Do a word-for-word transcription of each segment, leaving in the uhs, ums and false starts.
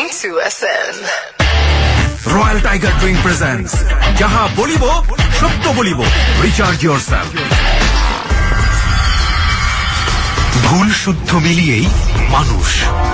point two F M. Royal Tiger Drink presents Jaha Bolibo Sotto Bolibo. Recharge yourself. ভুল শুদ্ধ মিলিয়েই মানুষ।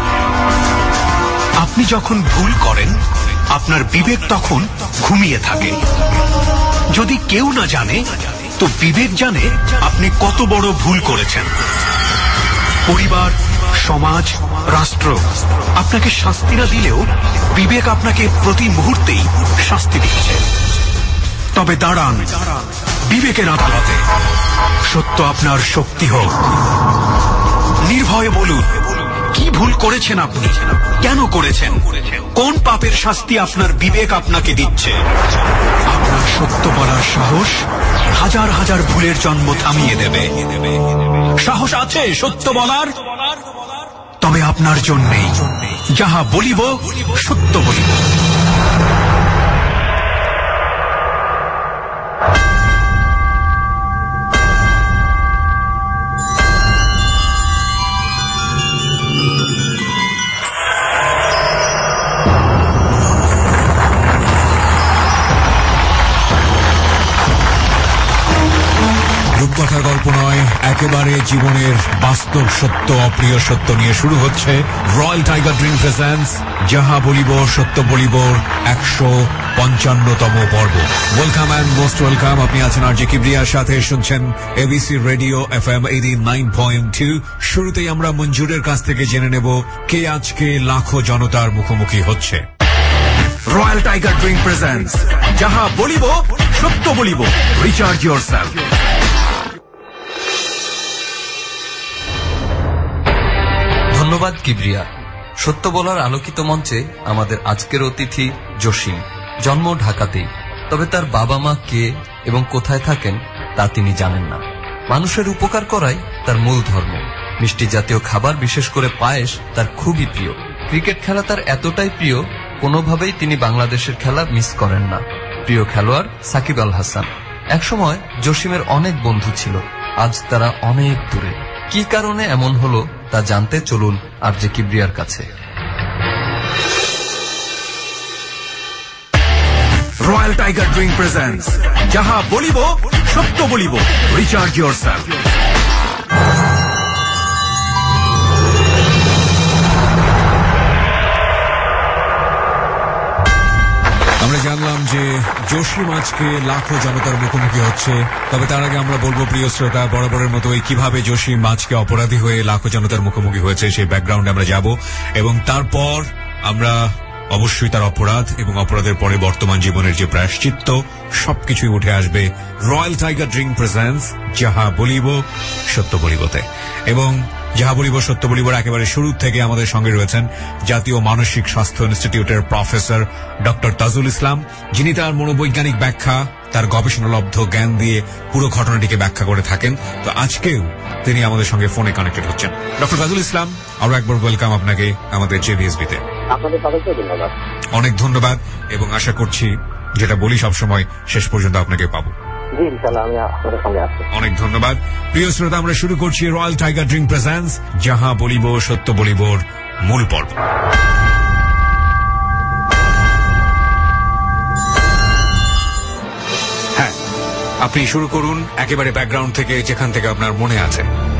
আপনি যখন ভুল করেন আপনার বিবেক তখন ঘুমিয়ে থাকে। যদি কেউ না জানে তো বিবেক জানে আপনি কত বড় ভুল করেছেন। পরিবার, সমাজ, রাষ্ট্র আপনাকে শাস্তি না দিলেও বিবেক আপনাকে প্রতি মুহূর্তেই শাস্তি দিচ্ছে। তবে দাঁড়ান বিবেকের আদালতে, সত্য আপনার শক্তি হোক। নির্ভয়ে বলুন কি ভুল করেছেন আপনি, কেন করেছেন, কোন পাপের শাস্তি আপনার বিবেক আপনাকে দিচ্ছে। আপনার সত্য বলার সাহস হাজার হাজার ভুলের জন্ম থামিয়ে দেবে। সাহস আছে সত্য বলার? তবে আপনার জন্যেই যাহা বলিব সত্য বলিব। রূপকথার গল্প নয়, একেবারে জীবনের বাস্তব সত্য, অপ্রিয় সত্য নিয়ে শুরু হচ্ছে রয়্যাল টাইগার ড্রিঙ্ক প্রেজেন্টস যাহা বলিব সত্য বলিব একশো পঞ্চান্নতম পর্ব। Welcome and most welcome. আপনি আছেন আর জে কিবরিয়ার সাথে, শুনছেন ABC radio F M eighty nine point two. শুরুতেই আমরা মঞ্জুরের কাছ থেকে জেনে নেব কে আজকে লাখো জনতার মুখোমুখি হচ্ছে। রয়্যাল টাইগার ড্রিঙ্ক প্রেজেন্টস যাহা বলিব সত্য বলিব। Recharge yourself. ধন্যবাদ কিবরিয়া। সত্য বলার আলোকিত মঞ্চে আমাদের আজকের অতিথি জসিম। জন্ম ঢাকাতেই, তবে তার বাবা মা কে এবং কোথায় থাকেন তা তিনি জানেন না। মানুষের উপকার করাই তার মূল ধর্ম। মিষ্টি জাতীয় খাবার, বিশেষ করে পায়েস, তার খুবই প্রিয়। ক্রিকেট খেলা তার এতটাই প্রিয়, কোনোভাবেই তিনি বাংলাদেশের খেলা মিস করেন না। প্রিয় খেলোয়াড় সাকিব আল হাসান। একসময় জসিমের অনেক বন্ধু ছিল, আজ তারা অনেক দূরে। কি কারণে এমন হলো তা জানতে চলুন আর জে কিবরিয়ার কাছে। রয়্যাল টাইগার ড্রিঙ্ক প্রেজেন্টস যাহা বলিব সত্য বলিব। Recharge yourself. আমরা জানলাম যে জসিম আজকে লাখো জনতার মুখোমুখি হচ্ছে। তবে তার আগে আমরা বলবো প্রিয় শ্রোতা, বরাবরের মতোই কিভাবে জসিম আজকে অপরাধী হয়ে লাখো জনতার মুখোমুখি হয়েছে সেই ব্যাকগ্রাউন্ডে আমরা যাব, এবং তারপর আমরা অবশ্যই তার অপরাধ এবং অপরাধের পরে বর্তমান জীবনের যে প্রায়শ্চিত্ত সবকিছুই উঠে আসবে রয়্যাল টাইগার ড্রিঙ্ক প্রেজেন্টস যাহা বলিব সত্য বলিবতে। এবং যাহা বলিব সত্য বলিবর একেবারে শুরু থেকে আমাদের সঙ্গে রয়েছেন জাতীয় মানসিক স্বাস্থ্য ইনস্টিটিউটের প্রফেসর ডক্টর তাজুল ইসলাম, যিনি তার মনোবৈজ্ঞানিক ব্যাখ্যা, তার গবেষণালব্ধ জ্ঞান দিয়ে পুরো ঘটনাটিকে ব্যাখ্যা করে থাকেন। তো আজকেও তিনি আমাদের সঙ্গে ফোনে কানেক্টেড হচ্ছেন। ডক্টর তাজুল ইসলাম, আরো একবার ওয়েলকাম আপনাকে আমাদের জেভিএসবিতে। আপনাদের সবাইকে ধন্যবাদ। অনেক ধন্যবাদ, এবং আশা করছি যেটা বলি সবসময় শেষ পর্যন্ত আপনাকে পাবো। জি ইনশাআল্লাহ, আমি আপনাদের সঙ্গে আছি। অনেক ধন্যবাদ। প্রিয় শ্রোতা, আমরা শুরু করছি রয়্যাল টাইগার ড্রিঙ্ক প্রেজেন্টস যাহা বলিব সত্য বলিবর মূল পর্ব। হ্যাঁ, আপনি শুরু করুন একেবারে ব্যাকগ্রাউন্ড থেকে, যেখান থেকে আপনার মনে আছে।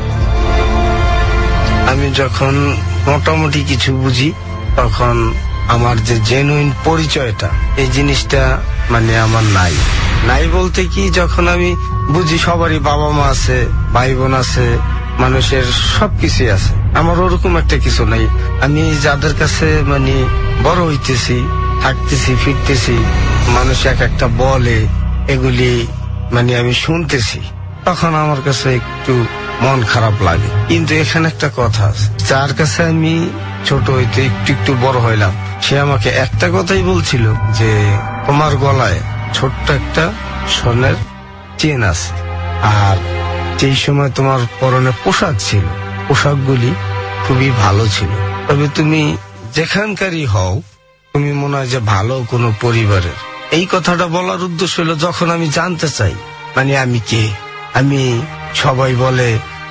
আমি যখন মোটামুটি কিছু বুঝি তখন আমার যে জেনুইন পরিচয়টা, এই জিনিসটা মানে আমার নাই নাই বলতে কি, যখন আমি বুঝি সবারই বাবা মা আছে, ভাই বোন আছে, মানুষের সবকিছু আছে, আমার ওরকম একটা কিছু নাই। আমি যাদের কাছে মানে বড় হইতেছি, থাকতেছি, ফিরতেছি, মানুষ এক একটা বলে, এগুলি মানে আমি শুনতেছি, তখন আমার কাছে একটু মন খারাপ লাগে। কিন্তু এখানে একটা কথা আছে, যার কাছে আমি ছোট হইতে একটু একটু বড় হইলাম, সে আমাকে একটা কথাই বলছিল যে তোমার গলায় ছোট্ট একটা সোনার চেন আছে, আর যেই সময় তোমার পরনে পোশাক ছিল, পোশাকগুলি খুবই ভালো ছিল, তবে তুমি যেখানকারই হও তুমি মনে হয় যে ভালো কোনো পরিবারের। এই কথাটা বলার উদ্দেশ্য হলো, যখন আমি জানতে চাই মানে আমি কে, আমি সবাই বলে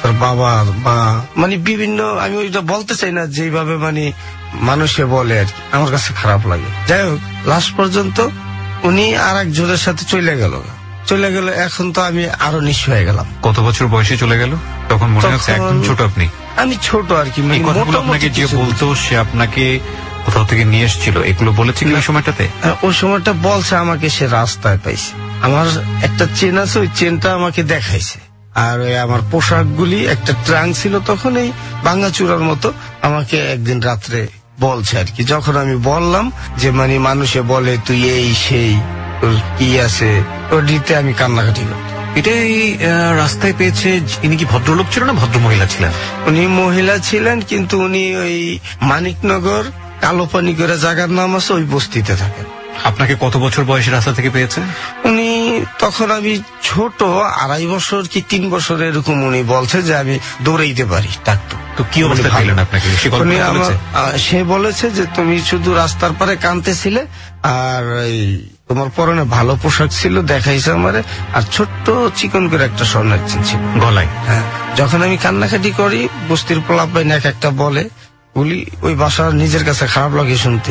তোর বাবা মা, মানে বিভিন্ন, আমি ওইটা বলতে চাই না যেভাবে মানে মানুষে বলে আর কি, আমার কাছে খারাপ লাগে। যাই হোক, লাস্ট পর্যন্ত উনি আর একজনের সাথে চলে গেল চলে গেল এখন তো আমি আরো নিঃস্ব হয়ে গেলাম। কত বছর বয়সে চলে গেল তখন? মনে হচ্ছে একদম ছোট আপনি। আমি ছোট আর কি। এই কথাগুলো আপনাকে যে বলতো, সে আপনাকে কোথাও থেকে নিয়ে এসেছিল, এগুলো বলেছিল ওই সময়টাতে? ওই সময়টা বলছে আমাকে, সে রাস্তায় পাইছে। আমার একটা চেন আছে, ওই চেনটা আমাকে দেখাইছে। আর ওই আমার পোশাকগুলি, একটা ট্রাঙ্ক ছিল তখন এই ভাঙাচুরার মতো, আমাকে একদিন রাত্রে বলছে আর কি। যখন আমি বললাম যে মানে মানুষে বলে তুই এই সেই, তোর কি আছে, ওটিতে আমি কান্নাকাটি করতাম। এটাই রাস্তায় পেয়েছে। ইনি কি ভদ্রলোক ছিল না ভদ্র মহিলা ছিলেন? উনি মহিলা ছিলেন, কিন্তু উনি ওই মানিকনগর কালোপানি করে জায়গার নাম আছে, ওই বস্তিতে থাকেন। আপনাকে কত বছর বয়সে রাস্তা থেকে পেয়েছে? উনি তখন আমি ছোট, আড়াই বছর কি তিন বছর এরকম। উনি বলছে যে আমি দৌড়াইতে পারি, ডাক্তার। তো কি অবস্থা পেলেন আপনাকে? সে বলেছে যে তুমি শুধু রাস্তার পারে কাঁদতেছিলে, আর তোমার পরনে ভালো পোশাক ছিল, দেখাইছে আমারে, আর ছোট্ট চিকন করে একটা স্বর্ণের চেন ছিল গলায়। হ্যাঁ, যখন আমি কান্নাকাটি করি, বস্তির পোলাপাইন এক একটা বলে, বলি ওই বাসা নিজের কাছে খারাপ লাগে শুনতে,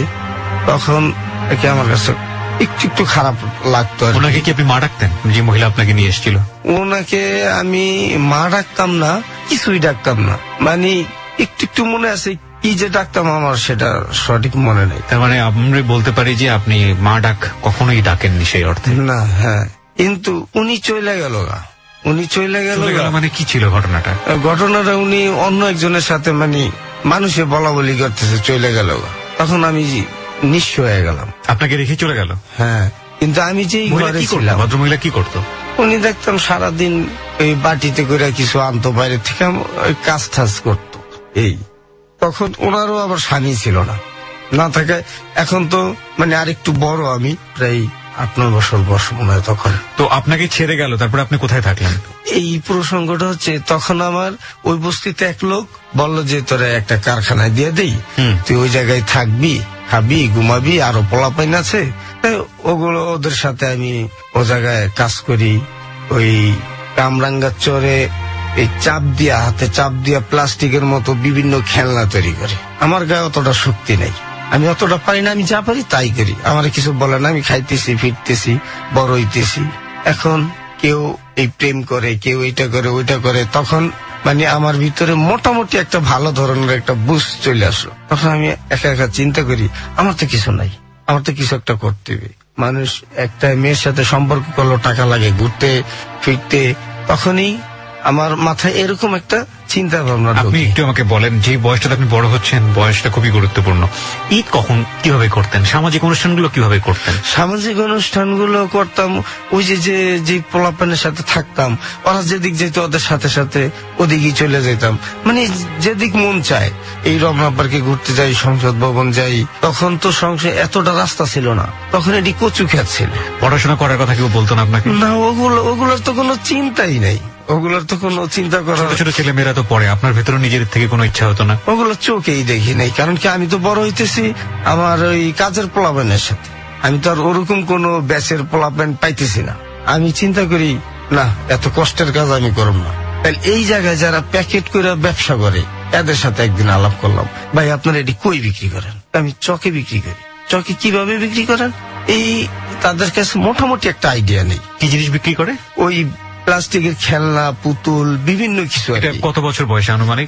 তখন একে আমার কাছে একটু একটু খারাপ লাগতো। ওনাকে কি আপনি মা ডাকতেন, যে মহিলা আপনাকে নিয়ে এসেছিল? ওনাকে আমি মা ডাকতাম না, কিছুই ডাকতাম না, মানে একটু একটু মনে আছে কি যে ডাকতাম, আমার সেটা সঠিক মনে নেই। তার মানে আমরা বলতে পারি যে আপনি মা ডাক কখনোই ডাকেননি সেই অর্থে? না। হ্যাঁ, কিন্তু উনি চলে গেল গা উনি চলে গেল মানে কি ছিল ঘটনাটা? ঘটনাটা উনি অন্য একজনের সাথে মানে মানুষে বলা বলি করতেছে, চলে গেল গা। তখন আমি নিঃস্ব হয়ে গেলাম। আপনাকে রেখে চলে গেল? হ্যাঁ, কিন্তু আমি যেই ঘরে ছিলাম, ভদ্রমহিলা কি করতো? উনি দেখতাম সারাদিন ওই বাটিতে করে কিছু আনতো বাইরে থেকে, ওই কাজ টাজ করতো। এই তখন ওনারও আবার স্বামী ছিল না, না থাকে। এখন তো মানে আরেকটু বড়, আমি প্রায় আট নয় বছর বয়স মনে হয় তখন। তো আপনাকে ছেড়ে গেল, তারপরে আপনি কোথায় থাকলেন? এই প্রসঙ্গটা হচ্ছে, তখন আমার ওই বস্তিতে এক লোক বলল যে তোরা একটা কারখানায় দিয়ে দেই, তুই ওই জায়গায় থাকবি, খাবি, ঘুমাবি, আরো পোলাপাইন আছে। ওগুলো ওদের সাথে আমি ও জায়গায় কাজ করি। ওই কামরাঙ্গার চরে এই চাপ দিয়া, হাতে চাপ দিয়া প্লাস্টিকের মতো বিভিন্ন খেলনা তৈরি করে। আমার গায়ে অতটা শক্তি নেই, আমি অতটা পারি না, আমি যা পারি তাই করি। আমার কিছু বলে না, আমি খাইতেছি, ফিরতেছি, বড় হইতেছি। এখন কেউ এই প্রেম করে, কেউ এইটা করে, ওইটা করে, তখন মানে আমার ভিতরে মোটামুটি একটা ভালো ধরনের একটা বুঝ চলে আসলো। তখন আমি একা একা চিন্তা করি, আমার তো কিছু নাই, আমার তো কিছু একটা করতে হবে। মানুষ একটা মেয়ের সাথে সম্পর্ক করলো, টাকা লাগে ঘুরতে ফিরতে, তখনই আমার মাথায় এরকম একটা চিন্তা ভাবনা। আপনি একটু আমাকে বলেন, যে বয়সটা আপনি বড় হচ্ছেন, বয়সটা খুবই গুরুত্বপূর্ণ। ঈদ কখন কিভাবে করতেন? সামাজিক অনুষ্ঠানগুলো কিভাবে করতেন? সামাজিক অনুষ্ঠানগুলো করতাম ওই যে যে যে পোলাপানের সাথে থাকতাম, ওরা যেদিক যেত ওদের সাথে সাথে ওদিকেই চলে যেতাম। মানে যেদিক মন চায়, এই রমনা পার্কে ঘুরতে যাই, সংসদ ভবন যাই। তখন তো সংসদ এতটা রাস্তা ছিল না, তখন এটি কচু খেত ছিল। পড়াশোনা করার কথা কেউ বলতো না আপনাকে? না, ওগুলো ওগুলোর তো কোনো চিন্তাই নেই, ওগুলোর তো কোনো চিন্তা করার। ছোট ছোট ছেলে মেয়েরা তো পড়ে, আপনার ভেতরে নিজের থেকে কোনো ইচ্ছা হতো না? ওগুলো চোখেই দেখি নাই, কারণ কি আমি তো বড় হইতেছি আমার ওই কাজের পোলাপানের সাথে। আমি তো আর ওরকম কোন ব্যাচের পোলাপান পাইতেছি না। আমি চিন্তা করি না, এত কষ্টের কাজ আমি করব না। তাহলে এই জায়গায় যারা প্যাকেট করে ব্যবসা করে, এদের সাথে একদিন আলাপ করলাম, ভাই আপনারা এটি কই বিক্রি করেন? আমি চকে বিক্রি করি। চকে কিভাবে বিক্রি করেন? এই তাদের কাছে মোটামুটি একটা আইডিয়া নেই। কি জিনিস বিক্রি করে? ওই প্লাস্টিকের খেলনা, পুতুল, বিভিন্ন কিছু। কত বছর বয়সে আনুমানিক?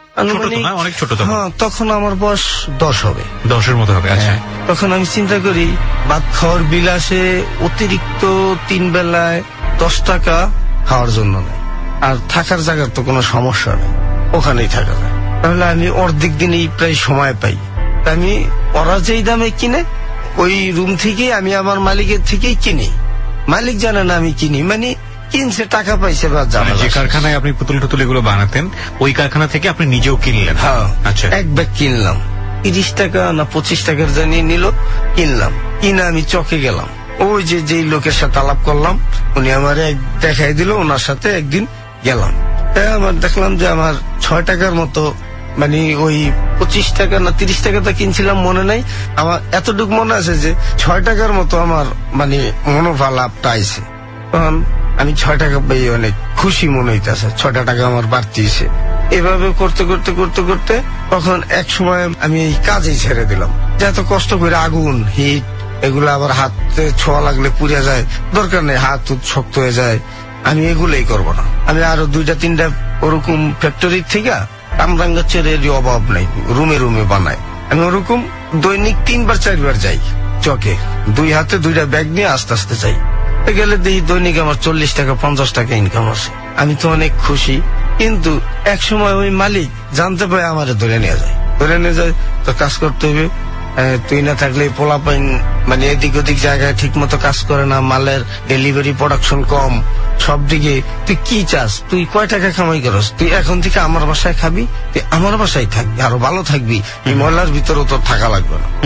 অনেক ছোট। হ্যাঁ, তখন আমার বয়স দশ হবে, দশের মতো হবে। আচ্ছা, তখন আমি চিন্তা করি ভাত খাওয়ার বিলাসে অতিরিক্ত তিন বেলায় দশ টাকা খাওয়ার জন্য নেই, আর থাকার জায়গার তো কোনো সমস্যা নেই, ওখানেই থাকা যায়। তাহলে আমি অর্ধেক দিনেই প্রায় সময় পাই। আমি ওরা যেই দামে কিনে, ওই রুম থেকে আমি আমার মালিকের থেকেই কিনি। মালিক জানে না আমি কিনি, মানে কিনছে, টাকা পাইছে। যে কারখানায় আপনি পুতুল টুতুল এগুলো বানাতেন, ওই কারখানা থেকে আপনি নিজেও কিনলেন? হ্যাঁ, আচ্ছা। এক ব্যাগ কিনলাম, তিরিশ টাকা না পঁচিশ টাকার জানিয়ে নিল। কিনলাম, কিনা আমি চকে গেলাম। ওই যে যেই লোকের সাথে আলাপ করলাম, উনি আমার দেখাই দিল, ওনার সাথে একদিন গেলাম। আমার দেখলাম যে আমার ছয় টাকার মতো, মানে ওই পঁচিশ টাকা না তিরিশ টাকাটা কিনছিলাম মনে নাই, আমার এতটুকু মনে আছে যে ছয় টাকার মতো আমার মানে মনোভাব লাভটা আইছে। তখন আমি ছয় টাকা পেয়ে অনেক খুশি মনে হইতেছে, ছয়টা টাকা আমার বাড়তি হয়েছে। এভাবে করতে করতে করতে করতে তখন এক সময় আমি এই কাজেই ছেড়ে দিলাম। যে এত কষ্ট করে আগুন হিট এগুলো আবার হাতে ছোঁয়া লাগলে পুড়ে যায়, দরকার নেই, হাত শক্ত হয়ে যায়, আমি এগুলোই করবো না। আমি আরো দুইটা তিনটা ওরকম ফ্যাক্টরি থেকে কামরাঙ্গা চেরের অভাব নাই, রুমে রুমে বানায়। আমি ওরকম দৈনিক তিনবার চারবার যাই চকে, দুই হাতে দুইটা ব্যাগ নিয়ে আস্তে আস্তে যাই। গেলে দেখি দৈনিক আমার চল্লিশ টাকা পঞ্চাশ টাকা ইনকাম আছে। আমি তো অনেক খুশি। কিন্তু এক সময় ওই মালিক জানতে পারে আমার ধরে নিয়ে যায়, ধরে নিয়ে যায় তো কাজ করতে হবে, তুই না থাকলে পোলা পাইন মানে এদিক ওদিক জায়গায় ঠিক মতো কাজ করে না, মালের ডেলিভারি প্রোডাকশন কম, সব দিকে তুই কি চাস, তুই কয় টাকা কামাই করস, তুই এখন থেকে আমার বাসায় খাবি, তুই আমার বাসায় থাকবি, আরো ভালো থাকবি, এই মহল্লার ভিতরেও তোর থাকা লাগবে না।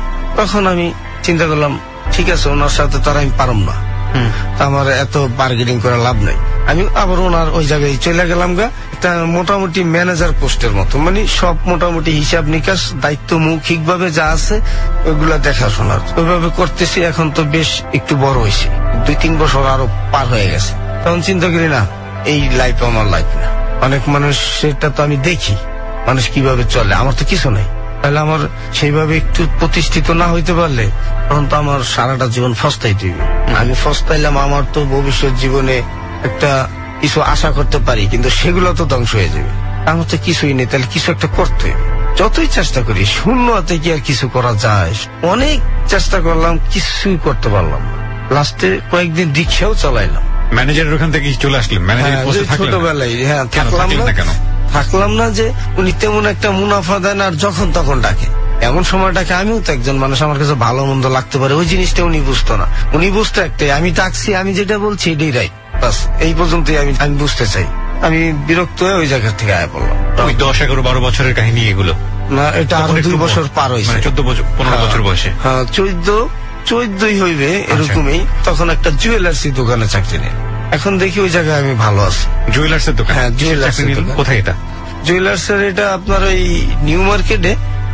তখন আমি চিন্তা করলাম ঠিক আছে, ওনার সাথে তো আর আমি পারম না, আমার এত বার্গেনিং করে লাভ নাই। আমি আবার ওনার ওই জায়গায় চলে গেলাম গা, একটা মোটামুটি ম্যানেজার পোস্টের মতো, মানে সব মোটামুটি হিসাব নিকাশ দায়িত্ব মৌখিক ভাবে যা আছে ওইগুলা দেখাশোনার ওইভাবে করতেছি। এখন তো বেশ একটু বড় হয়েছে, দুই তিন বছর আরো পার হয়ে গেছে। তখন চিন্তা করি না এই লাইফ আমার লাইফ না। অনেক মানুষ সেটা তো আমি দেখি মানুষ কিভাবে চলে, আমার তো কিছু নাই। তাহলে আমার সেইভাবে একটু প্রতিষ্ঠিত না হইতে পারলে তখন তো আমার সারাটা জীবন ফস্তাইতে হইবে। আমি ফস্তাইলাম, আমার তো ভবিষ্যৎ জীবনে একটা কিছু আশা করতে পারি, কিন্তু সেগুলো তো ধ্বংস হয়ে যাবে। আমার তো কিছুই নেই, তাহলে কিছু একটা করতে হবে। যতই চেষ্টা করি শূন্য হাতে কি আর কিছু করা যায়, অনেক চেষ্টা করলাম, কিছুই করতে পারলাম না। লাস্টে কয়েকদিন রিক্সাও চালাইলাম। ম্যানেজারের ওখান থেকে চলে আসলেন? ছোটবেলায় হ্যাঁ থাকলাম না, কেন থাকলাম না যে উনি তেমন একটা মুনাফা দেন আর যখন তখন ডাকে, এমন সময়টাকে আমিও তো একজন মানুষ, আমার কাছে ভালো মন্দ লাগতে পারে, ওই জিনিসটা উনি বুঝতো না। উনি বুঝতো একটাই, আমি ডাকছি, আমি যেটা বলছি এটাই রাইট, বাস এই পর্যন্তই আমি আমি বুঝতে চাই। আমি বিরক্ত হয়ে ওই জায়গা থেকে আয় পড়লাম। ওই দশ এগারো বারো বছরের কাহিনী এগুলো না, এটা আরো দুই বছর পার হয়েছে, চোদ্দ বছর পনেরো বছর বয়সে। হ্যাঁ চোদ্দ চোদ্দই হইবে এরকমই। তখন একটা জুয়েলার্সি দোকানে চাকরি নেই। এখন দেখি ওই জায়গায় আমি ভালো আছি। জুয়েলার্সের দোকান? হ্যাঁ জুয়েলার্সের দোকান। কোথায় এটা? জুয়েলার্সের এটা আপনার ওই নিউ মার্কেটে,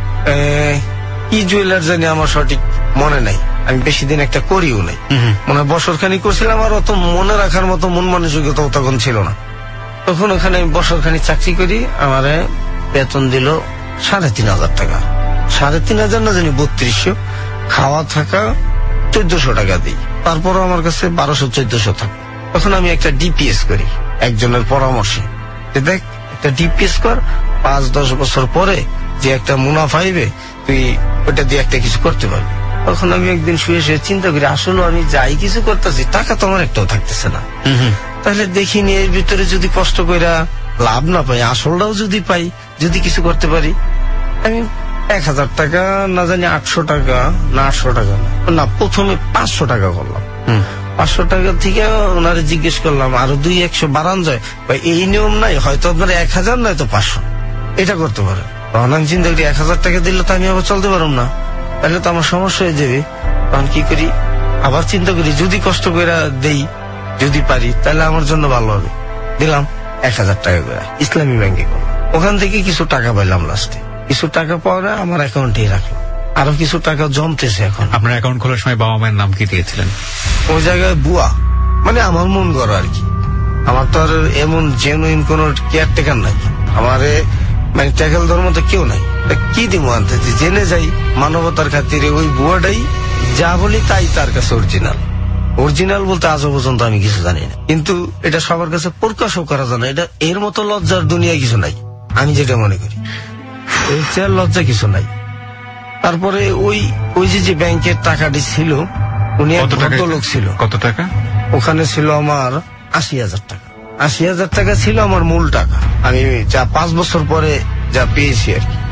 কি জুয়েলার জানি আমার সঠিক মনে নাই, আমি বেশি দিন একটা করিও নাই, মানে বছরখানি করছিলাম, আর অত মনে রাখার মতো মন মানসিকতা তখন ছিল না। তখন ওখানে আমি বছরখানি চাকরি করি, আমার বেতন দিল সাড়ে তিন হাজার টাকা, সাড়ে তিন হাজার না জানি বত্রিশশো, খাওয়া থাকা চোদ্দশো টাকা দিই, তারপরও আমার কাছে বারোশো চোদ্দশো থাকে। তখন আমি একটা ডিপিএস করি একজনের পরামর্শে, দেখ একটা ডিপিএস কর, পাঁচ দশ বছর পরে যে একটা মুনাফা আইবে তুই ওটা দিয়ে একটা কিছু করতে পারবি। তখন আমি একদিন শুয়ে শুয়ে চিন্তা করি, আসলে আমি যাই কিছু করতেছি টাকা তো আমার একটাও থাকতেছে না, তাহলে দেখিনি এর ভিতরে যদি কষ্ট করে লাভ না পাই, আসলটাও যদি পাই, যদি কিছু করতে পারি। আমি এক হাজার টাকা না জানি আটশো টাকা না আটশো টাকা না প্রথমে পাঁচশো টাকা করলাম। পাঁচশো টাকা থেকে ওনারে জিজ্ঞেস করলাম আরো দুই একশো বাড়ান যায় বা এই নিয়ম নাই, হয়তো আপনার এক হাজার নয় তো পাঁচশো এটা করতে পারে। তখন আমি চিন্তা করি এক হাজার টাকা দিলে তো আমি আবার চলতে পারব না, তাহলে তো আমার সমস্যা হয়ে যাবে। তখন কি করি, আবার চিন্তা করি যদি কষ্ট করে দেই, যদি পারি তাহলে আমার জন্য ভালো হবে। দিলাম এক হাজার টাকা করে ইসলামী ব্যাংকে করলাম, ওখান থেকে কিছু টাকা পাইলাম, লাস্টে কিছু টাকা পাওয়া আমার অ্যাকাউন্টে রাখলাম, আরো কিছু টাকা জমতেছে। এখন আপনার অ্যাকাউন্ট খোলার সময় বাবা মায়ের নাম কি দিয়েছিলেন? ওই জায়গায় বুয়া, মানে আমার মন গড় আর কি, আমার তো আর এমন জেনুইন কোন কেয়ারটেকার নাই, আমার মানে ট্যাকেল ধর্ম তো কেউ নাই, কি দিব আনতে জেনে যাই মানবতার খাতিরে ওই বুয়াটাই যা বলি তাই তার কাছে অরিজিনাল। অরিজিনাল বলতে আজও পর্যন্ত আমি কিছু জানি না, কিন্তু এটা সবার কাছে প্রকাশও করা যায় না। এটা এর মতো লজ্জার দুনিয়ায় কিছু নাই, আমি যেটা মনে করি এর চেয়ে লজ্জা কিছু নাই। তারপরে ওই ওই যে যে ব্যাংকের টাকাটি ছিল, উনি এক ভদ্রলোক ছিল। কত টাকা? ওখানে ছিল আমার আশি হাজার টাকা। আশি হাজার টাকা ছিল আমার মূল টাকা, আমি যা পাঁচ বছর পরে যা পেয়েছি আর কি।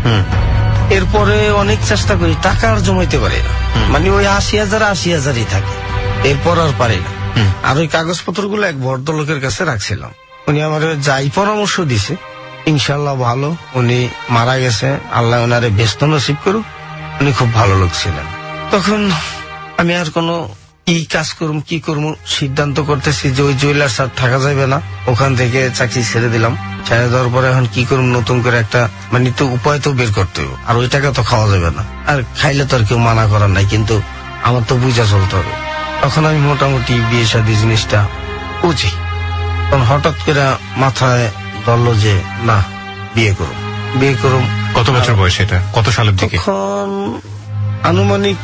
এরপরে অনেক চেষ্টা করি, টাকা আর জমাইতে পারি না, মানে ওই আশি হাজার আশি হাজারই থাকে, এরপর আর পারি না। আর ওই কাগজপত্র গুলো এক ভদ্রলোকের কাছে রাখছিলাম, উনি আমার যাই পরামর্শ দিছে ইনশাল্লাহ ভালো, উনি মারা গেছে, আল্লাহ ওনারে ব্যস্ত নসিব করুক, উনি খুব ভালো লোক ছিলেন। তখন আমি আর কোনো কি কাজ করুম কি করবো সিদ্ধান্ত করতেছি যে ওই জুয়েলার্স আর থাকা যাবে না, ওখান থেকে চাকরি ছেড়ে দিলাম। ছেড়ে দেওয়ার পরে এখন কি করুম, নতুন করে একটা মানে তো উপায় তো বের করতে হবে, আর ওই টাকা তো খাওয়া যাবে না, আর খাইলে তো আর কেউ মানা করার নাই, কিন্তু আমার তো বুঝা চলতে হবে। তখন আমি মোটামুটি বিয়ে শাদী জিনিসটা বুঝি। তখন হঠাৎ করে মাথায় ধরলো যে না, বিয়ে করুম বিয়ে করুম। কত বছর বয়স এটা? কত সালের দিকে? তখন আনুমানিক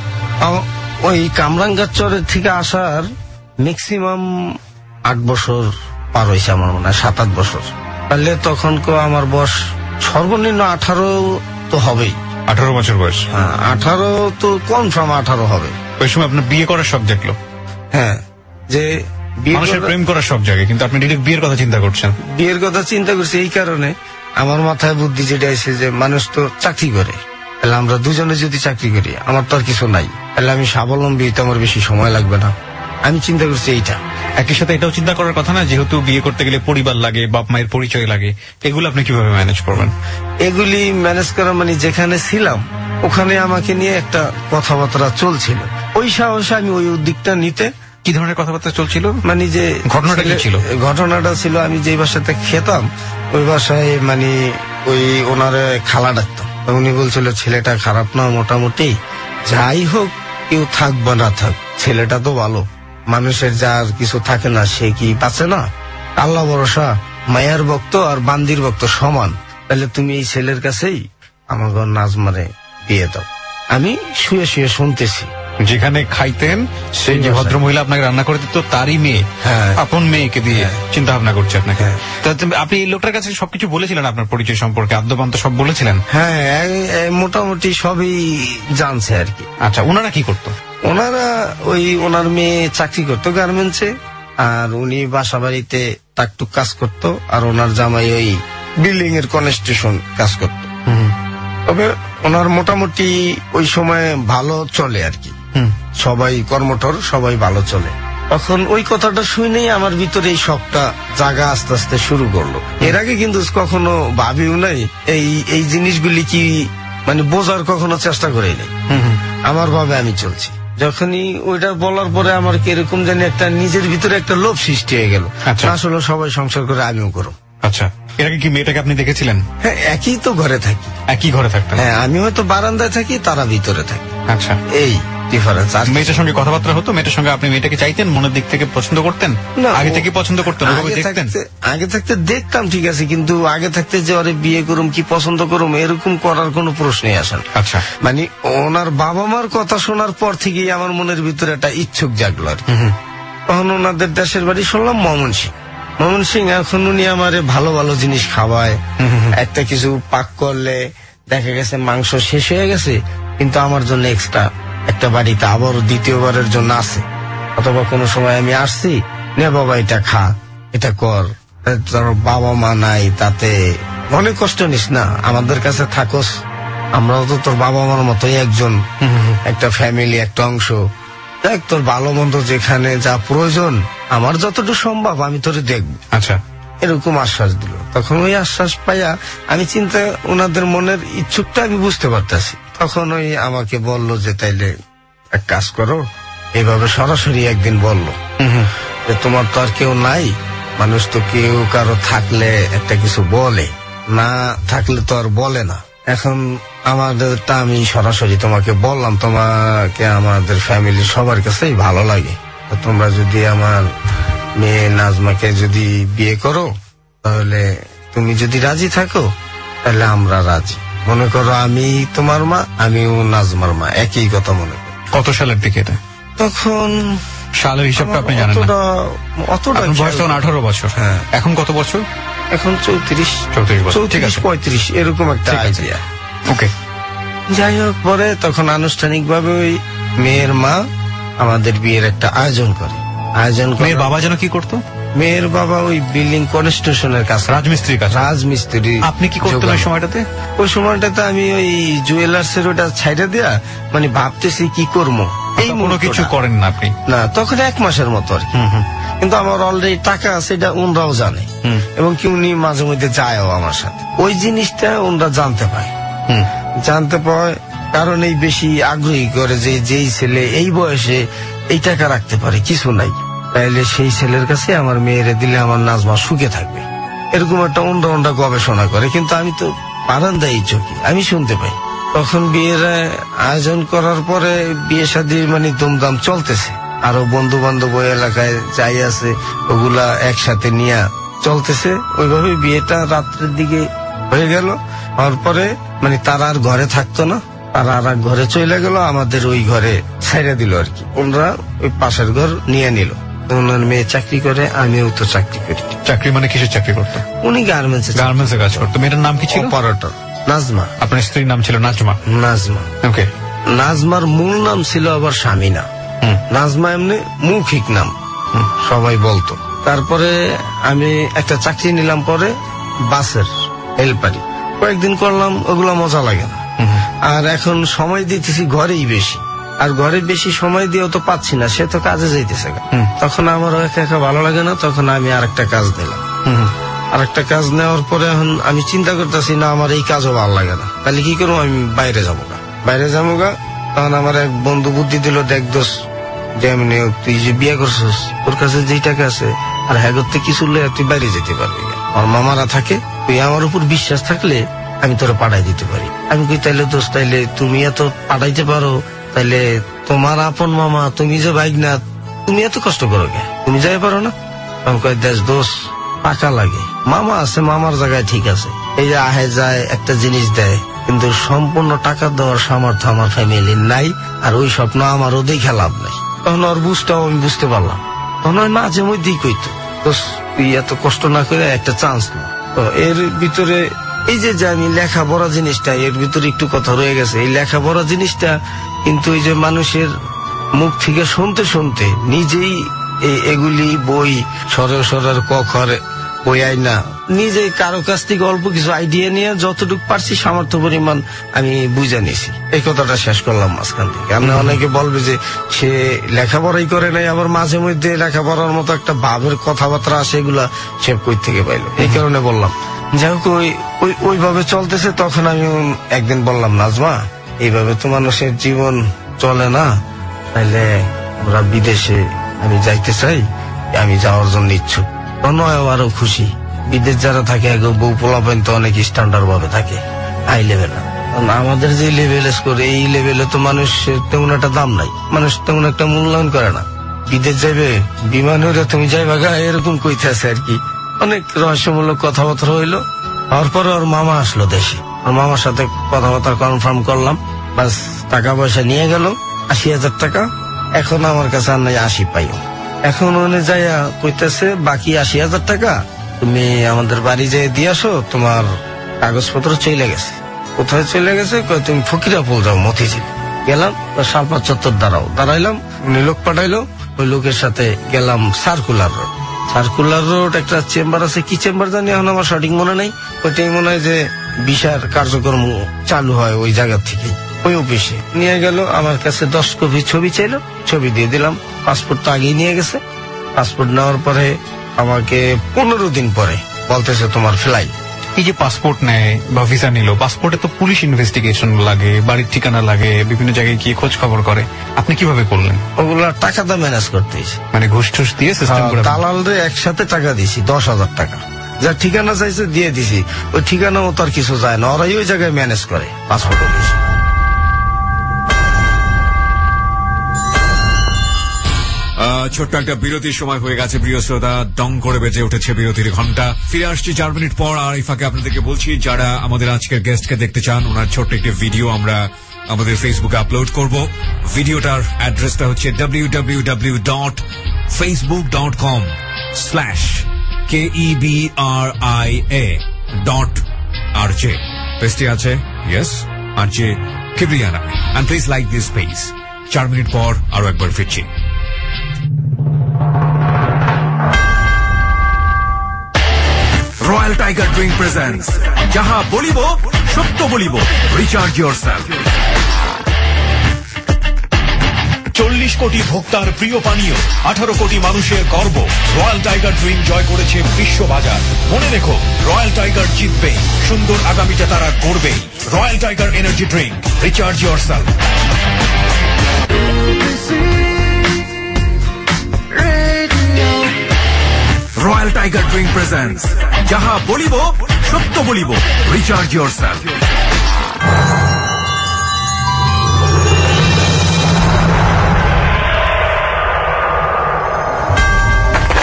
ওই কামরাঙ্গার চরের থেকে আসার ম্যাক্সিমাম আট বছর পার হয়েছে আমার মনে হয়, সাত আট বছর। তাহলে তখন কো আমার বয়স সর্বনিম্ন আঠারো তো হবেই। আঠারো বছর বয়স? হ্যাঁ, আঠারো তো কনফার্ম আঠারো হবে। ওই সময় আপনার বিয়ে করার শখ দেখলো? হ্যাঁ, যে মানুষের প্রেম করার সব জায়গায়, কিন্তু আপনি ডিরেক্ট বিয়ের কথা চিন্তা করছেন। বিয়ের কথা চিন্তা করছি এই কারণে, আমার মাথায় বুদ্ধি যেটা এসে যে মানুষ তো চাকরি করে, তাহলে আমরা দুজনে যদি চাকরি করি আমার তো আর কিছু নাই, তাহলে আমি স্বাবলম্বী, তো আমার বেশি সময় লাগবে না। আমি চিন্তা করছি এইটা। একই সাথে এটাও চিন্তা করার কথা না, যেহেতু বিয়ে করতে গেলে পরিবার লাগে, বাপ মায়ের পরিচয় লাগে, এগুলো আপনি কিভাবে ম্যানেজ করবেন? এগুলি ম্যানেজ করা মানে যেখানে ছিলাম ওখানে আমাকে নিয়ে একটা কথাবার্তা চলছিল, ওই সাহসে আমি ওই উদ্যোগটা নিতে। কি ধরনের কথাবার্তা চলছিল? মানে যে ঘটনাটা কি ছিল? ঘটনাটা ছিল আমি যে বাসাতে খেতাম ওই বাসায় মানে ওই ওনারে খালা ডাকতাম। উনি বলছিল ছেলেটা খারাপ না, মোটামুটি যাই হোক, কেউ থাক বা না থাক, ছেলেটা তো ভালো। মানুষের যার কিছু থাকে না সে কি বাঁচে না? আল্লাহ ভরসা, মায়ার ভক্ত আর বান্দির ভক্ত সমান। তাহলে তুমি এই ছেলের কাছেই আমার ঘর নাজমারে বিয়ে দাও। আমি শুয়ে শুয়ে শুনতেছি। যেখানে খাইতেন সেই যে ভদ্র মহিলা আপনাকে রান্না করে দিত তারই মেয়ে, আপন মেয়েকে দিয়ে চিন্তা ভাবনা করছে আপনাকে। আপনি এই লোকটার কাছে সবকিছু বলেছিলেন আপনার পরিচয় সম্পর্কে, আদ্যপান্ত সব বলেছিলেন? হ্যাঁ, মোটামুটি সবই জানছে আর কি। আচ্ছা, ওনারা কি করতো? ওনারা ওই ওনার মেয়ে চাকরি করতো গার্মেন্টসে, আর উনি বাসা বাড়িতে টাকটুক কাজ করতো, আর ওনার জামাই ওই বিল্ডিং এর কনস্ট্রাকশন কাজ করতো। তবে ওনার মোটামুটি ওই সময় ভালো চলে আর কি, সবাই কর্মঠর, সবাই ভালো চলে। তখন ওই কথাটা শুনেই আমার ভিতরে এই শখটা জাগা আস্তে আস্তে শুরু করলো। এর আগে কিন্তু কখনো ভাবিও নাই, এই এই জিনিসগুলি কি মানে বোঝার কখনো চেষ্টা করি নাই। আমার ভাবে আমি চলছি। যখনই ওইটা বলার পরে আমার কিরকম জানি একটা নিজের ভিতরে একটা লোভ সৃষ্টি হয়ে গেল, আসলে সবাই সংসার করে আমিও করব। আচ্ছা, এর আগে কি মেয়েটাকে আপনি দেখেছিলেন? হ্যাঁ, একই তো ঘরে থাকি। একই ঘরে থাকতেন? হ্যাঁ, আমি হয়তো বারান্দায় থাকি, তারা ভিতরে থাকে। আচ্ছা, এই ডিফারেন্স। আর মেয়েটার সঙ্গে কথাবার্তা হতো? মেয়েটার সঙ্গে আপনি মেয়েটাকে চাইতেন, মনের দিক থেকে পছন্দ করতেন? আগে থেকে পছন্দ করতেন? আগে থাকতে দেখতাম ঠিক আছে, কিন্তু আগে থাকতে যে ওরে বিয়ে করুম কি পছন্দ করুম এরকম করার কোনো প্রশ্নই আসে না। আচ্ছা, মানে ওনার বাবা মার কথা শোনার পর থেকেই আমার মনের ভিতরে একটা ইচ্ছুক জাগলো আর কি। তখন ওনাদের দেশের বাড়ি শুনলাম ময়মনসিং। ময়মনসিং এখন উনি আমার ভালো ভালো জিনিস খাওয়ায়, একটা কিছু পাক করলে দেখা গেছে মাংস শেষ হয়ে গেছে, কিন্তু আমার জন্য এক্সট্রা একটা বাড়িতে আবার দ্বিতীয়বারের জন্য আছে। অথবা কোনো সময় আমি আসছি, নে বাবা এটা খা, এটা কর, তোর বাবা মা নাই তাতে অনেক কষ্ট নিস না, আমাদের কাছে থাকোস, আমরাও তো তোর বাবা মার মতোই একজন, একটা ফ্যামিলি, একটা অংশ, দেখ তোর ভালো মন্দ যেখানে যা প্রয়োজন আমার যতটুকু সম্ভব আমি তোরে দেখবো। আচ্ছা, এরকম আশ্বাস দিল। তখন ওই আশ্বাস পাইয়া আমি চিন্তা, ওনাদের মনের ইচ্ছুকটা আমি বুঝতে পারতেছি। তখন ওই আমাকে বলল যে তাইলে এক কাজ করো, এইভাবে সরাসরি একদিন বললো যে তোমার তো আর কেউ নাই, মানুষ তো কেউ কারো থাকলে একটা কিছু বলে, না থাকলে তো আর বলে না। এখন আমাদেরটা আমি সরাসরি তোমাকে বললাম, তোমাকে আমাদের ফ্যামিলি সবার কাছেই ভালো লাগে, তোমরা যদি আমার মেয়ে নাজমাকে যদি বিয়ে করো, তাহলে তুমি যদি রাজি থাকো তাহলে আমরা রাজি। মনে করো আমি তোমার মা, আমিও নাজমার মা, একই কথা মনে করো। কত সালের দিকে এটা? তখন সালের হিসাবটা আপনি জানেন না? অতটা বয়স তখন আঠারো বছর। হ্যাঁ, এখন কত বছর? এখন চৌত্রিশ চৌত্রিশ বছর, চৌত্রিশ পঁয়ত্রিশ এরকম একটা আইডিয়া। ওকে, যাই হোক, পরে তখন আনুষ্ঠানিক ভাবে ওই মেয়ের মা আমাদের বিয়ের একটা আয়োজন করে। আয়োজন করে। মেয়ের বাবা যেন কি করতো? মেয়ের বাবা ওই বিল্ডিং কনস্ট্রাকশনের কাজ, রাজমিস্ত্রির কাজ। রাজমিস্ত্রি। আপনি কি করতেন ওই সময়টাতে? ওই সময়টাতে আমি ওই জুয়েলার্স এর ওটা ছাইড়ে দেয়া, মানে ভাবতেছি কি করবো, এই কোনো কিছু করেন না আপনি? না, তখন এক মাসের মতো আর কি। কিন্তু আমার অলরেডি টাকা আছে, এটা ওনরাও জানে, এবং কি উনি মাঝে মধ্যে যায়ও আমার সাথে। ওই জিনিসটা ওনরা জানতে পায়, জানতে পায় কারণ এই বেশি আগ্রহী করে যে যেই ছেলে এই বয়সে এই টাকা রাখতে পারে, কিছু নাই, তাইলে সেই ছেলের কাছে আমার মেয়েরে দিলে আমার নাজমা সুখে থাকবে, এরকম একটা অন্ডা অন্ডা গবেষণা করে। কিন্তু আমি তো বারান্দায় চোখে আমি শুনতে পাই। তখন বিয়ের আয়োজন করার পরে বিয়ে শাদী মানে দুমদাম চলতেছে, আরো বন্ধু বান্ধব ওই এলাকায় যাই আছে ওগুলা একসাথে নিয়ে চলতেছে। ওইভাবে বিয়েটা রাত্রের দিকে হয়ে গেল। হওয়ার পরে মানে তারা আর ঘরে থাকতো না, তারা আর এক ঘরে চলে গেল, আমাদের ওই ঘরে ছেড়ে দিল আর কি। ওনারা ওই পাশের ঘর নিয়ে নিল। ওনার মেয়ে চাকরি করে, আমিও তো চাকরি করি। চাকরি মানে কিসের চাকরি করতো? উনি গার্মেন্টসে গার্মেন্টসে কাজ করতো। মেয়েটার নাম কি ছিল? অপারেটর নাজমা। আপনার স্ত্রীর নাম ছিল নাজমা? নাজমা। ওকে। নাজমার মূল নাম ছিল আবার শামিনা। নাজমা এমনি মৌখিক নাম, সবাই বলতো। তারপরে আমি একটা চাকরি নিলাম পরে বাসের হেল্পারি, কয়েকদিন করলাম, ওগুলো মজা লাগে না। আর এখন সময় দিতেছি ঘরেই বেশি, আর ঘরে বেশি সময় দিয়েও তো পাচ্ছি না, সে তো কাজে যাইতেছে। তখন আমার একা একা ভালো লাগে না, তখন আমি আরেকটা কাজ নিলাম। আরেকটা কাজ নেওয়ার পরে এখন আমি চিন্তা করতেছি না আমার এই কাজও ভালো লাগে না, তাহলে কি করবো, আমি বাইরে যাবো গা বাইরে যাবো গা তখন আমার এক বন্ধু বুদ্ধি দিল, দেখ দোষ যেমনি তুই যে বিয়ে করছিস তোর কাছে যেই টাকা আছে আর হ্যাঁ করতে কিছু তুই বাইরে যেতে পারবি। আমার মামারা থাকে, তুই আমার উপর বিশ্বাস থাকলে আমি তোরা পাঠাই দিতে পারি। আমি কই তাইলে দোষ, তাইলে তুমি এত পাঠাইতে পারো, তাইলে তোমার আপন মামা, তুমি যে বাইক না, তুমি এত কষ্ট করো কে, তুমি যাই পারো না? আমি কই দেশ দোষ টাকা লাগে, মামা আছে, মামার জায়গায় ঠিক আছে, এই যে আহে যায় একটা জিনিস দেয়, কিন্তু সম্পূর্ণ টাকা দেওয়ার সামর্থ্য আমার ফ্যামিলির নাই, আর ওই স্বপ্ন আমারও দেখে লাভ নাই। তখন ওর বুঝটাও আমি বুঝতে পারলাম। তখন ওই মাঝে মধ্যেই কইতো, দোষ তুই এত কষ্ট না করে একটা চান্স না। তো এর ভিতরে এই যে যে আমি লেখাপড়া জিনিসটা, এর ভিতরে একটু কথা রয়ে গেছে। এই লেখাপড়া জিনিসটা কিন্তু এই যে মানুষের মুখ থেকে শুনতে শুনতে নিজেই এগুলি বই সরে সরের কখর বই আইনা নিজে কারো কাছ থেকে অল্প কিছু আইডিয়া নিয়ে যতটুকু পারছি সামর্থ্য পরিমাণ আমি বুঝে নিছি। এই কথাটা শেষ করলাম মাঝখান থেকে। আমরা অনেকে বলবে যে সে লেখাপড়াই করে নাই, আবার মাঝে মধ্যে লেখাপড়ার মতো একটা ভাবের কথাবার্তা আসে, এগুলা সে কই থেকে পাইলো, এই কারণে বললাম। যাই হোক ওই ওইভাবে চলতেছে। তখন আমি একদিন বললাম, নাজমা এইভাবে তো মানুষের জীবন চলে না, তাইলে আমরা বিদেশে আমি যাইতে চাই, আমি যাওয়ার জন্য ইচ্ছুক। নয় আরো খুশি, বিদেশ যারা থাকে বউ পোলাপাইন তো অনেক স্ট্যান্ডার্ড ভাবে থাকে, হাই লেভেল। আমাদের যে লেভেলে করে এই লেভেলে তো মানুষের তেমন একটা দাম নাই, মানুষ তেমন একটা মূল্যায়ন করে না। বিদেশ যাবে বিমান হইলে তুমি যাইবা গা, এরকম কইতে আছে আর কি। অনেক রহস্যমূলক কথাবার্তা হইলো। হওয়ার পরে ওর মামা আসলো দেশে, ওর মামার সাথে কথাবার্তা কনফার্ম করলাম, বাস টাকা পয়সা নিয়ে গেল আশি হাজার টাকা। এখন আমার কাছে আর নাই আশি পাইও। এখন ওনে যাইয়া কইতেছে বাকি আশি হাজার টাকা তুমি আমাদের বাড়ি যেয়ে দিয়ে আসো, তোমার কাগজপত্র চলে গেছে। কোথায় চলে গেছে? তুমি ফকিরাপুল যাও মতিঝিল। গেলাম, সালপাত চত্বর দাঁড়াও, দাঁড়াইলাম, উনি লোক পাঠাইলো, ওই লোকের সাথে গেলাম সার্কুলার রোড। সার্কুলার রোড একটা চেম্বার আছে, কি চেম্বার জানি এখন আমার সঠিক মনে নেই, ওইটাই মনে হয় যে বিশার কার্যক্রম চালু হয় ওই জায়গা থেকে। ওই অফিসে নিয়ে গেল, আমার কাছে দশ কপি ছবি চাইলো, ছবি দিয়ে দিলাম। পাসপোর্ট তো আগেই নিয়ে গেছে। পাসপোর্ট নেওয়ার পরে আমাকে পনেরো দিন পরে বলতেছে তোমার ফ্লাইট। এই যে পাসপোর্ট নেয় বা ভিসা নিল, পাসপোর্টে তো পুলিশ ইনভেস্টিগেশন লাগে, বাড়ির ঠিকানা লাগে, বিভিন্ন জায়গায় গিয়ে খোঁজ খবর করে। আপনি কিভাবে করলেন? ওগুলা টাকাটা ম্যানেজ করতে মানে ঘুষ টুস দিয়ে সিস্টেম করে দালালরে একসাথে টাকা দিছি, দশ হাজার টাকা। যার ঠিকানা চাইছে দিয়ে দিছি, ওই ঠিকানা ও তার কিছু যায় না, ওরাই ওই জায়গায় ম্যানেজ করে পাসপোর্ট অফিস। ছোট্ট একটা বিরতির সময় হয়ে গেছে প্রিয় শ্রোতা, ডং করে বেজে উঠেছে বিরতির ঘন্টা। ফিরে আসছি চার মিনিট পর। আর এই ফাঁকে আপনাদেরকে বলছি, যারা আমাদের আজকের গেস্টকে দেখতে চান, ওনার ছোট্ট একটি ভিডিও আমরা আমাদের ফেসবুকে আপলোড করব। ভিডিওটার অ্যাড্রেসটা হচ্ছে W W W dot Facebook dot com slash K E B R I A dot R J. পেজটি আছে ইয়েস আর জে কিবরিয়া নামে। And please like this page. চার মিনিট পর আরো একবার ফিরছি। রয়্যাল টাইগার ড্রিঙ্ক প্রেজেন্টস যাহা বলিব সত্য বলিব, রিচার্জ ইয়োরসেলফ। চল্লিশ কোটি ভোক্তার প্রিয় পানীয়, আঠারো কোটি মানুষের গর্ব। রয়্যাল টাইগার ড্রিঙ্ক জয় করেছে বিশ্ববাজার। মনে রেখো, রয়্যাল টাইগার জিতবেই, সুন্দর আগামীটা তারা করবেই। Royal tiger energy drink, recharge yourself. Royal tiger drink presents যাহা বলিব সত্য বলিব, রিচার্জ ইয়োরসেলফ।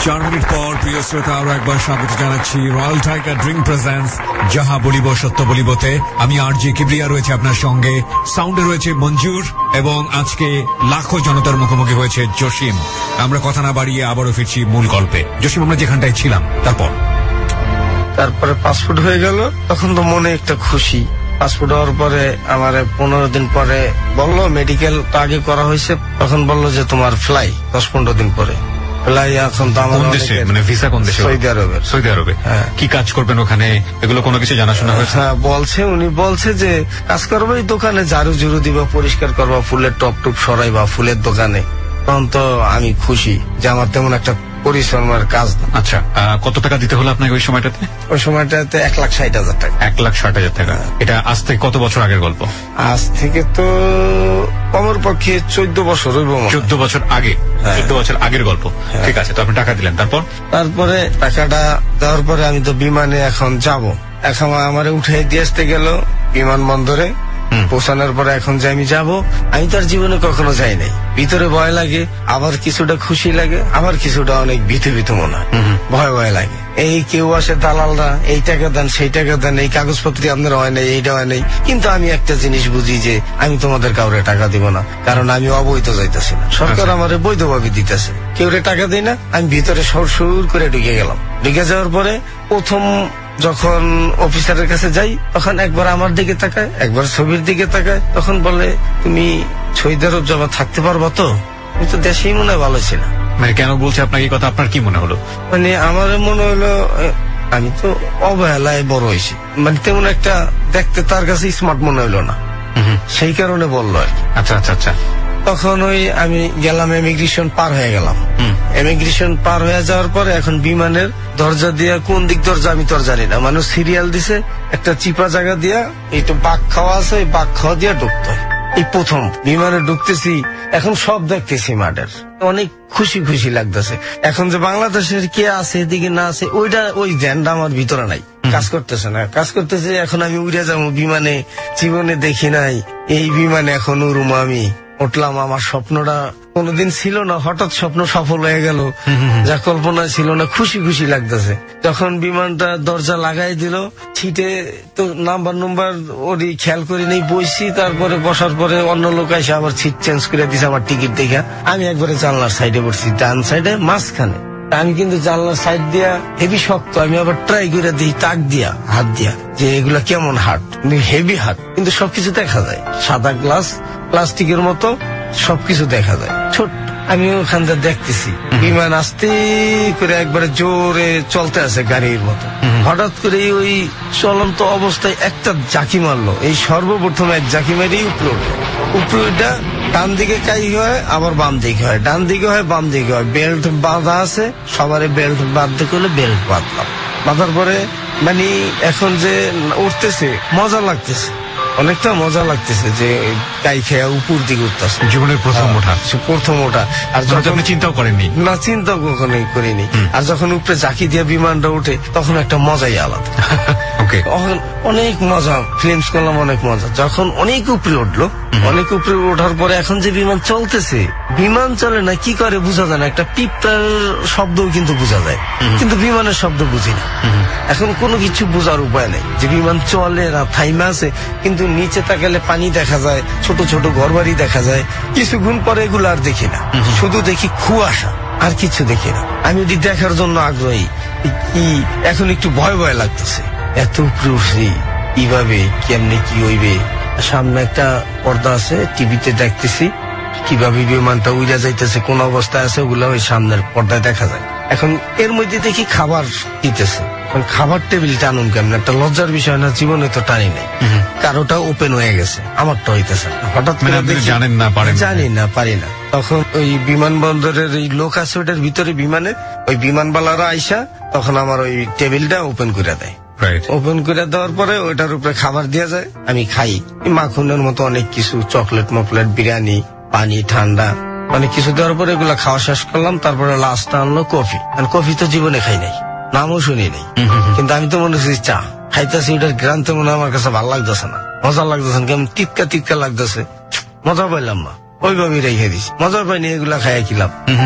চার মিনিট পর প্রিয় শ্রোতা আরো একবার স্বাগত জানাচ্ছি রয়্যাল টাইগার ড্রিঙ্ক প্রেজেন্স যাহা বলিব সত্য বলিবতে। আমি আর জি কিবরিয়া রয়েছে আপনার সঙ্গে, সাউন্ডে রয়েছে মঞ্জুর এবং আজকে লাখো জনতার মুখোমুখি হয়েছে জসিম। আমরা কথা না বাড়িয়ে আবারও ফিরছি মূল গল্পে। জসিম, আমরা যেখানটায় ছিলাম তারপর তারপরে পাসপোর্ট হয়ে গেল, তখন তো মনে একটা খুশি। পাসপোর্ট হওয়ার পরে আমার পনেরো দিন পরে বললো মেডিকেল আগে করা হয়েছে, তখন বললো যে তোমার ফ্লাই দশ পনেরো দিন পরে ফ্লাই। এখন তো আমার মানে ভিসা কোন দেশে? সৌদি আরবে। সৌদি আরবে কি কাজ করবেন ওখানে, এগুলো কোনো কিছু জানাশোনা হয়েছে? হ্যাঁ বলছে, উনি বলছে যে কাজ করবো এই দোকানে, ঝাড়ু ঝুড়ু দিবা, পরিষ্কার করবা, ফুলের টপ টপ সরাইবা ফুলের দোকানে। তখন তো আমি খুশি যে আমার তেমন একটা পরিশ্রমের কাজ। আচ্ছা, কত টাকা দিতে হলো আপনাকে ওই সময়টাতে? ওই সময়টাতে এক লাখ ষাট হাজার টাকা। এক লাখ ষাট হাজার টাকা। এটা আজ থেকে কত বছর আগের গল্প? আজ থেকে তো কমর পক্ষে চোদ্দ বছর হইব। চোদ্দ বছর আগে? চোদ্দ বছর আগের গল্প। ঠিক আছে, তো আপনি টাকা দিলেন, তারপর? তারপরে টাকাটা দেওয়ার পরে আমি তো বিমানে এখন যাব, এখন আমার উঠে দিয়ে আসতে গেল বিমানবন্দরে। পৌঁছানোর পরে এখন যে আমি যাব, আমি তার জীবনে কখনো যাই নাই। ভিতরে ভয় লাগে, আবার কিছুটা খুশি লাগে, আবার কিছুটা অনেক ভীতু ভীতু মনে হয়, ভয় ভয় লাগে। এই কেউ আসে দালালরা, এই টাকা দেন সেই টাকা দেন, এই কাগজপত্র আপনার হয় নাই, এইটা হয় নাই। কিন্তু আমি একটা জিনিস বুঝি যে আমি তোমাদের কাউরে টাকা দিব না, কারণ আমি অবৈধ যাইতেছি না, সরকার আমার বৈধভাবে দিতেছে। কেউরে টাকা দিই না। আমি ভিতরে সর সুর করে ঢুকে গেলাম। ঢুকে যাওয়ার পরে প্রথম যখন অফিসারের কাছে যাই, তখন একবার আমার দিকে তাকায়, একবার ছবির দিকে তাকায়। তখন বলে তুমি সৌদি আরব যাবা, থাকতে পারবো তো? আমি তো দেশেই মনে হয় ভালো ছিলাম। মানে কেন বলছে আপনাকে এই কথা, আপনার কি মনে হলো? মানে আমার মনে হলো আমি তো অবহেলায় বড় হয়েছি, মানে তেমন একটা দেখতে তার কাছে স্মার্ট মনে হইলো না, সেই কারণে বললো। আচ্ছা আচ্ছা আচ্ছা। তখন ওই আমি গেলাম, ইমিগ্রেশন পার হয়ে গেলাম। ইমিগ্রেশন পার হয়ে যাওয়ার পরে এখন বিমানের দরজা দিয়া, কোন দিক দরজা আমি তোর জানি না, মানুষ সিরিয়াল দিছে, একটা চিপা জায়গা দিয়া একটু বাঘ খাওয়া আছে, ওই বাঘ খাওয়া দিয়া ঢুকতে হয়। এই প্রথম বিমানে ঢুকতেছি, এখন সব দেখতেছি মাঠের, অনেক খুশি খুশি লাগতেছে। এখন যে বাংলাদেশের কে আছে এদিকে না আছে, ওইটা ওই ধ্যানটা আমার ভিতরে নাই, কাজ করতেছে না, কাজ করতেছে। এখন আমি উড়ে যাবো বিমানে, জীবনে দেখি নাই এই বিমানে, এখন উড়ুম আমি। উঠলাম, আমার স্বপ্নটা কোনোদিন ছিল না, হঠাৎ স্বপ্ন সফল হয়ে গেল, যা কল্পনা ছিল না, খুশি খুশি লাগতেছে। যখন বিমানটা দরজা লাগাই দিল, ছিটে তো নাম্বার নাম্বার ওরই খেয়াল করি নেই, বসছি। তারপরে বসার পরে অন্য লোক এসে আবার সিট চেঞ্জ করে দিছে আমার টিকিট দেখা। আমি একবারে জানলার সাইডে বসছি, ডান সাইডে মাঝখানে। আমি কিন্তু জানলার সাইড দিয়া হেভি শক্ত, আমি আবার ট্রাই করে দিই তাক দিয়া, হাত দিয়া, যে এগুলা কেমন হাট, হেভি হাট, কিন্তু সবকিছু দেখা যায়, সাদা গ্লাস, প্লাস্টিকের মতো সবকিছু দেখা যায়। ছোট আমি ওখান থেকে দেখতেছি বিমান আস্তে করে একবারে জোরে চলতে আছে গাড়ির মতো। হঠাৎ করে ওই চলন্ত অবস্থায় একটা জাকি মারলো, এই সর্বপ্রথম এক জাকি মারি উপরে উঠে, উপরে ওইটা ডান দিকে কাই হয়, আবার বাম দিকে হয়, ডান দিকে হয়, বাম দিকে হয়। বেল্ট বাঁধা আছে, সবারই বেল্ট বাঁধতে করলে বেল্ট বাঁধলাম। বাঁধার পরে মানে এখন যে উঠতেছে মজা লাগতেছে, অনেকটা মজা লাগতেছে, যে কাই খেয়া উপর দিকে উঠতেছে। জীবনের প্রথম ওঠা, প্রথম ওঠা। আর যখন আপনি চিন্তাও করেননি? না, চিন্তা কখনোই করিনি। আর যখন উপরে জাকি দিয়ে বিমানটা উঠে, তখন একটা মজাই আলাদা। অনেক মজা, ফিল্মস করলাম, অনেক মজা। যখন অনেক উপরে উঠলো, অনেক উপরে ওঠার পরে এখন যে বিমান চলতেছে, বিমান চলে না, কি করে বোঝা যায় না, একটা পিপটার শব্দও কিন্তু বোঝা যায়, কিন্তু বিমানের শব্দ বুঝি না। এখন কোনো কিছু বোঝার উপায় নেই, যে বিমান চলে না, থাইমা আছে, কিন্তু নিচে তাকালে পানি দেখা যায়, ছোট ছোট ঘরবাড়ি দেখা যায়। কিছুক্ষণ পরে এগুলো আর দেখি না, শুধু দেখি কুয়াশা, আর কিছু দেখি না। আমি ওটি দেখার জন্য আগ্রহী। কি এখন একটু ভয় ভয় লাগতেছে, এত উপরে উঠছি, কিভাবে কেমনে কি হইবে। সামনে একটা পর্দা আছে, টিভিতে দেখতেছি কিভাবে বিমানটা উড়ে যাইতেছে, কোন অবস্থায় আছে, ওগুলো ওই সামনের পর্দায় দেখা যায়। এখন এর মধ্যে দেখি খাবার দিতেছে, খাবার টেবিল টানুন কেমন, একটা লজ্জার বিষয় না, জীবনে তো টানি নাই। কারোটা ওপেন হয়ে গেছে, আমারটা হইতেছে হঠাৎ জানেন না, পারেন, জানি না, পারি না। তখন ওই বিমানবন্দরের এই লোক আছে ওইটার ভিতরে বিমানে, ওই বিমানবালারা আইসা তখন আমার ওই টেবিলটা ওপেন করে দেয়। ওপেন করে দেওয়ার পরে ওইটার উপরে খাবার দেওয়া যায়, আমি খাই। মাখনের মতো অনেক কিছু, চকলেট মকলেট, বিরিয়ানি, পানি, ঠান্ডা, অনেক কিছু দেওয়ার পরে এগুলা খাওয়া শেষ করলাম। তারপরে লাস্ট আনলো কফি। কফি তো জীবনে খাই নাই, নামও শুনি নাই, কিন্তু আমি তো মনে হচ্ছে চা খাইতেছি, ওটার গ্রাম তো মনে আমার কাছে ভালো লাগতেছে না, মজা লাগতেছে না, কেমন টিটকা টিটকা লাগতেছে, মজা পাইলাম না, ওইভাবে রেখে দিছি, মজা পাইনি, এগুলা খাইয়া খিলাম।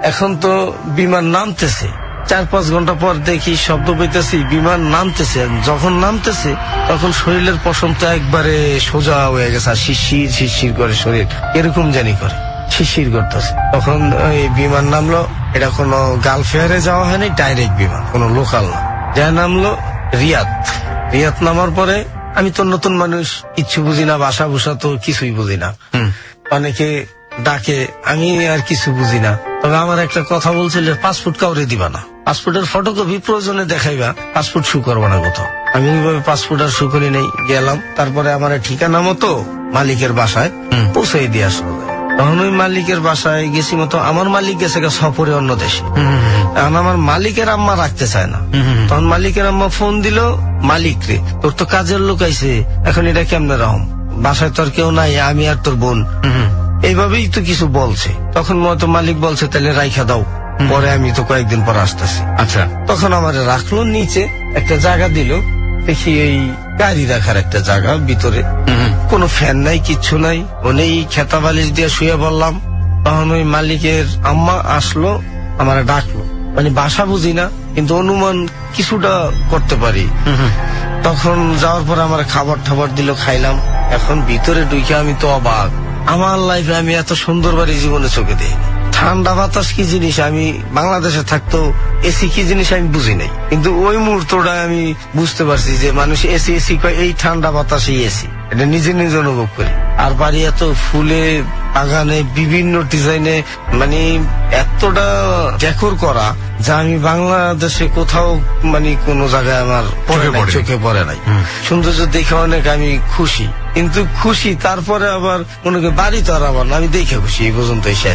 এখন তো বিমান নামতেছে, চার পাঁচ ঘন্টা পর দেখি শব্দ পেতেছি বিমান নামতেছে। যখন নামতেছে তখন শরীরের পশম তো একবারে সোজা হয়ে গেছে, আর শিরশির শিরশির করে শরীর এরকম জানি করে শিরশির করতেছে। তখন ওই বিমান নামলো, এটা কোনো গালফেয়ারে যাওয়া হয়নি, ডাইরেক্ট বিমান, কোনো লোকাল না। যা নামলো রিয়াদ। রিয়াদ নামার পরে আমি তো নতুন মানুষ, কিচ্ছু বুঝি না, ভাষা ভূষা তো কিছুই বুঝি না। অনেকে ডাকে, আমি আর কিছু বুঝি না। তবে আমার একটা কথা বলছিল, পাসপোর্ট কাউরে দিবা না, পাসপোর্টের ফটোকপি প্রয়োজনে দেখাইবা, পাসপোর্ট শু করবো না কোথাও। আমি ওইভাবে পাসপোর্ট আর শু করি নেই, গেলাম। তারপরে আমার ঠিকানা মতো মালিকের বাসায় পৌঁছে দিয়ে আসলো। তখন ওই মালিকের বাসায় গেছি মতো, আমার মালিক গেছে সফরে অন্য দেশে। এখন আমার মালিকের আম্মা রাখতে চায় না। তখন মালিকের আম্মা ফোন দিল মালিক রে, তোর তো কাজের লোক আইছে, এখন এটা কেমনে রকম, বাসায় তোর কেউ নাই, আমি আর তোর বোন, এইভাবেই তো কিছু বলছে। তখন মতো মালিক বলছে তাহলে রাইখা দাও, পরে আমি তো কয়েকদিন পর আসতেছি। আচ্ছা, তখন আমার রাখলো, নিচে একটা জায়গা দিল, দেখি এই গাড়ি রাখার একটা জায়গা, ভিতরে কোনো ফ্যান নাই, কিচ্ছু নাই, ওনেই খেতা বালিশ দিয়ে শুয়ে বললাম। তখন ওই মালিকের আম্মা আসলো, আমার ডাকলো, মানে ভাষা বুঝি না কিন্তু অনুমান কিছুটা করতে পারি। তখন যাওয়ার পর আমার খাবার টাবার দিল, খাইলাম। এখন ভিতরে ঢুকে আমি তো অবাক, আমার লাইফে আমি এত সুন্দর বাড়ি জীবনে চোখে দেইনি। ঠান্ডা বাতাস কি জিনিস আমি বাংলাদেশে থাকতো, এসি কি জিনিস আমি বুঝি নাই, কিন্তু ওই মুহূর্তটা আমি বুঝতে পারছি যে মানুষ এসি এসি কয়, এই ঠান্ডা বাতাসই এসি, এটা নিজে নিজে অনুভব করি। আর বাড়ি এত ফুলে বাগানে বিভিন্ন ডিজাইনে, মানে এতটা ডেকোর করা যা আমি বাংলাদেশে কোথাও মানে কোন জায়গায় আমার চোখে পড়ে নাই। সৌন্দর্য দেখে অনেক আমি খুশি, কিন্তু খুশি তারপরে আবার মনে করি বাড়ি তো আর আমার আমি দেখে খুশি, এই পর্যন্তই শেষ।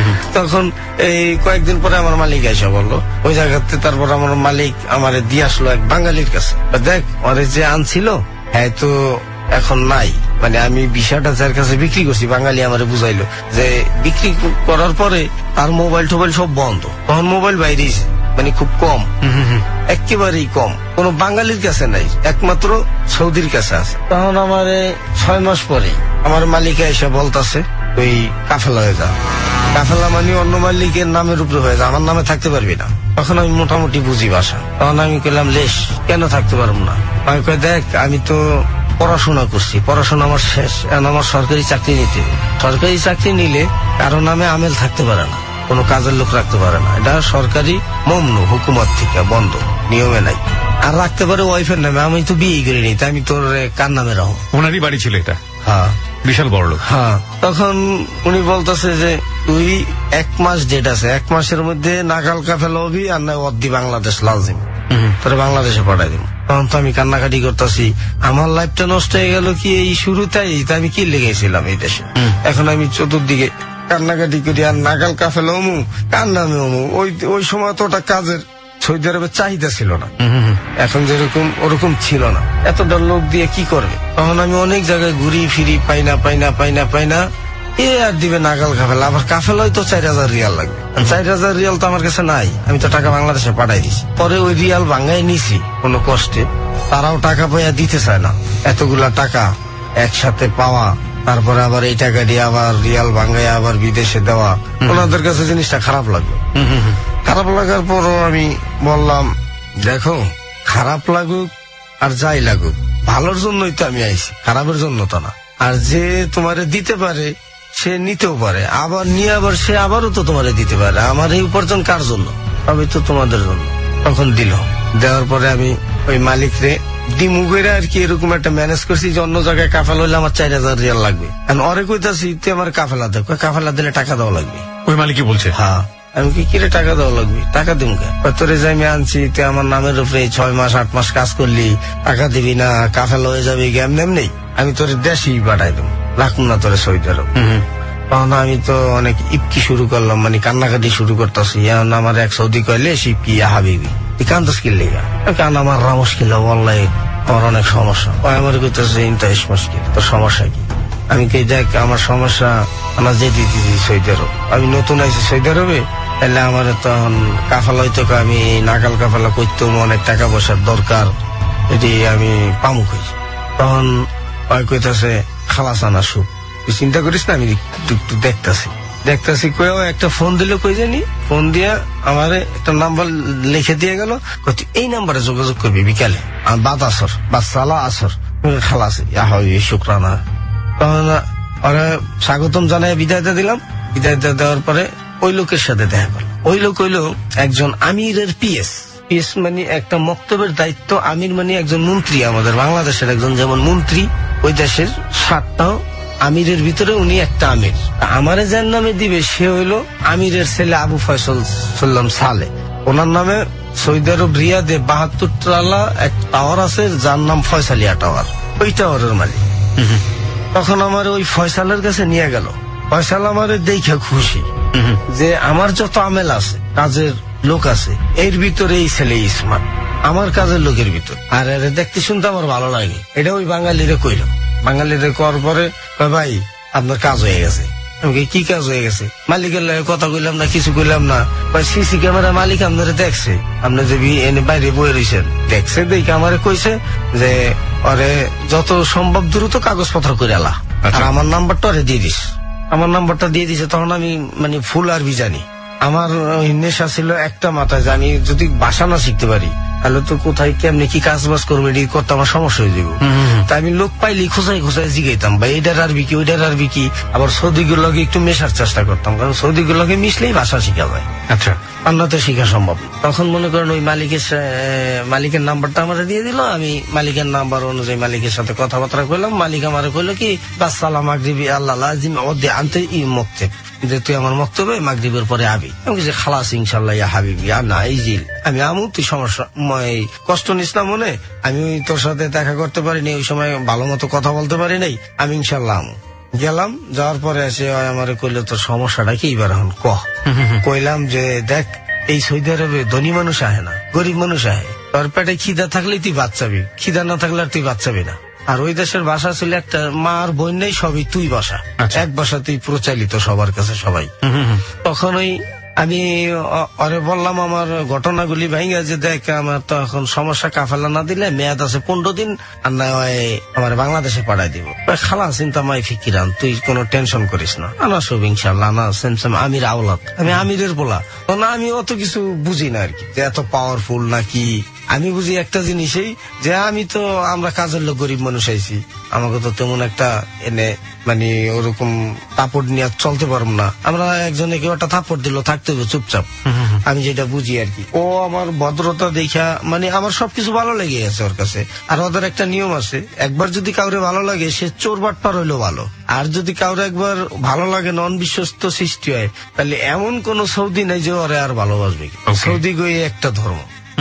তখন এই কয়েকদিন পরে আমার মালিক এসে বললো ওই জায়গাতে, তারপর আমার মালিক আমার দিয়ে আসলো এক বাঙালির কাছে, দেখ ওরে যে আনছিল হ্যাঁ তো এখন নাই, মানে আমি বিষয়টা যার কাছে বিক্রি করছি, বাঙালি আমারে বুঝাইলো যে বিক্রি করার পরে তার মোবাইল টোবাইল সব বন্ধ। তখন মোবাইল বাইরে মানে খুব কম, একেবারেই কম, কোন বাঙালির কাছে নাই, একমাত্র সৌদির কাছে আছে। তখন আমার ছয় মাস পরে আমার মালিক এসে বলতেছে ওই কাফেলা হয়ে যা, কাফেলা মানে অন্য মালিকের নামের উপরে হয়ে যা, আমার নামে থাকতে পারবি না। তখন আমি মোটামুটি বুঝি ভাষা, তখন আমি কইলাম লেশ, কেন থাকতে পারবো না? আমি কই দেখ আমি তো পড়াশোনা করছি, পড়াশোনা আমার শেষ, এখন আমার সরকারি চাকরি নিতে, সরকারি চাকরি নিলে কারো নামে আমেল থাকতে পারে না, কোনো কাজের লোক রাখতে পারে না, এটা সরকারি মমনু, হুকুমত থেকে বন্ধ, নিয়মে নাই। আর রাখতে পারে ওয়াইফের নামে, আমি তো বিয়ে করিনি, তাই আমি তোর কার নামে রাখো? ওনারই বাড়ি ছিল এটা? হ্যাঁ, বিশাল বড় লোক। হ্যাঁ। তখন উনি বলতেছে যে তুই এক মাস ডেট আছে, এক মাসের মধ্যে নাগাল কাফেলা হবি, আর না অদ্দি বাংলাদেশ লাজিম, তোরে বাংলাদেশে পাঠাই দিব। তখন তো আমি কান্নাকাটি করতেছি, আমার লাইফটা নষ্ট হয়ে গেল কি এই শুরুতেই, তা আমি কি লেগেছিলাম এই দেশে, এখন আমি চতুর্দিকে কান্নাকাটি করি, আর নাগাল কাফেলা অমু, কার নামে অমু, ওই ওই সময় তো ওটা কাজের সৌদি আরবের চাহিদা ছিল না, এখন যেরকম ওরকম ছিল না, এতটা লোক দিয়ে কি করবে। তখন আমি অনেক জায়গায় ঘুরি ফিরি, পাই না পাই না পাই না পাই না, এ আর দিবে নাগাল কাফেলা, আবার কাফেলা তো চার হাজার রিয়াল লাগবে, চার হাজার রিয়াল তো আমার কাছে নাই, আমি তো টাকা বাংলাদেশে পাঠাই দিছি। পরে ওই রিয়াল ভাঙ্গাই নিছি কোনো কষ্টে, তারাও টাকা পাইয়া দিতে চায় না, এতগুলা টাকা একসাথে পাওয়া, তারপরে আবার এই টাকা দিয়ে আবার রিয়াল ভাঙ্গাই আবার বিদেশে দেওয়া, ওনাদের কাছে জিনিসটা খারাপ লাগলো। খারাপ লাগার পরও আমি বললাম দেখো খারাপ লাগুক আর যাই লাগুক, ভালোর জন্যই তো আমি আইছি, খারাপের জন্য তো না। আর যে তোমারে দিতে পারে সে নিতেও পারে, আবার নিয়ে আবার সে আবারও তো তোমারে দিতে পারে, আমার এই উপার্জন কার জন্য? আমি তো তোমাদের জন্য। তখন দিল, দেওয়ার পরে আমি ওই মালিক রে দিমুগেরা আর কি এরকম একটা ম্যানেজ করছি যে অন্য জায়গায় কাফেলা হইলে আমার চার হাজার রিয়াল লাগবে, অরে কইতাছি তুই আমার কাফেলা দেখ, কাফেলা দিলে টাকা দেওয়া লাগবে। ওই মালিকই বলছে? হ্যাঁ। আমি কি কিরে টাকা দেওয়া লাগবে? টাকা দিব তোরে যে আমি আনছি, তুই আমার নামের উপরে ছয় মাস আট মাস কাজ করলি, টাকা দিবি না, কাফেলা হয়ে যাবে এমনি এমনি, আমি তোরে দেশেই পাঠাই দেবো, রাখুন না তোরে সৌদি আরব। তখন আমি তো অনেক ইপকি শুরু করলাম, মানে কান্নাকাটি শুরু করতেছি। এখন আমার এক সৌদি কইলে শিপকি হাবিবি তুই কান্দস কিনলে, কান আমার রা মুশকিল, অনলাইন আমার অনেক সমস্যা, আমার কইতেছে ইন্টারেস্ট মুশকিল, তোর সমস্যা কি? আমি কে দেখ আমার সমস্যা, আমার যে দিদি সৌদি আরব, আমি নতুন আইছি সৌদি আরবে, তাহলে আমার তখন কাফেলা হইতো, আমি নাগাল কাফেলা করতে অনেক টাকা পয়সার দরকার, এটি আমি পামুক হয়েছি। তখন কইতেছে খালাস আনা সুখ, তুই চিন্তা করিস না, আমি একটু একটু দেখতেছি। দেখতেছি কয়েও একটা ফোন দিল, কই জানি ফোন দিয়া আমার একটা নাম্বার লিখে দিয়ে গেল, এই নাম্বারে যোগাযোগ করবি বিকালে বাদ আসর বা সালা আসর খালাস শুক্রানা। তখন ওরা স্বাগতম জানাই বিদায়টা দিলাম। বিদায়টা দেওয়ার পরে ওই লোকের সাথে দেখা করল। ওই লোক হইল একজন আমিরের পিএস। পিএস মানে একটা মক্তবের দায়িত্ব। আমির মানে একজন মন্ত্রী, আমাদের বাংলাদেশের একজন যেমন মন্ত্রী, ওই দেশের সাতটা আমিরের ভিতরে উনি একটা আমির। আমারে যার নামে দিবে সে হইল আমিরের ছেলে আবু ফয়সল সাল্লাম সালে। ওনার নামে সৌদি আরব রিয়াদে বাহাত্তর তলা এক টাওয়ার আছে যার নাম ফয়সালিয়া টাওয়ার, ওই টাওয়ারের মালিক। তখন আমার ওই ফয়সালের কাছে নিয়ে গেল। ফয়সাল আমার দেখে খুশি যে আমার যত আমেল আছে, কাজের লোক আছে, এর ভিতরে এই ছেলে স্মার্ট, আমার কাজের লোকের ভিতর। আর দেখতে শুনতে আমার ভালো লাগে। এটা ওই বাঙালিরে কইল। বাঙালিরে করার পরে ভাই আপনার কাজ হয়ে গেছে। কি কাজ হয়ে গেছে? মালিকের লাগে কথা কইলাম না, কিছু কইলাম না। সিসি ক্যামেরা মালিক আপনারা দেখছে, আপনি যে এনে বাইরে বয়ে রয়েছেন দেখছে, দেখে আমারে কইছে যে ওরে যত সম্ভব দ্রুত কাগজপত্র করে আলা, আর আমার নাম্বারটা ওরে দিয়ে দিস। আমার নাম্বারটা দিয়ে দিছে। তখন আমি মানে ফুল আরবি জানি। আমার নেশা ছিল একটা মাথায়, যে আমি যদি ভাষা না শিখতে পারি তাহলে তো কোথায় কেমনি কি কাজ বাজ করবো, এটি করতে আমার সমস্যা হয়ে যাবো। তাই আমি লোক পাইলি খোঁজাই খোঁজাই জিগাইতাম, ভাই এটার আরবি কি, ওইটার আরবি কি। আবার সৌদিগুলোর লগে একটু মেশার চেষ্টা করতাম, কারণ সৌদিগুলোর লগে মিশলেই ভাষা শিখা যায়। আচ্ছা, অন্যতে শিখা সম্ভব। তখন মনে করেন ওই মালিকের মালিকের নাম্বারটা আমার দিয়ে দিল। আমি মালিকের নাম্বার অনুযায়ী মালিকের সাথে কথাবার্তা করলাম। মালিক আমার কইলো কি বাসালাম মাগরিবি আল্লাহ লাজিম ওদে আনতে ই মক্তেব, যে তুই আমার মক্তবে মাগরিবের পরে আবি। আমি যে খালাস ইনশাল্লাহ ইয়া হাবিবি আর না এই জিল আমি আমু, তুই সমস্যা কষ্ট নিস না মনে। আমি তোর সাথে দেখা করতে পারিনি, ওই সময় ভালো মতো কথা বলতে পারি নাই। আমি ইনশাল্লাহ আমু। গেলাম, যাওয়ার পরে এসে আমার কইলো তোর সমস্যাটা কি এবার এখন কহ। কইলাম যে দেখ এই সৌদি আরবে ধনী মানুষ আহে না, গরিব মানুষ আহে। তোর পেটে খিদা থাকলে তুই বাচ্চাবি, খিদা না থাকলে আর তুই বাচ্চাবি না। আর ওই দেশের ভাষা ছিল একটা, মার বোন নেই, সবই তুই ভাষা, এক ভাষা তুই প্রচলিত সবার কাছে সবাই। তখন ওই আমি ওরে বললাম আমার ঘটনাগুলি ভাইঙ্গা, যে দেখ আমার তো এখন সমস্যা, কাফেলা না দিলে মেয়াদ আছে পনেরো দিন, আর না আমার বাংলাদেশে পাঠাই দিব। খালা চিন্তা মাই ফিকিরান, তুই কোনো টেনশন করিস না, আনা সব ইনশাল্লাহ আনা সেমসেম আমির আওলাদ, আমি আমিরের বলা না। আমি অত কিছু বুঝি না আর কি, যে এত পাওয়ারফুল নাকি। আমি বুঝি একটা জিনিসই, যে আমি তো আমরা কাজের লোক, গরিব মানুষ আইছি, আমাকে তো তেমন একটা এনে মানে ওরকম তাপড় নিয়ে চলতে পারবো না। আমরা একজনে কেউ একটা থাপড় দিল, থাকতে হবে চুপচাপ। আমি যেটা বুঝি আর কি। ও আমার ভদ্রতা দেখা মানে আমার সবকিছু ভালো লেগে গেছে ওর কাছে। আর ওদের একটা নিয়ম আছে, একবার যদি কাউরে ভালো লাগে সে চোর বাটপার হইলেও ভালো, আর যদি কাউরে একবার ভালো লাগে নন বিশ্বস্ত সৃষ্টি হয়, তাহলে এমন কোন সৌদি নাই যে ওরে আর ভালোবাসবে। সৌদি গই একটা ধর্ম।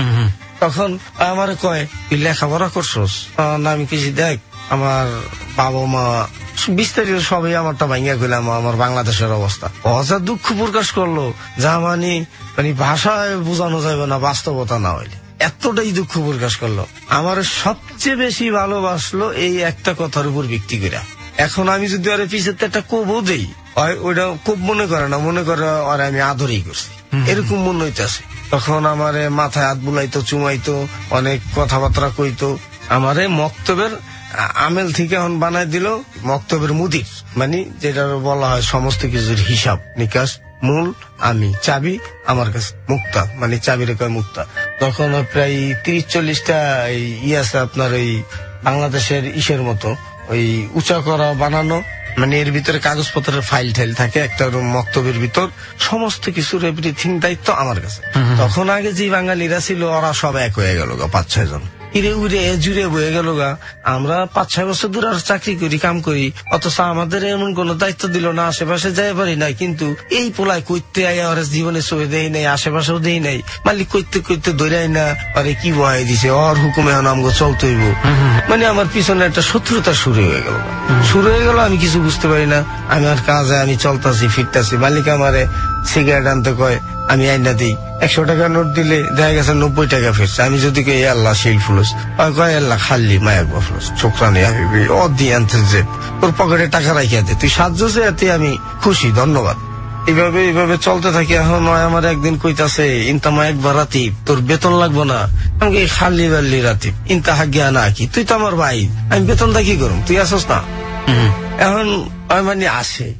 তখন আমার কয় তুই লেখাপড়া করছস না? আমি কিছু দেখ আমার বাবা মা বিস্তারিত সবাই আমারটা ভাঙিয়া গেলাম, আমার বাংলাদেশের অবস্থা। অযা দুঃখ প্রকাশ করলো, যা মানে মানে ভাষায় বোঝানো যাবে না, বাস্তবতা না হইলে এতটাই দুঃখ প্রকাশ করলো। আমার সবচেয়ে বেশি ভালোবাসলো এই একটা কথার উপর ভিত্তি করে। এখন আমি যদি ওর পিছের একটা কোবও দেই, ওইটা খুব মনে করে না, মনে করে ওরা আমি আদরই করছি, এরকম মনে হইতেছে। তখন আমারে মাথায় হাত বুলাইতো, চুমাইতো, অনেক কথাবার্তা কইতো। আমারে মক্তবের আমেল থেকে এখন বানাই দিল মক্তবের মুদির, মানে যেটা বলা হয় সমস্ত কিছুর হিসাব নিকাশ মূল আমি, চাবি আমার কাছে, মুক্তা মানে চাবির কয় মুক্তা। তখন প্রায় তিরিশ চল্লিশটা ই আছে আপনার ওই বাংলাদেশের ইসের মতো ওই উঁচা করা বানানো, মানে এর ভিতরে কাগজপত্রের ফাইল ঠাইল থাকে একটা মক্তবের ভিতর, সমস্ত কিছুর এভরিথিং দায়িত্ব আমার কাছে। তখন আগে যে বাঙালিরা ছিল ওরা সব এক হয়ে গেল গা, পাঁচ ছয় জন ইরে উড়ে জুড়ে বয়ে গেল গা। আমরা পাঁচ ছয় বছর দূর আর চাকরি করি, কাম করি, অথচ আমাদের এমন কোন দায়িত্ব দিল না, আশেপাশে যাই পারি না। কিন্তু এই পোলায় কইতে আয়া ওরা জীবনে চলে দেই নাই, আশেপাশেও দেই নাই, মালিক কইতে কইতে ধরাই না, আরে কি বহাই দিছে, ওর হুকুমে এখন আমগো চলতে হইব। মানে আমার পিছনে একটা শত্রুতা শুরু হয়ে গেল, শুরু হয়ে গেল। আমি কিছু বুঝতে পারি না, আমি আর কাজে আমি চলতাছি ফিরতাছি। মালিক আমারে সিগারেট আনতে কয়, আমি আইনা দিই। একশো টাকা নোট দিলে দেখা গেছে নব্বই টাকা ফিরছে। আমি যদি কই আল্লাহ শিল ফুলস, কয় আল্লাহ খালি মায়ের বফলস, ছোকরা নেই আমি ও দিয়ে আনতে যে তোর পকেটে টাকা রাখিয়া দে, তুই সাহায্য চেয়ে আমি খুশি, ধন্যবাদ। এইভাবে এইভাবে চলতে থাকি। এখন আমার একদিন কইতাছে ইনতামা একবার রাতিব, তোর বেতন লাগবো না। আমি খালি বাল্লি রাতিব ইনতা হাগিয়া না কি, তুই তো আমার ভাই, আমি বেতনটা কি করুম, তুই আসস না। এখন মানে আসে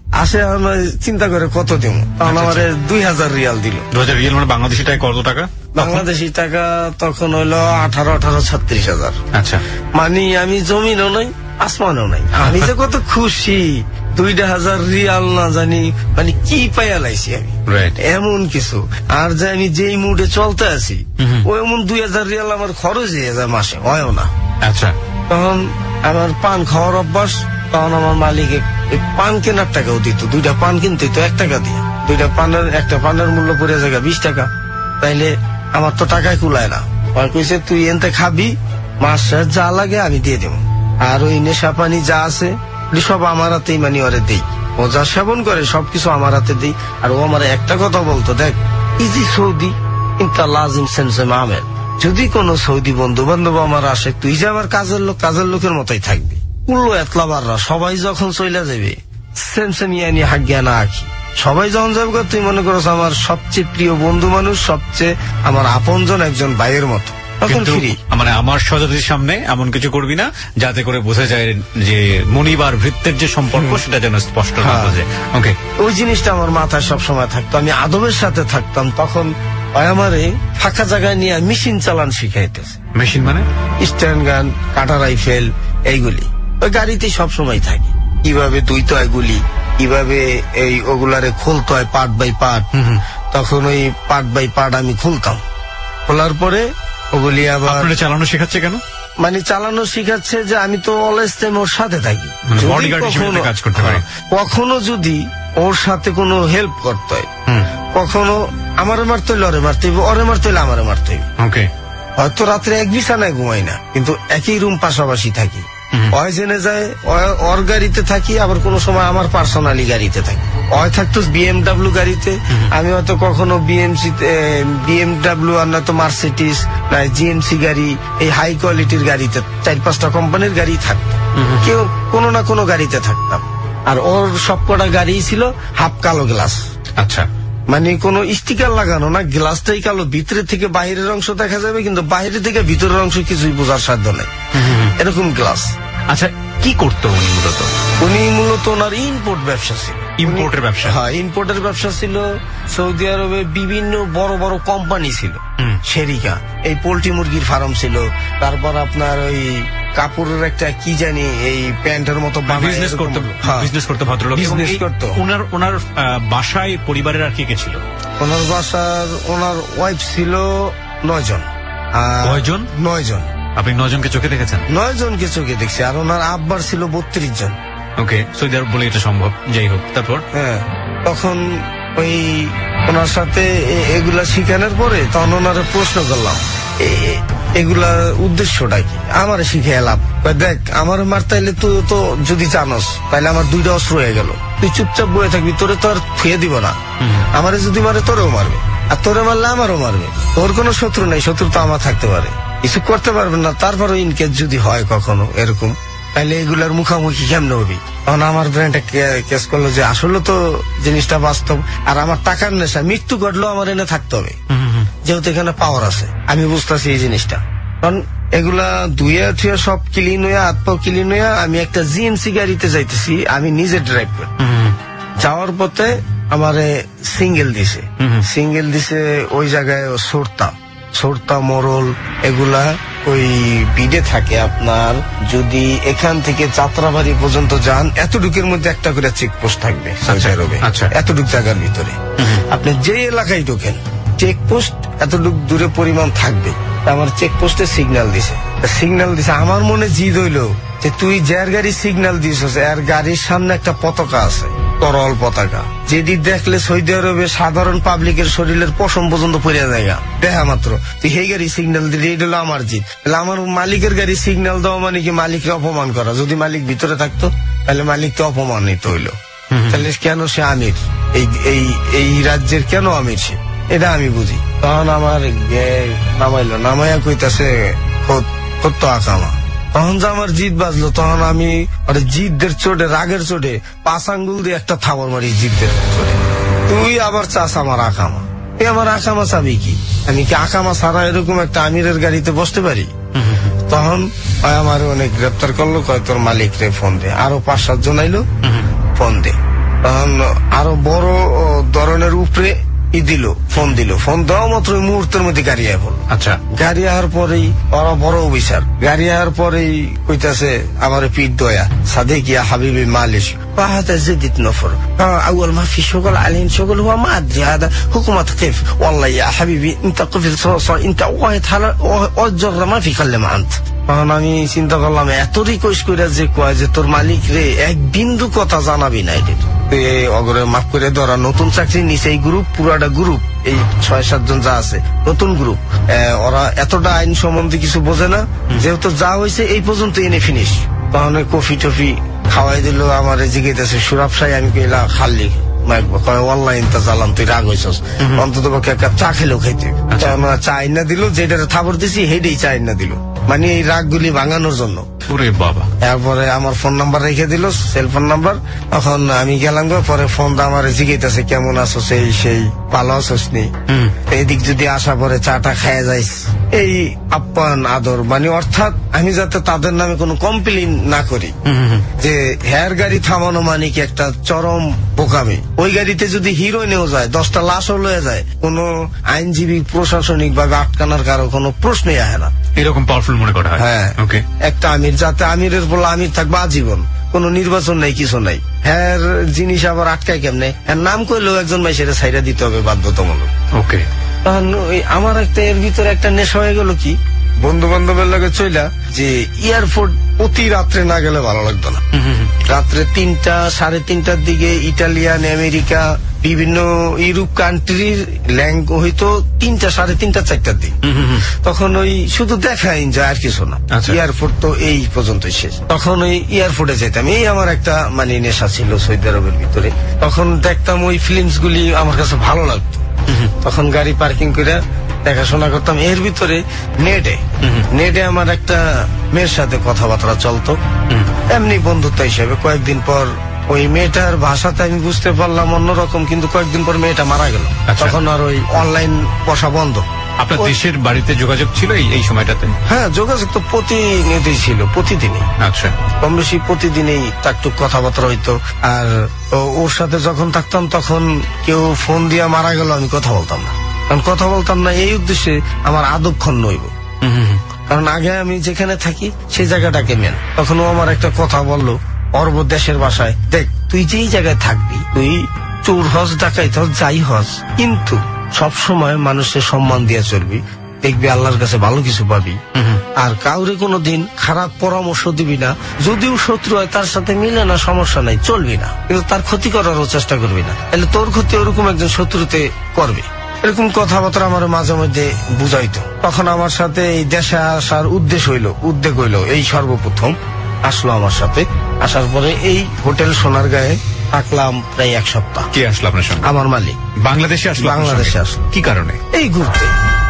আসে আমার চিন্তা করে কত দিব, তখন আমার দুই হাজার রিয়াল দিল। দু হাজার রিয়াল মানে বাংলাদেশি টাকা কত টাকা? বাংলাদেশি টাকা তখন হইলো আঠারো আঠারো ছত্রিশ হাজার। আচ্ছা, মানে আমি জমিনও নাই আসমানও নাই, আমি যে কত খুশি। দুইটা হাজার রিয়াল না জানি মানে কি পাইয়া লাইছি আমি, এমন কিছু। আর যে আমি যেই মুডে চলতে আছি ওই এমন দুই হাজার রিয়াল আমার খরচ হয়ে যায় মাসে, হয়ও না। আচ্ছা, তখন আমার পান খাওয়ার অভ্যাস, তখন আমার মালিক পান কেনার টাকাও দিত, দুইটা পান কিনতে তো এক টাকা দিয়ে, দুইটা পানের একটা পানের মূল্য পড়ে যায় বিশ টাকা। তাইলে আমার তো টাকায় কুলায় না। কইছে তুই এনতে খাবি, মাস শেষ যা লাগে আমি দিয়ে দেব, আর ওই নেশা পানি যা আছে সব আমার হাতেই মানে ওরে দেই, ও যা সেবন করে সবকিছু আমার হাতে দেই। আর ও আমার একটা কথা বলতো, দেখ ইজি সৌদি ইনকা লাজিম সেন্সে মামের, যদি কোনো সৌদি বন্ধু বান্ধব আমার আসে তুই যে আমার কাজের লোক কাজের লোকের মতোই থাকবি। কুল্লো এতলাবাররা সবাই যখন চলে যাবে সেমসেম ইয়ানি হাগিয়া না আঁকি, সবাই যখন যাবে তুই মনে করছ আমার সবচেয়ে প্রিয় বন্ধু মানুষ, সবচেয়ে আমার আপনজন একজন ভাইয়ের মতো। মানে আমার স্বজাতির সামনে এমন কিছু করবি না যাতে করে বোঝা যায় যে মনিবার ভৃত্যের যে সম্পর্ক সেটা যেন স্পষ্ট না বোঝে। ওকে, ওই জিনিসটা আমার মাথায় সবসময় থাকতো। আমি আদবের সাথে থাকতাম। তখন আমারে ফাঁকা জায়গায় নিয়ে মেশিন চালান শিখাইতেছে। মেশিন মানে স্ট্যান্ড গান, কাটা রাইফেল, এইগুলি ওই গাড়িতে সবসময় থাকে। কিভাবে তুইতে হয় গুলি, কিভাবে এই ওগুলারে খুলতে হয় পার্ট বাই পার্ট। তখন ওই পার্ট বাই পার্ট আমি খুলতাম। খোলার পরে ওগুলি আবার চালানো শেখাচ্ছে কেন? মানে চালানো শিখাচ্ছে যে আমি তো অলওয়েজ টাইম ওর সাথে থাকি, কাজ করতে পারি। কখনো যদি ওর সাথে কোনো হেল্প করতে হয়, কখনো আমারে মারতে হইলে ওরে মারতে হইবে, ওরে মারতে হইলে আমারে মারতে হইবে। ওকে, হয়তো রাত্রে এক বিছানায় ঘুমাই না, কিন্তু একই রুম পাশাপাশি থাকি। ওই জেনে যায় ওর গাড়িতে থাকি, আবার কোন সময় আমার পার্সোনালি গাড়িতে থাকি। ওই থাকতো বিএমডাব্লিউ গাড়িতে, আমি হয়তো কখনো বিএমসি বিএমডাব্লিউ আর না তো মার্সিডিস না জিএমসি গাড়ি, এই হাই কোয়ালিটির গাড়িতে চার পাঁচটা কোম্পানির গাড়ি থাকতো, কেউ কোনো না কোনো গাড়িতে থাকতাম। আর ওর সবকটা গাড়ি ছিল হাফ কালো গ্লাস। আচ্ছা, মানে কোন স্টিকার লাগানো না, গ্লাসটাই কালো, ভিতরে থেকে বাহিরের অংশ দেখা যাবে কিন্তু বাইরে থেকে ভিতরের অংশ কিছুই বোঝার সাধ্য নেই, এরকম গ্লাস। আচ্ছা, কি করতো উনি মূলত? উনি মূলত ওনার ইম্পোর্ট ব্যবসা ছিল। ইম্পোর্টের ব্যবসা? হ্যাঁ, ইম্পোর্টের ব্যবসা ছিল। সৌদি আরবে বিভিন্ন বড় বড় কোম্পানি ছিল, শেরিকা, এই পোল্ট্রি মুরগির ফার্ম ছিল, তারপর আপনার ওই কাপড়ের একটা কি জানি এই প্যান্টের মতো বিজনেস করতো। বিজনেস করতো ভদ্রলোক। বিজনেস করতো। ওনার ওনার বাসায় পরিবারের আর কে কে ছিল? ওনার বাসার ওনার ওয়াইফ ছিল নয় জন। কয়জন? নয় জন। আপনি নয় জনকে চোখে দেখেছেন? নয় জনকে চোখে দেখছি। আর ওনার আব্বার ছিল বত্রিশ জন। ওকে, সৌদি আরব বলে এটা সম্ভব। যাই হোক, তারপর হ্যাঁ, তখন ওই ওনার সাথে এগুলা শিখানোর পরে তখন ওনারা প্রশ্ন করলাম এগুলা উদ্দেশ্যটা কি, আমার শিখে এলাম। দেখ আমার মারতাইলে তুই তো যদি জানস তাহলে আমার দুইটা অস্ত্র হয়ে গেল, তুই চুপচাপ বয়ে থাকবি, তোরে তো আর থুয়ে দিব না। আমারে যদি মারে তোরেও মারবে, আর তোরে মারলে আমারও মারবে। তোর কোনো শত্রু নেই, শত্রু তো আমার থাকতে পারে, কিছু করতে পারবে না। তারপরও ইনকেস যদি হয় কখনো এরকম, তাহলে এগুলার মুখামুখি কেমনে হবি? তখন আমার ব্রেনটা কেস করলো যে আসলে তো জিনিসটা বাস্তব, আর আমার টাকার নেশা, মৃত্যু ঘটলেও আমার এনে থাকতে হবে, যেহেতু এখানে পাওয়ার আছে। আমি বুঝতেছি এই জিনিসটা। কারণ এগুলা ধুয়ে থুয়ে সব ক্লিন হইয়া, হাত পাও ক্লিন হইয়া আমি একটা জিএমসি গাড়িতে যাইতেছি, আমি নিজে ড্রাইভ করি। যাওয়ার পথে আমারে সিঙ্গেল দিছে, সিঙ্গেল দিছে ওই জায়গায় সরতাম সরতা মরল এগুলা ওই বিডে থাকে। আপনার যদি এখান থেকে যাত্রাবাড়ি পর্যন্ত যান, এতটুকুর মধ্যে একটা করে চেকপোস্ট থাকবে সৌদি আরবে। এতটুক জায়গার ভিতরে আপনি যে এলাকায় ঢোকেন চেকপোস্ট এতটুক দূরে পরিমাণ থাকবে। আমার চেকপোস্টে সিগন্যাল দিছে, সিগন্যাল দিছে আমার মনে জিদ হইল যে তুই যার গাড়ি সিগন্যাল দিয়েছিস এর গাড়ির সামনে একটা পতাকা আছে, তরল পতাকা, যেটি দেখলে সৌদি আরবে সাধারণ পাবলিকের শরীরের পশম পর্যন্ত পড়ে জায়গা দেখা মাত্র তুই সেই গাড়ি সিগন্যাল দিলে এটা হলো আমার জিত। তাহলে আমার মালিকের গাড়ি সিগন্যাল দেওয়া মানে কি মালিককে অপমান করা। যদি মালিক ভিতরে থাকতো তাহলে মালিককে অপমানিত হইলো। তাহলে কেন সে আমির, এই এই এই রাজ্যের কেন আমির সে, এটা আমি বুঝি। তখন আমার নামাইলো, নামাইয়া কইতাছে কত আকামা। তখন যে আমার জিদ বাজলো, তখন আমি জিদদের চোটে, রাগের চোটে পাঁচ আঙ্গুল দিয়ে একটা থাবর মারি জিদদের চোটে। তুই আবার চাস আমার আকামা, তুই আমার আকামা চাবি কি? আমি কি আকামা ছাড়া এরকম একটা আমিরের গাড়িতে বসতে পারি? তখন আমার অনেক গ্রেপ্তার করলো, কয় তোর মালিক রে ফোন দে। আরো পাঁচ সাত জন আইলো, ফোন দে। তখন আরো বড় ধরনের উপরে ই দিল, ফোন দিল। ফোন দেওয়া মাত্র মুহূর্তের মধ্যে গাড়ি আয় পড়ল। আচ্ছা, গাড়ি আসার পরেই ওরা বড় অফিসার, গাড়ি আসার পরেই কইতাছে আমার পিঠ দয়া সাদেক ইয়া হাবিবি মালিশ فهذا زدت نفر اول ما في شغل عليه شغل هو ما ادري هذا حكومه كيف والله يا حبيبي انت قفل صوصه انت واحد حاله اجر ما في كلمه انت তখন আমি চিন্তা করলাম এত রিকোয়েস্ট করে যে কয় যে তোর মালিক রে এক বিন্দু কথা জানাবি না, এটা অগরে মাফ করে ধরা নতুন চাকরি নিছে এই গ্রুপ, পুরাটা গ্রুপ এই ছয় সাতজন যা আছে নতুন গ্রুপ, ওরা এতটা আইন সম্বন্ধে কিছু বোঝে না, যেহেতু যা হয়েছে এই পর্যন্ত এনে ফিনিশ। তখন কফি টফি খাওয়াই দিল, আমার জিজ্ঞেস সুরাব সাই, আমি কইলা খালি অনলাইন তা জ্বালাম, তুই রাগ হয়েছস অন্তত পক্ষে একটা চা খেলেও খাইতে। চা আইনা দিল, যেটা থাবর দিছি হেডেই চা আইনা দিল, মানে এই রাগ গুলি ভাঙানোর জন্য। বাবা এরপরে আমার ফোন নাম্বার রেখে দিল, সেলফোন নাম্বার। তখন আমি গেলাম, পরে ফোন দা আমার জিজ্ঞেস কেমন আছো, সেই সেই ভালো আছোস নি, এদিক যদি আসা পরে চাটা খাওয়া যাইস, এই আপ্যায়ন আদর, মানে অর্থাৎ আমি যাতে তাদের নামে কোনো কমপ্লেন না করি যে হেয়ার গাড়ি থামানো মানে কি একটা চরম বোকামি। ওই গাড়িতে যদি হিরোইনেও যায়, দশটা লাশও লয়ে যায়, কোনো আইনজীবী প্রশাসনিক ভাবে আটকানোর কারো কোনো প্রশ্নই আসে না, এরকম পাওয়ারফুল মনে করা হয়। হ্যাঁ, একটা আমির, যাতে আমিরের বলে আমির থাকবে আজীবন, কোন নির্বাচন নাই, কিছু নাই। হ্যাঁ, জিনিস আবার আটকায় কেমনে, হ্যাঁ নাম করলেও একজন মাই সেটা ছাইরা দিতে হবে বাধ্যতামূলক। ওকে, তখন আমার একটা এর ভিতরে একটা নেশা হয়ে গেল কি, বন্ধু বান্ধবের লাগে চইলা যে এয়ারপোর্ট প্রতি রাত্রে না গেলে ভালো লাগতো না। রাত্রে তিনটা সাড়ে তিনটার দিকে ইটালিয়ান, আমেরিকা, বিভিন্ন ইউরোপ কান্ট্রির ল্যাঙ্গ হইতো তিনটা সাড়ে তিনটা চারটার দিক, তখন ওই শুধু দেখা এনজয় আর কিছু না। এয়ারপোর্ট তো এই পর্যন্তই শেষ। তখন ওই এয়ারপোর্টে যেতাম, এই আমার একটা মানে নেশা ছিল সৌদি আরবের ভিতরে। তখন দেখতাম ওই ফিল্মস গুলি আমার কাছে ভালো লাগতো, তখন গাড়ি পার্কিং করে দেখাশোনা করতাম। এর ভিতরে নেটে নেটে আমার একটা মেয়ের সাথে কথাবার্তা চলতো, এমনি বন্ধুত্ব হিসেবে। কয়েকদিন পর ওই মেয়েটার ভাষাতে আমি বুঝতে পারলাম অন্যরকম, কিন্তু কয়েকদিন পর মেয়েটা মারা গেল। তখন আর ওই অনলাইন বসা বন্ধ। আপনার দেশের বাড়িতে যোগাযোগ ছিল এই সময়টাতে? হ্যাঁ, যোগাযোগ তো প্রতিনিয়তই ছিল, প্রতিদিনই। আচ্ছা, কম বেশি প্রতিদিনই টাকটুক কথাবার্তা হইতো। আর ওর সাথে যখন থাকতাম তখন কেউ ফোন দিয়া মারা গেল আমি কথা বলতাম না, কারণ কথা বলতাম না এই উদ্দেশ্যে আমার আদব ক্ষুণ্ণ হইব। কারণ আগে আমি যেখানে থাকি সেই জায়গাটাকে মেন। তখন ও আমার একটা কথা বললো অর্ব দেশের ভাষায়, দেখ তুই যেই জায়গায় থাকবি, তুই চোর হস ডাকাইত হস যাই হস, কিন্তু সব সময় মানুষের সম্মান দিয়ে চলবি, দেখবি আল্লাহর কাছে ভালো কিছু পাবি। আর কাউরে কোনো দিন খারাপ পরামর্শ দিবি না, যদিও শত্রু হয় তার সাথে মিলে না, সমস্যা নাই, চলবি না, কিন্তু তার ক্ষতি করারও চেষ্টা করবি না, তাহলে তোর ক্ষতি ওরকম একজন শত্রুতে করবে। এরকম কথাবার্তা আমার মাঝে মধ্যে বুঝাইতো। তখন আমার সাথে এই দেশে আসার উদ্দেশ্য হইল, উদ্বেগ হইল, এই সর্বপ্রথম আসলো আমার সাথে। আসার পরে এই হোটেল সোনারগাঁয়ে থাকলাম প্রায় এক সপ্তাহ। কে আসলো আপনার সঙ্গে? আমার মালিক। বাংলাদেশে আসলো? বাংলাদেশে আসলো। কি কারণে? এই ঘুরতে।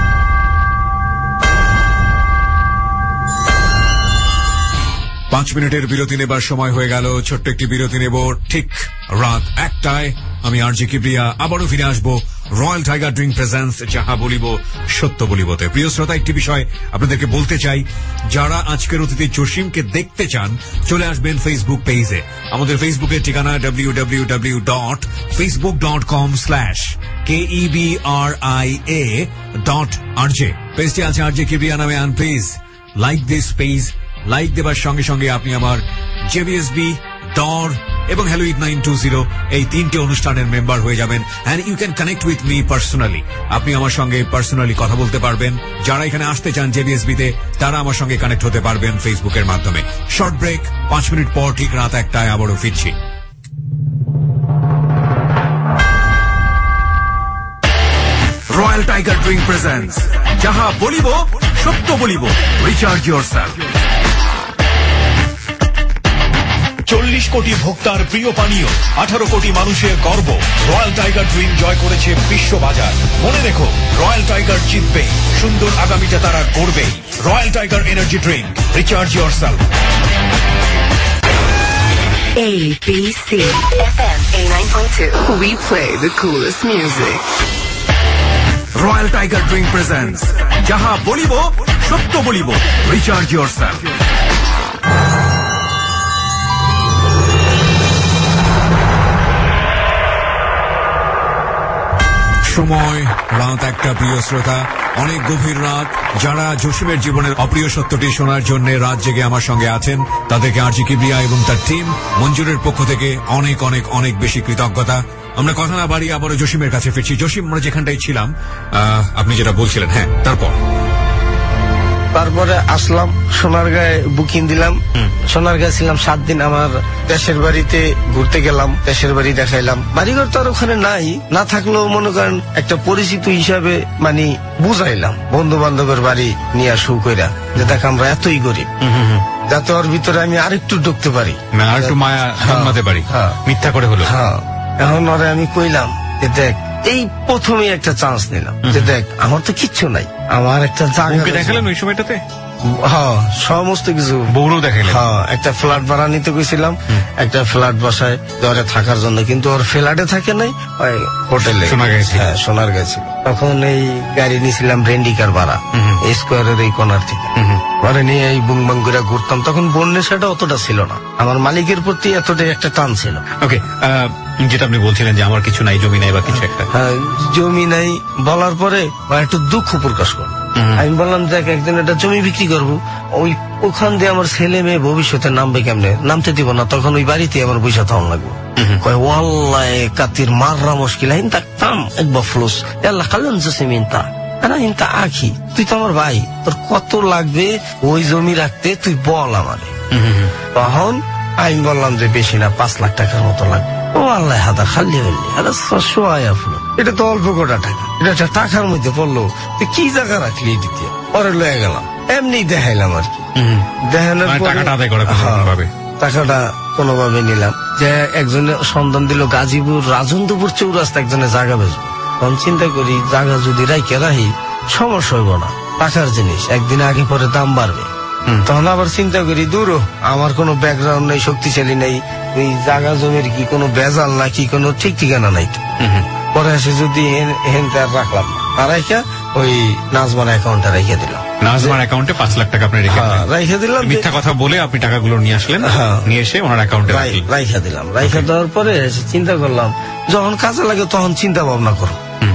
পাঁচ মিনিটের বিরতি নেবার সময় হয়ে গেল। ছোট্ট একটি বিরতি নেব ঠিক রাত একটায়। আমি আরজি কিবরিয়া আবারও ফিরে আসবো রয়্যাল টাইগার ড্রিঙ্ক প্রেজেন্স যাহা বলিব সত্য বলিবতে। প্রিয় শ্রোতা, একটি বিষয় আপনাদেরকে বলতে চাই, যারা আজকের অতিথি জসিমকে দেখতে চান চলে আসবেন ফেসবুক পেজে। আমাদের ফেসবুকের ঠিকানা W W W dot Facebook dot com slash K E B R I A dot R J. পেজটি আছে আরজে কিবরিয়া নামে। And please like this page. Like দেবার সঙ্গে সঙ্গে আপনি আমার জেবিএসবি, ডর এবং hello eight nine two zero এই তিনটি অনুষ্ঠানের মেম্বার হয়ে যাবেন। And you can connect with me personally. আপনি আমার সঙ্গে পার্সোনালি কথা বলতে পারবেন। যারা এখানে আসতে চান জেবিএসবিতে তারা আমার সঙ্গে কানেক্ট হতে পারবেন ফেসবুকের মাধ্যমে। শর্ট ব্রেক, পাঁচ মিনিট পর ঠিক রাত একটায় আবারও ফিরছি। রয়্যাল টাইগার ড্রিঙ্ক প্রেজেন্স যাহা বলিব সত্য বলিব। Recharge yourself. চল্লিশ কোটি ভোক্তার প্রিয় পানীয়, আঠারো কোটি মানুষের গর্ব, রয়্যাল টাইগার ড্রিঙ্ক জয় করেছে বিশ্ববাজার। মনে রেখো, রয়্যাল টাইগার জিতবে, সুন্দর আগামীটা তারা করবেই। Royal tiger energy drink, recharge yourself. A B C F M eighty-nine point two. We play the coolest music. Royal tiger drink presents যাহা বলিব সত্য বলিব। Recharge yourself. সময় রাত একটা, প্রিয় শ্রোতা, অনেক গভীর রাত। যারা জসিমের জীবনের অপ্রিয় সত্যটি শোনার জন্য রাত জেগে আমার সঙ্গে আছেন, তাদেরকে আরজি কিবরিয়া এবং তার টিম মঞ্জুরের পক্ষ থেকে অনেক অনেক অনেক বেশি কৃতজ্ঞতা। আমরা কথা না বাড়িয়ে আবারও জসিমের কাছে ফিরছি। জসিম, আমরা যেখানটাই ছিলাম, আহ, আপনি যেটা বলছিলেন, হ্যাঁ, তারপর তারপরে আসলাম সোনারগাঁয়ে, বুকিং দিলাম। সোনারগাঁয়ে ছিলাম সাত দিন। আমার দেশের বাড়িতে ঘুরতে গেলাম, দেশের বাড়ি দেখাইলাম। বাড়িঘর তো আর ওখানে নাই, না থাকলেও মনে করেন একটা পরিচিত হিসাবে মানে বুঝাইলাম, বন্ধু বান্ধবের বাড়ি নিয়ে শুরু কইরা যে দেখ আমরা এতই গরিব, যাতে ওর ভিতরে আমি আরেকটু ঢুকতে পারি, আর একটু মায়া জন্মাতে পারি, মিথ্যা করে হলো। হ্যাঁ, এখন ওরে আমি কইলাম যে দেখ, এই প্রথমে একটা চান্স নিলাম যে দেখ আমার তো কিচ্ছু নাই, আমার একটা জায়গা দেখালেন ওই সময়টাতে। হ্যাঁ, সমস্ত কিছু বউরও দেখাইলেন। হ্যাঁ, একটা ফ্ল্যাট ভাড়া নিতে গেছিলাম, একটা ফ্ল্যাট বাসায় ধরে থাকার জন্য, কিন্তু ওর ফ্ল্যাটে থাকে নাই, ওই হোটেলে হ্যাঁ সোনার গেছে। তখন এই গাড়ি নিয়েছিলাম রেন্ডিকার ভাড়া, স্কোয়ারের এই কর্নার থেকে ভাড়া নিয়ে এই বুং বাং করে ঘুরতাম। তখন বন্যে সেটা অতটা ছিল না, আমার মালিকের প্রতি এতটাই একটা টান ছিল। ওকে, যেটা আপনি বলছিলেন যে আমার কিছু নাই, জমি নাই বা কিছু একটা। হ্যাঁ, জমি নাই বলার পরে একটু দুঃখ প্রকাশ করল। আমি বললাম দেখ, একদিন একটা জমি বিক্রি করবো, ওই ওখান দিয়ে আমার ছেলে মেয়ে ভবিষ্যতে নামবে কেমনে, নামতে দিব না, তখন ওই বাড়িতে আমার বৈশা থাকুন লাগবো। কয় ওয়াল্লাহ কাতির মাররা মুশকিল, হিন তাকতাম একবার ফ্লুস আল্লাহ কালন জসিমিনতা না, হিনতা আখি, তুই তো আমার ভাই, তোর কত লাগবে ওই জমি রাখতে তুই বল আমারে। তখন আমি বললাম যে বেশি না, পাঁচ লাখ টাকার মতো লাগবে। ও আল্লাহ হাদা খালি হইলি, আরে ছশো আয়া ফুল, এটা তো অল্প কটা টাকা, এটা একটা টাকার মধ্যে পড়লো, তুই কি জায়গা রাখলি দিতে? পরে লয়ে গেলাম, এমনি দেখাইলাম আর কি। দেখানোর টাকাটা আদায় করা টাকাটা কোনোভাবে নিলাম। যে একজনের সন্ধান দিল গাজীপুর রাজেন্দ্রপুর চৌরাস্তা একজনে জায়গা বেচবো। তখন চিন্তা করি জায়গা যদি রাইকে রাহি সমস্যা হইব না, টাকার জিনিস একদিন আগে পরে দাম বাড়বে। তখন আবার চিন্তা করি দূর, আমার কোনো ব্যাকগ্রাউন্ড নেই, শক্তিশালী নেই, ওই জায়গা জমির কি কোনো বেজাল না কি কোনো ঠিক ঠিকানা নাই। পরে এসে যদি হেন রাখলাম না, রাইখা ওই নাজমার অ্যাকাউন্টে রেখে দিলাম। নাজমার অ্যাকাউন্টে পাঁচ লাখ টাকা আপনি রেখে দিলাম, মিথ্যা কথা বলে আপনি টাকাগুলো নিয়ে আসলেন, নিয়ে এসে ওনার অ্যাকাউন্টে রাইখা দিলাম। রাইখা দেওয়ার পরে চিন্তা করলাম যখন কাজে লাগে তখন চিন্তা ভাবনা করো।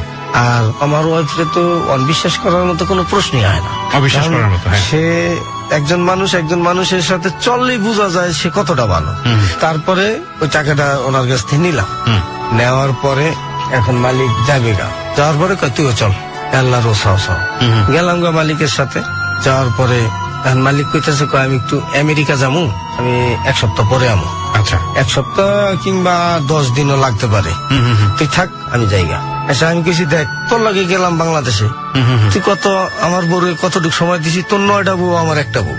আর আমার ওয়াইফে তো অবিশ্বাস করার মতো কোনো প্রশ্নই হয় না, অবিশ্বাস করার মতো। সে একজন মানুষ একজন মানুষের সাথে চললেই বোঝা যায় সে কতটা ভালো। তারপরে ওই টাকাটা ওনার কাছ থেকে নিলাম, নেওয়ার পরে এখন মালিক যাবে গা, যাওয়ার পরে তুইও চল আল্লাহ রোসাও সব গেলাম গা মালিকের সাথে। যাওয়ার পরে মালিক কইতেছে আমি একটু আমেরিকা যাবো, আমি এক সপ্তাহ পরে আমো। আচ্ছা, এক সপ্তাহ কিংবা দশ দিনও লাগতে পারে, তুই থাক আমি যাইগা। আচ্ছা, আমি কিছু দেখ তোর লাগে গেলাম বাংলাদেশে, তুই কত আমার বউ কতটুকু সময় দিছি, তোর নয়টা বউ আমার একটা বউ।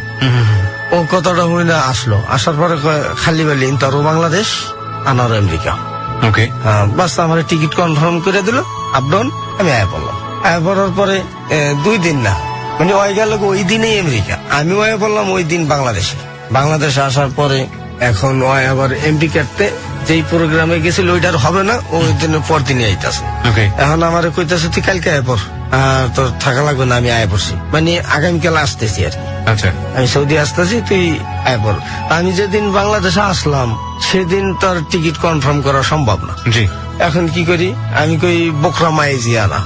ও কতটা বই না আসলো, আসার পরে খালি বেলি তোরও বাংলাদেশ আনারও আমেরিকা। ওকে, হ্যাঁ, বাস আমার টিকিট কনফার্ম করে দিল, আপডাউন। আমি আয়া পড়লাম, আয়া পড়ার পরে দুই দিন না মানে ওই গেল ওই দিনেই আমেরিকা, আমি আয়া পড়লাম ওই দিন বাংলাদেশে। বাংলাদেশে আসার পরে এখন ওই আবার এমডি কাটতে যেই প্রোগ্রামে গেছিল ওইটার হবে না, ওই দিনের পর দিনই আইতাছে। এখন আমার কইতাছে তুই কালকে আয় পর, তোর থাকা লাগবে না, আমি আয় পড়ছি, মানে আগামীকাল আসতেছি আর কি। আচ্ছা, আমি সৌদি আসতেছি, তুই আয় পর। আমি যেদিন বাংলাদেশে আসলাম সেদিন তোর টিকিট কনফার্ম করা সম্ভব না। জি, এখন কি করি, আমি কই বকরা মাইজি আনা,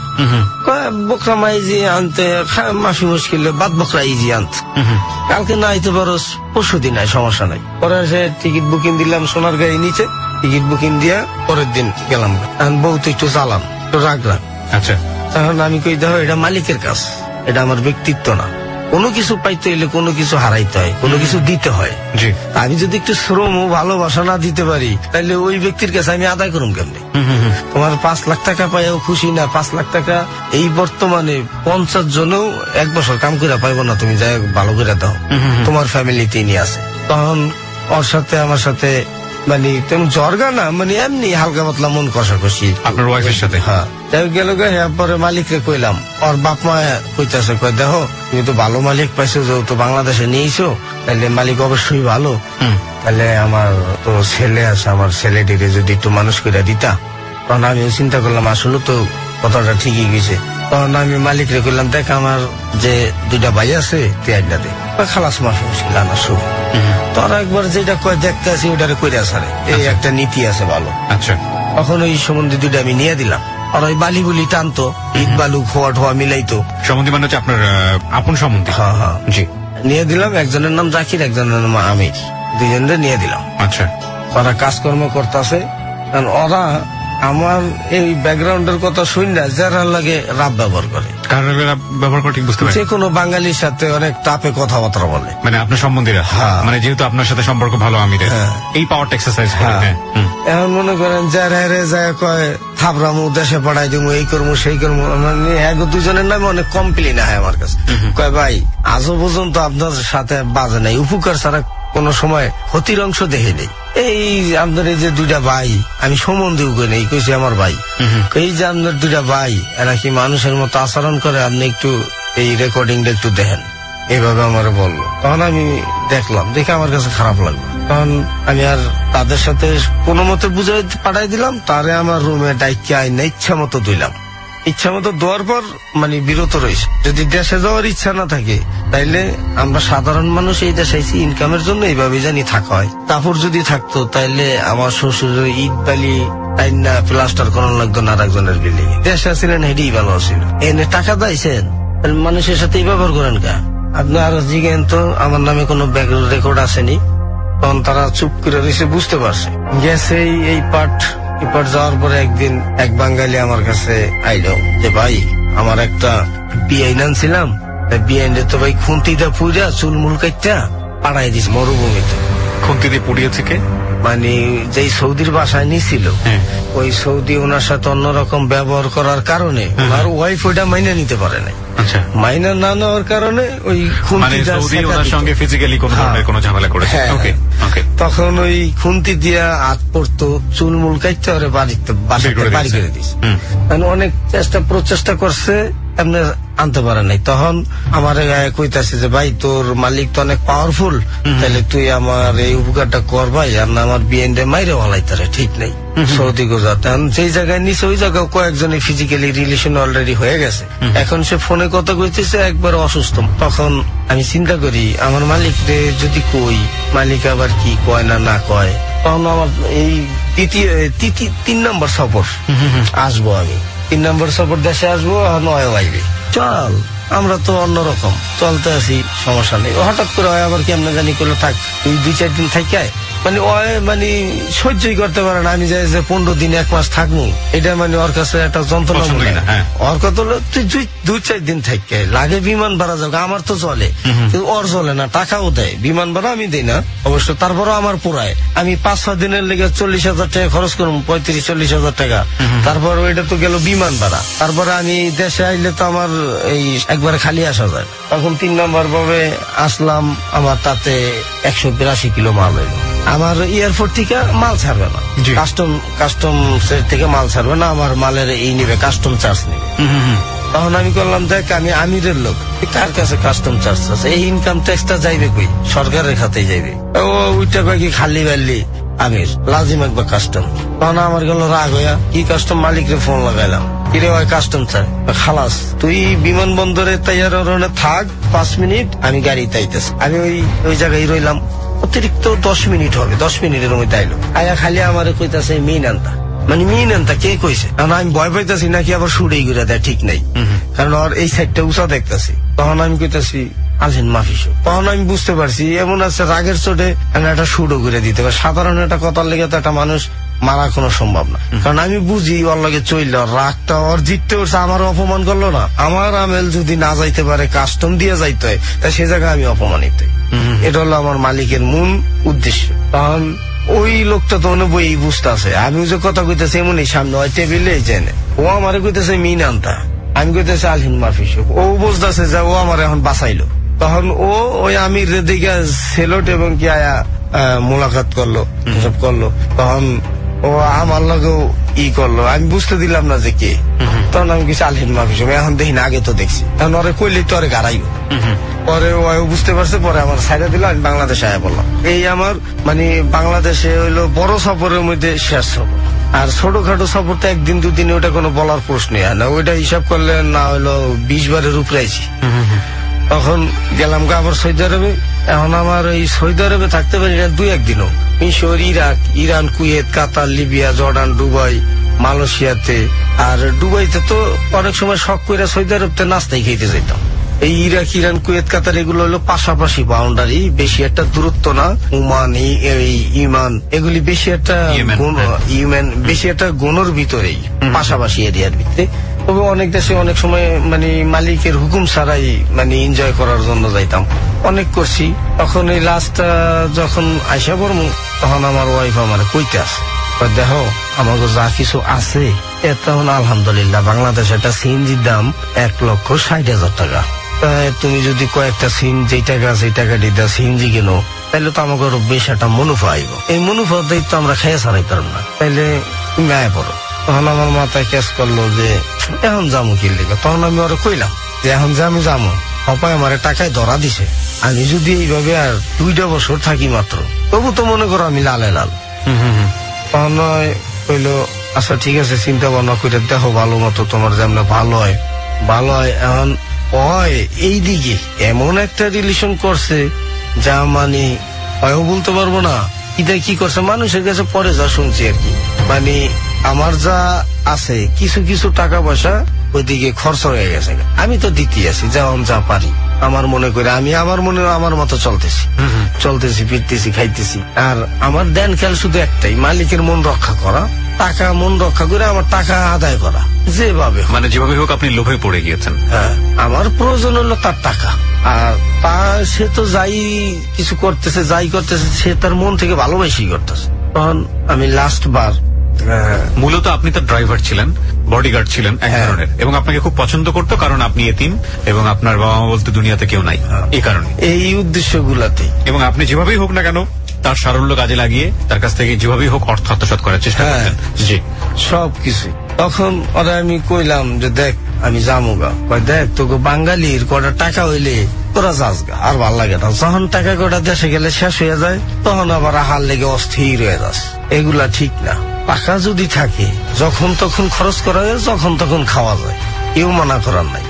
বকরা মাইজি আনতে মাসি মুশকিল, বাদ বকরা ইজি আনত, কালকে না আইতে পারো পরশু দিন আয়, সমস্যা নাই। পরে সে টিকিট বুকিং দিলাম সোনার গাড়ি নিচে, টিকিট বুকিং দিয়া পরের দিন গেলাম। এখন বউ তো একটু চালাম, একটু রাগ রাগ। আচ্ছা, তখন আমি কই দেখো এটা মালিকের কাজ, এটা আমার ব্যক্তিত্ব না। কোনো কিছু পাইতে হইলে কোনো কিছু হারাইতে হয়, কোনো কিছু দিতে হয়। আমি যদি একটু শ্রম ও ভালোবাসা না দিতে পারি তাহলে ওই ব্যক্তির কাছে আমি আদায় করুম কেমনে? তোমার পাঁচ লাখ টাকা পাইও খুশি না, পাঁচ লাখ টাকা এই বর্তমানে পঞ্চাশ জনেও এক বছর কাম করে পাইবো না, তুমি যাই ভালো করে দাও, তোমার ফ্যামিলিতে নিয়ে আসে। তখন ওর সাথে আমার সাথে মানে তেমন জর্গা না, মানে এমনি হালকা পাতলা মন কষাকষি আপনার ওয়াইফের সাথে। হ্যাঁ, যাই গেল গে, পরে মালিককে কইলাম, ওর বাপ মা কইতাছে কয় দেখো তুমি তো ভালো মালিক পাইছো, যেহেতু বাংলাদেশে নিয়েছো তাহলে মালিক অবশ্যই ভালো, তাহলে আমার তো ছেলে আছে, আমার ছেলেটিকে যদি একটু মানুষ করে দিতা। তখন আমি চিন্তা করলাম আসলে তো কথাটা ঠিকই গেছে। তখন আমি মালিকরে কইলাম দেখ আমার যে দুইটা ভাই আছে তুই আড্ডা দে, খালাস মাস মুশকিল আনা শুরু। তোর একবার যেটা কয় দেখতে আসি ওটারে কইরা সারে, এই একটা নীতি আছে ভালো। আচ্ছা, তখন ওই সম্বন্ধে দুইটা আমি নিয়ে দিলাম, আর ওই বালি বুলি টানতো, ইট বালু খোয়া ঠোয়া মিলাইতো। সম্বন্ধী মানে হচ্ছে আপনার আহ, আপন সম্বন্ধী? হ্যাঁ হ্যাঁ জি। নিয়ে দিলাম, একজনের নাম জাকির, একজনের নাম আমির, দুজনরে নিয়ে দিলাম। আচ্ছা। ওরা কাজকর্ম করতেছে, ওরা আমার এই ব্যাকগ্রাউন্ডের কথা শুনলে যারা লাগে রাব ব্যবহার করে। কার ব্যবহার করে ঠিক বুঝতে পারি? যে কোনো বাঙালির সাথে অনেক টাপে কথাবার্তা বলে, মানে আপনার সম্বন্ধীরা? হ্যাঁ। মানে যেহেতু আপনার সাথে সম্পর্ক ভালো আমিরের, এই পাওয়ারটা এক্সারসাইজ করে। হ্যাঁ। এখন মনে করেন যারা হেরে যায় কয় থাপড়ামু, দেশে পাঠাই দিমু, এই করবো সেই করবো, মানে এক দুজনের নামে অনেক কমপ্লেন হয় আমার কাছে। কয় ভাই আজও পর্যন্ত আপনার সাথে বাজে নাই, উপকার ছাড়া কোন সময় ক্ষতির অংশ দেখে নেই। এই আপনার এই যে দুইটা ভাই, আমি সম্বন্ধেও কই নেই, কইছি আমার ভাই, এই যে আপনার দুইটা ভাই এরা কি মানুষের মতো আচরণ করে, আপনি একটু এই রেকর্ডিংটা একটু দেখেন, এইভাবে আমার বললো। তখন আমি দেখলাম, দেখে আমার কাছে খারাপ লাগলো। তখন আমি আর তাদের সাথে কোনো মতে বুঝাই পাঠাই দিলাম, তারে আমার রুমে ডাইকে আইনা ইচ্ছা মতো দিলাম। ইচ্ছা মতো দেওয়ার পর মানে বিরত রয়েছে। যদি দেশে যাওয়ার ইচ্ছা না থাকে তাইলে আমরা সাধারণ মানুষ এই দেশে ইনকামের জন্য এইভাবে জানি থাকা হয়। তারপর যদি থাকতো তাইলে আমার শ্বশুরের ইট বালি আইনা প্লাস্টার করানো লাগতো না আরেকজনের বিল্ডিং। দেশে ছিলেন হেডি ভালো ছিল, এনে টাকা দিয়েছেন, মানুষের সাথে এই ব্যবহার করেন কা? আপনি আরো জিজ্ঞেন তো আমার নামে কোনো ব্যাক রেকর্ড আসেনি? তখন তারা চুপ করে রয়েছে, বুঝতে পারছে গেছে এই পার্ট। এরপর যাওয়ার পরে একদিন এক বাঙালি আমার কাছে আইলো যে ভাই আমার একটা বিআইন আনছিলাম, বিআইনে তো ভাই খুন্তিটা পুইরা চুলমুল কাইটা পাড়াই দিস মরুভূমিতে। খুন্তি দিয়ে পুড়িয়েছে কে? মানে যেই সৌদির বাসায় নিছিল, ওই সৌদি ওনার সাথে অন্যরকম ব্যবহার করার কারণে ওনার ওয়াইফ ওইটা মাইনে নিতে পারে নাই। মাইনা না নেওয়ার কারণে ওই খুন্তিটা সঙ্গে ফিজিক্যালি কোনো ধরনের কোনো ঝামেলা করেছে। তখন ওই খুন্তি দিয়া হাত পড়তো, চুলমুল কাইতে ওরে বাড়িতে বাসাতে বাড়ি করে দিস। মানে অনেক চেষ্টা প্রচেষ্টা করছে, এমনি আনতে পারে নাই। তখন আমার কইতাছে যে ভাই তোর মালিক তো অনেক পাওয়ারফুল, তাহলে তুই আমার এই উপকারটা কর ভাই, আর না আমার বিএনডে মাইরে ওয়ালাইতারে ঠিক নাই সৌদি গোজাতে। যেই জায়গায় নিছে ওই জায়গায় কয়েকজনে ফিজিক্যালি রিলেশন অলরেডি হয়ে গেছে। এখন সে ফোনে কথা কইতেছে একবার অসুস্থ। তখন আমি চিন্তা করি আমার মালিক রে যদি কই, মালিক আবার কি কয় না না কয়। তখন আমার এই তৃতীয় তিন নম্বর সফর আসবো, আমি তিন নম্বর সফর দেশে আসবো, নয় আইবে চল, আমরা তো অন্যরকম চলতে আছি, সমস্যা নেই। হঠাৎ করে হয় আবার কেমন জানি করলে থাক তুই দুই চার দিন থাকি, মানে মানে সহ্যই করতে পারে না। আমি যাই যে পনেরো দিন এক মাস থাকবো, এটা মানে ওর কাছে একটা যন্ত্রণা মনে হয়। ওর কথা হলো তুই দুই চার দিন থাকি, লাগে বিমান ভাড়া যাবে, আমার তো চলে, কিন্তু ওর চলে না, টাকাও দেয়, বিমান ভাড়া আমি দিই না অবশ্য, তারপরও আমার পুরায়। আমি পাঁচ ছয় দিনের লেগে চল্লিশ হাজার টাকা খরচ করবো, পঁয়ত্রিশ চল্লিশ হাজার টাকা, তারপর ওইটা তো গেল বিমান ভাড়া। তারপরে আমি দেশে আইলে তো আমার এই একবারে খালি আসা যায়। তখন তিন নম্বর ভাবে আসলাম, আমার তাতে একশো বিরাশি কিলো মাল হইল। আমার এয়ারপোর্ট থেকে মাল ছাড়বে না, কাস্টম কাস্টমস থেকে মাল ছাড়বে না, আমার মালের এই নিবে কাস্টম চার্জ নিবে। তখন আমি করলাম দেখ আমি আমিরের লোক, কার কাছে কাস্টম চার্জ আছে, এই ইনকাম ট্যাক্সটা যাইবে কই, সরকারের খাতেই যাইবে। ও ওইটা কয় কি খালি বাল্লি আমির লাজিম একবার কাস্টম। তখন আমার গেল রাগ হইয়া কি কাস্টম মালিকরে ফোন লাগাইলাম, কিরে হয় কাস্টম চাই, খালাস তুই বিমানবন্দরে তৈয়ার থাক পাঁচ মিনিট, আমি গাড়ি তাইতেছি। আমি ওই ওই জায়গায় রইলাম অতিরিক্ত দশ মিনিট হবে, দশ মিনিটের মধ্যে আইলো। আয়া খালি আমার কইতাছে মিন আনতা, মানে মিন আনতা কে কইছে, কারণ আমি ভয় পাইতেছি নাকি আবার সুরেই ঘুরে দেয় ঠিক নাই, কারণ ওর এই সাইডটা উঁচা দেখতেছি। তখন আমি কইতাছি আলহিন মাফিস। তখন আমি বুঝতে পারছি এমন আছে রাগের চোটে একটা সুরও ঘুরে দিতে পারে। সাধারণ একটা কথার লেগে তো একটা মানুষ মারা কোনো সম্ভব না, কারণ আমি বুঝি ওর লাগে চইল রাগটা ওর জিততে উঠছে, আমার অপমান করলো না। আমার আমেল যদি না যাইতে পারে কাস্টম দিয়ে যাইতে হয়, তা সে জায়গায় আমি অপমানিত। এটা হলো আমার মালিকের মূল উদ্দেশ্য। তখন ওই লোকটা তো মনে বই বুঝতে আছে আমি যে কথা কইতেছি এমনই সামনে হয় টেবিলে জেনে, ও আমার কইতেছে মিন আনতা, আমি কইতেছি আলহিন মাফিস। ও বুঝতেছে যে ও আমার এখন বাঁচাইলো। তখন ও ওই আমির দিকে সেলট এবং কি আয়া মোলাকাত করলো, এসব করলো। তখন ও আমার লগেও ই করলো, আমি বুঝতে দিলাম না যে কে। তখন আমি কিছু আলহিন মাফিস, এখন দেখি না, আগে তো দেখছি। তখন ওরে কইলে তো ওরে গাড়াইব, পরে ও বুঝতে পারছে, পরে আমার সাইডে দিল, আমি বাংলাদেশে আয়া বললাম। এই আমার মানে বাংলাদেশে হইলো বড় সফরের মধ্যে শেষ সফর। আর ছোটখাটো সফর তো একদিন দুদিনে ওটা কোনো বলার প্রশ্নই হয় না, ওইটা হিসাব করলে না হইলো বিশ বারের উপরে আইছি। তখন গেলাম গা আবার সৌদি আরবে। এখন আমার এই সৌদি আরবে থাকতে পারি না দুই একদিনও। মিশর, Iraq, Iran, Kuwait, Qatar, Libya, Jordan, Dubai, মালয়েশিয়াতে, আর দুবাইতে তো অনেক সময় শখ করে সৌদি আরবতে নাস্তাই খেতে যেতাম। এই ইরাক, ইরান, কুয়েত, কাতার এগুলো হলো পাশাপাশি বাউন্ডারি, বেশি একটা দূরত্ব না। ওমান, এই ইমান এগুলি বেশি একটা ইউমেন বেশি একটা গণর ভিতরেই, পাশাপাশি এরিয়ার ভিতরে। তবে অনেক দেশে অনেক সময় মানে মালিকের হুকুম ছাড়াই মানে এনজয় করার জন্য যাইতাম, অনেক করছি। তখন এই লাস্ট যখন আইসা পড়মু তখন আমার ওয়াইফ আমার কইতে আসে, দেখো আমাকে যা কিছু আছে তখন আলহামদুলিল্লাহ বাংলাদেশে একটা সিএনজির দাম এক লক্ষ ষাট হাজার টাকা। তুমি যদি কয়েকটা সিন যেই টাকা সেই টাকা দিয়ে সিএনজি কেনো তাহলে তো আমাকে বেশ একটা মুনাফা আইব। এই মুনাফা দিয়ে তো আমরা খেয়ে ছাড়াই পারব না, তাইলে তুমি আয় পড়ো। তখন আমার মাথায় ক্যাচ করলো যে এখন যাবো কি লিখে। তখন আমি ওরা কইলাম যে এখন যে আমি যাবো, হপায় আমার টাকায় ধরা দিছে, আমি যদি এইভাবে আর দুইটা বছর থাকি মাত্র, তবু তো মনে করো আমি লালে লাল। তখন কইলো আচ্ছা ঠিক আছে, চিন্তা ভাবনা করে দেখো ভালো মতো, তোমার যেমন ভালো হয় ভালো হয়। এখন ওই এইদিকে এমন একটা রিলেশন করছে যা মানে হয়ও বলতে পারবো না। এটা কি করছে মানুষের কাছে পরে যা শুনছি আর কি, মানে আমার যা আছে কিছু কিছু টাকা পয়সা ওইদিকে খরচ হয়ে গেছে। আমি তো দিতে আছি যেমন যা পারি, আমার মনে করে আমি আমার মনে আমার মতো চলতেছি চলতেছি ফিরতেছি খাইতেছি। আর আমার দেন খেয়াল শুধু একটাই, মালিকের মন রক্ষা করা, টাকা মন রক্ষা করে আমার টাকা আদায় করা যেভাবে, মানে যেভাবে হোক আপনি লোভে পড়ে গিয়েছেন। হ্যাঁ, আমার প্রয়োজন হলো তার টাকা, আর তা সে তো যাই কিছু করতেছে যাই করতেছে সে তার মন থেকে ভালোবাসি করতেছে। তখন আমি লাস্ট বার, মূলত আপনি তার ড্রাইভার ছিলেন, বডিগার্ড ছিলেন এক ধরনের, এবং আপনাকে খুব পছন্দ করতো কারণ আপনি এতিম এবং আপনার বাবা মা বলতে দুনিয়াতে কেউ নাই, এই কারণে এই উদ্দেশ্যগুলাতে। এবং আপনি যেভাবেই হোক না কেন তার সারল্য কাজে লাগিয়ে তার কাছ থেকে যেভাবেই হোক অর্থ আত্মসাৎ করার চেষ্টা করতেন। জি, সবকিছু। তখন ওরা আমি কইলাম যে দেখ আমি যাবো গা, দেখ তোকে বাঙালির কটা টাকা হইলে তোরা যাস গা, আর ভাল লাগে না। যখন টাকা কটা দেশে গেলে শেষ হয়ে যায় তখন আবার হার লেগে অস্থির হয়ে যাস, এগুলা ঠিক না। টাকা যদি থাকে যখন তখন খরচ করা যায়, যখন তখন খাওয়া যায়, কেউ মানা করার নাই।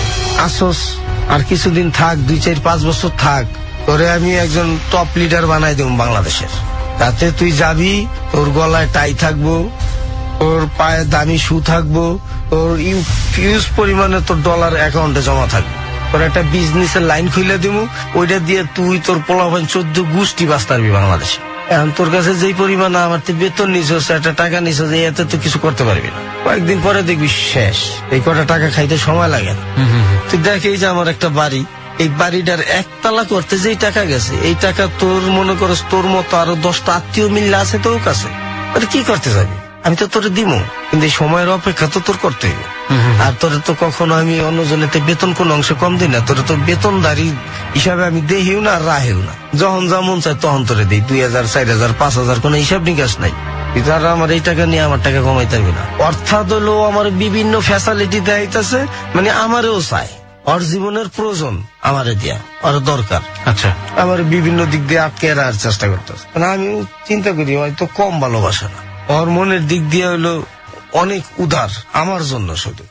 আসোস আর কিছুদিন থাক, দুই চার পাঁচ বছর থাক, তোরে আমি একজন টপ লিডার বানাই দেব বাংলাদেশের। তাতে তুই যাবি, তোর গলায় টাই থাকবো, তোর পায়ে দামি শু থাকবো, তোর ইউজ পরিমাণে তোর ডলার অ্যাকাউন্টে জমা থাকবে, তোর একটা বিজনেসের লাইন খুলে দিব, ওইটা দিয়ে তুই তোর পোলাপান চোদ্দ গোষ্ঠী বাঁচতে পারবি বাংলাদেশে। এখন তোর কাছে যেই পরিমাণ আমার বেতন নিছস, একটা টাকা নিছস, এতে তো কিছু করতে পারবি না। কয়েকদিন পরে দেখবি শেষ, এই কটা টাকা খাইতে সময় লাগে না। তুই দেখ এই যে আমার একটা বাড়ি, এই বাড়িটার একতলা করতে যেই টাকা গেছে, এই টাকা তোর মনে করস তোর মতো আরো দশটা আত্মীয় মিল্লা আছে তোর কাছে, আরে কি করতে যাবি? আমি তো তোরে দিব, কিন্তু এই সময়ের অপেক্ষা তো তোর করতে হবে। আর তোরে তো কখনো আমি অন্যজনেতে বেতন কোন অংশে কম দিই না, তোরে তো বেতনদারি হিসাবে আমি দেহিও না আর রাহেও না। যখন যা মন চায় তখন তোরে দিই, দুই হাজার চার হাজার পাঁচ হাজার কোন হিসাব নিকাশ নাই। তারা আমার এই টাকা নিয়ে আমার টাকা কমাইতে পারবি না। অর্থাৎ হলো আমার বিভিন্ন ফ্যাসিলিটি দেখাইতেছে, মানে আমারও চায়, ওর জীবনের প্রয়োজন আমারে দিয়া, ওর দরকার। আচ্ছা, আমার বিভিন্ন দিক দিয়ে আটকে রাখার চেষ্টা করতেছে। আমি চিন্তা করি হয়তো কম ভালোবাসা না, ওর মনের দিক দিয়ে হলো অনেক উদার আমার জন্য শুধু।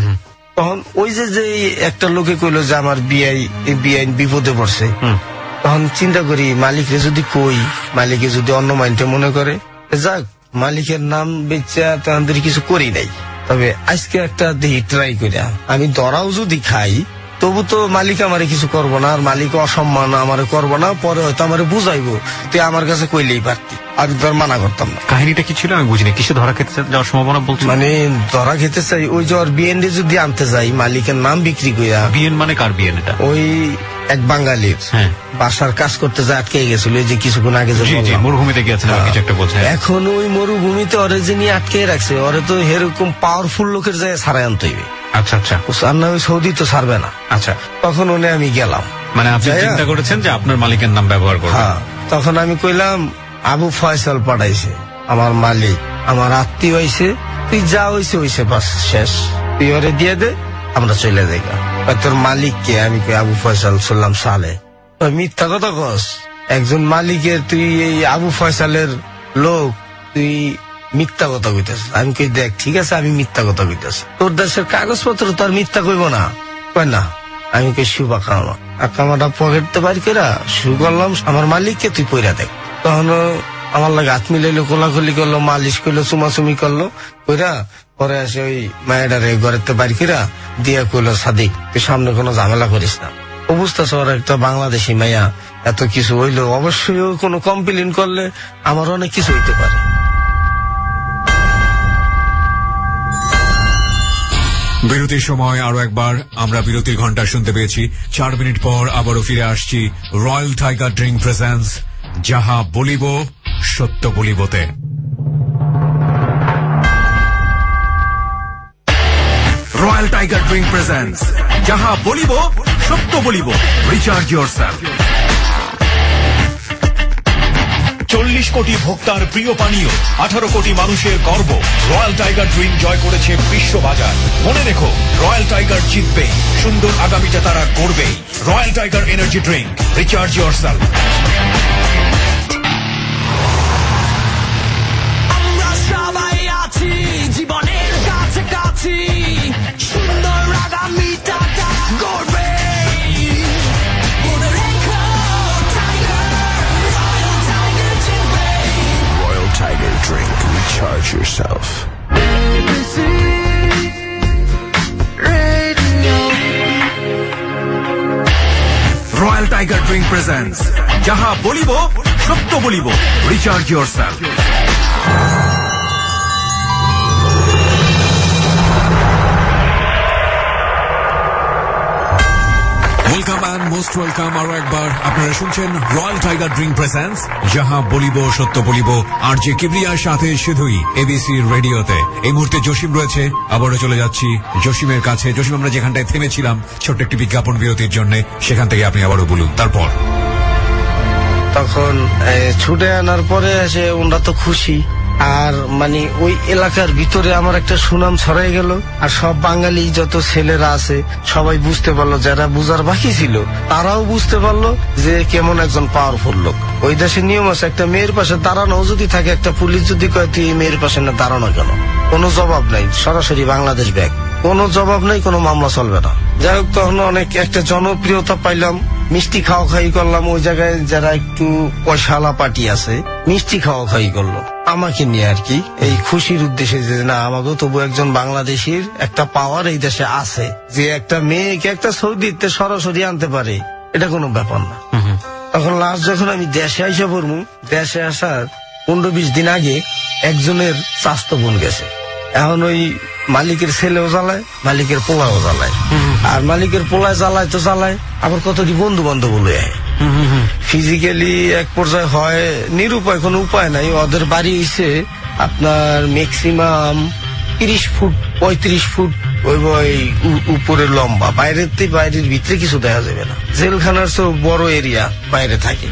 তখন ওই যে যে একটা লোকে কইলো যে আমার বিআই বিআইন বিপদে পড়ছে, তখন চিন্তা করি মালিকরে যদি কই, মালিকে যদি অন্য মাইন্ডে মনে করে, যাক মালিকের নাম বেচা তাদের কিছু করি নাই, তবে আজকে একটা দেহি ট্রাই করিয়া আমি ধরাও যদি খাই তবু তো মালিক আমারে কিছু করবো না, আর মালিক অসম্মান আমারে করবো না, পরে হয়তো আমারে বুঝাইবো, তুই আমার কাছে কইলেই পারতি, আর তোর মানা করতাম না। কাহিনীটা কি ছিল আমি বুঝিনি, কিসে ধরা খেতে যাওয়ার সম্ভাবনা বলছি? মানে ধরা খেতে চাই ওই যে ওর বিএনডি যদি আনতে যাই, মালিকের নাম বিক্রি কইরা। বিএন মানে কার বিএন? এটা ওই এক বাঙালির বাসার কাজ করতে যা আটকে গেছিল, এই যে কিছুক্ষণ আগে যে মরুভূমিতে গিয়েছেন কিছু একটা বলছে, এখন ওই মরুভূমিতে ওরে যে নিয়ে আটকে রাখছে, ওরে তো এরকম পাওয়ারফুল লোকের জায়গায় ছাড়াই আনতে হইবে। আচ্ছা আচ্ছা, আর না ওই সৌদি তো ছাড়বে না। আচ্ছা, তখন ওনে আমি গেলাম, মানে আপনি চিন্তা করেছেন যে আপনার মালিকের নাম ব্যবহার করবেন। হ্যাঁ, তখন আমি কইলাম আবু ফয়সাল পাঠাইছে আমার মালিক, আমার আত্মীয় হয়েছে, তুই যা হয়েছে হয়েছে বাস শেষ, তুই ওরে দিয়ে দে, আমরা চলে যাই। তোর মালিক কে? আমি কই আবু ফয়সাল শুনলাম সালে। মিথ্যা কথা কস, একজন মালিকের তুই এই আবু ফয়সালের লোক, তুই মিথ্যা কথা কইতেছ। আমি কই দেখ ঠিক আছে আমি মিথ্যা কথা কইতেছি, তোর দেশের কাগজপত্র তো আর মিথ্যা কইব না। কই না, আমি কই শুভা খাওয়া আকামাটা পকেটতে বাড়ি করে শু করলাম, আমার মালিককে তুই পইরা দেখ। তখন আমার লাগে হাত মিলাইলো, কোলাকুলি করলো, মালিশ করলো, চুমাচুমি করলো, ওইরা পরে আসে ওই মায়েরারে ঘরেতে বাড়ি কিরা দিয়া কইলো, সাদিক তুই সামনে কোনো ঝামেলা করিস না। অবস্থা সর একটা বাংলাদেশি মাইয়া এত কিছু হইলো, অবশ্যই কোনো কমপ্লেন করলে আমার অনেক কিছু হইতে পারে। বিরতির সময় আরো একবার আমরা বিরতির ঘন্টা শুনতে পেয়েছি। চার মিনিট পর আবারও ফিরে আসছি রয়্যাল টাইগার ড্রিঙ্ক প্রেজেন্স যাহা বলিব সত্য বলিবতে। রয়্যাল টাইগার ড্রিঙ্ক প্রেজেন্স যাহা বলিব সত্য বলিব, রিচার্জ ইয়োরসেলফ। চল্লিশ কোটি ভোক্তার প্রিয় পানীয়, আঠারো কোটি মানুষের গর্ব, রয়্যাল টাইগার ড্রিঙ্ক জয় করেছে বিশ্ববাজার। মনে রেখো, রয়্যাল টাইগার জিতবে, সুন্দর আগামীটা তারা করবেই। Royal tiger energy drink, recharge yourself. আমরা সবাই আছি জীবনের কাছাকাছি, সুন্দর আগামীটা গড়বে। Tiger drink, recharge yourself. Royal tiger drink presents যাহা বলিব সত্য বলিব, recharge yourself. Welcome and most welcome আরো একবার। আপনারা শুনছেন রয়্যাল টাইগার ড্রিঙ্ক প্রেজেন্স যাহা বলিব সত্য বলিব, আর যে কিবরিয়ার সাথে শুধুই এবিসি রেডিওতে। এই মুহূর্তে জসিম রয়েছে, আবারও চলে যাচ্ছি জসিমের কাছে। জসিম, আমরা যেখানটায় থেমেছিলাম ছোট্ট একটি বিজ্ঞাপন বিরতির জন্য, সেখান থেকে আপনি আবারও বলুন। তারপর তখন ছুটে আনার পরে এসে ওনারা তো খুশি, আর মানে ওই এলাকার ভিতরে আমার একটা সুনাম ছড়াই গেল। আর সব বাঙালি যত ছেলেরা আছে সবাই বুঝতে পারলো, যারা বুঝার বাকি ছিল তারাও বুঝতে পারলো যে কেমন একজন পাওয়ারফুল লোক। ওই দেশে নিয়ম আছে, একটা মেয়ের পাশে দাঁড়ানো যদি থাকে, একটা পুলিশ যদি কয় তুই এই মেয়ের পাশে না দাঁড়ানো কেন, কোনো জবাব নাই, সরাসরি বাংলাদেশ ব্যাগ, কোনো জবাব নাই, কোনো মামলা চলবে না। যাই হোক, তখন অনেক একটা জনপ্রিয়তা পাইলাম, মিষ্টি খাওয়া খাই করলাম। ওই জায়গায় যারা একটু পয়সালা পার্টি আছে মিষ্টি খাওয়া খাই করলো আমাকে নিয়ে আর কি, এই খুশির উদ্দেশ্যে যে না আমাকেও তবু একজন বাংলাদেশির একটা পাওয়ার এই দেশে আছে, যে একটা মেয়েকে একটা সৌদিতে সরাসরি আনতে পারে, এটা কোনো ব্যাপার না। তখন লাস্ট যখন আমি দেশে আইসা পড়বো, দেশে আসার পনেরো বিশ দিন আগে একজনের স্বাস্থ্য বোন গেছে। এখন ওই মালিকের ছেলেও জ্বালায়, মালিকের পোলাও জ্বালায়, আর মালিকের পোলায় জ্বালায় তো জ্বালায়, আবার কতটি বন্ধু বান্ধব বলে ফিজিক্যালি এক পর্যায়ে হয় নিরুপায়, কোনো উপায় নাই। ওদের বাড়ি হইছে আপনার ম্যাক্সিমাম তিরিশ ফুট পঁয়ত্রিশ ফুট ওই ওই উপরে লম্বা, বাইরের বাইরের ভিতরে কিছু দেখা যাবে না, জেলখানার তো বড় এরিয়া বাইরে থাকে।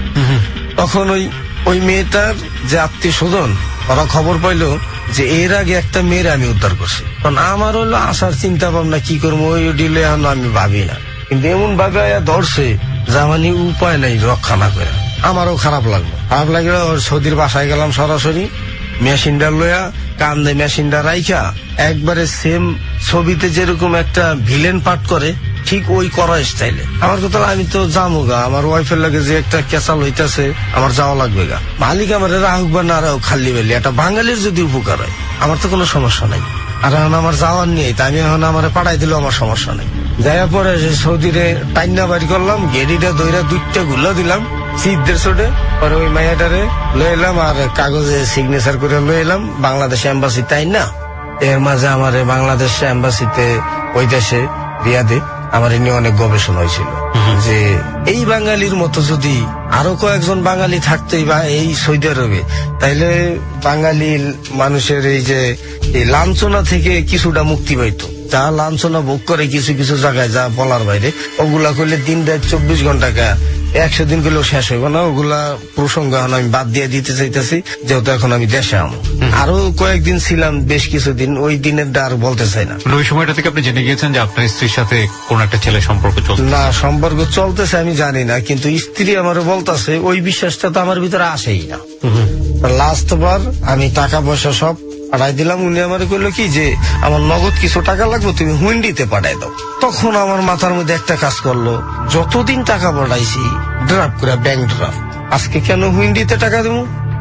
তখন ওই ওই মেয়েটার যে আত্মীয় স্বজন ওরা খবর পাইলো যে এর আগে একটা মেয়ের আমি উদ্ধার করছি। কারণ আমার হলো আসার চিন্তা ভাবনা কি করবো ওই ডিলে এখন আমি ভাবি না, কিন্তু এমন ভাবে ধরছে জামানি উপায় নাই রক্ষা না করে। আমারও খারাপ লাগলো, খারাপ লাগলো। ওর সৌদির বাসায় গেলাম সরাসরি, মেশিনটা লইয়া কান্দে মেশিনটা রাইখা একবারে সেম ছবিতে যেরকম একটা ভিলেন পাঠ করে ঠিক ওই করা স্টাইলে। আমার কথা আমি তো যাবো গা, আমার ওয়াইফের লাগে যে একটা ক্যাসাল হইতেছে, আমার যাওয়া লাগবে গা। মালিক আমার রাহুক বা না রাহুক খাল্লি বেলি, একটা বাঙালির যদি উপকার হয় আমার তো কোনো সমস্যা নাই। আর এখন আমার যাওয়ার নিয়ে তাই আমি এখন আমার পাঠাই দিলেও আমার সমস্যা নেই। যাইয়া পরে সৌদিরে টাইনা বাড়ি করলাম, গেডিটা দইরা দুইটা গুলো দিলাম সিদ্ধের ছোটে, পরে ওই মাইয়াটারে লয়ে এলাম আর কাগজে সিগনেচার করে লয়ে এলাম বাংলাদেশ এম্বাসি। তাই না এর মাঝে আমার বাংলাদেশ এম্বাসিতে ওই দেশে রিয়াদে আমার এ নিয়ে অনেক গবেষণা হয়েছিল যে এই বাঙালির মতো যদি আরো কয়েকজন বাঙালি থাকতোই বা এই সৌদি আরবে, তাইলে বাঙালি মানুষের এই যে এই লাঞ্ছনা থেকে কিছুটা মুক্তি পাইতো। যা লাঞ্ছনা ভোগ করে কিছু কিছু জায়গায়, যা বলার বাইরে, ওগুলা করলে দিন রাত চব্বিশ ঘন্টা একশো দিন করলেও শেষ হইব না। ওগুলা প্রসঙ্গ এখন আমি বাদ দিয়ে দিতে চাইতেছি, যেহেতু এখন আমি দেশে আম। আরো কয়েকদিন ছিলাম বেশ কিছুদিন, ওই দিনের আর বলতে চাই না। ওই সময়টা থেকে আপনি জেনে গিয়েছেন যে আপনার স্ত্রীর সাথে কোন একটা ছেলে সম্পর্ক চলছে? না, সম্পর্ক চলতেছে আমি জানি না, কিন্তু স্ত্রী আমার বলতেছে, ওই বিশ্বাসটা তো আমার ভিতরে আসেই না। লাস্ট বার আমি টাকা পয়সা সব পাঠাই দিলাম, উনি আমার কইলো কি যে আমার নগদ কিছু টাকা লাগবে, তুমি হুন্ডিতে পাঠাই দাও। তখন আমার মাথার মধ্যে একটা কাজ করলো, যতদিন টাকা পাঠাইছি ড্রাফট করে ব্যাংক ড্রাফট, আজকে কেন হুন্ডিতে টাকা দেবো?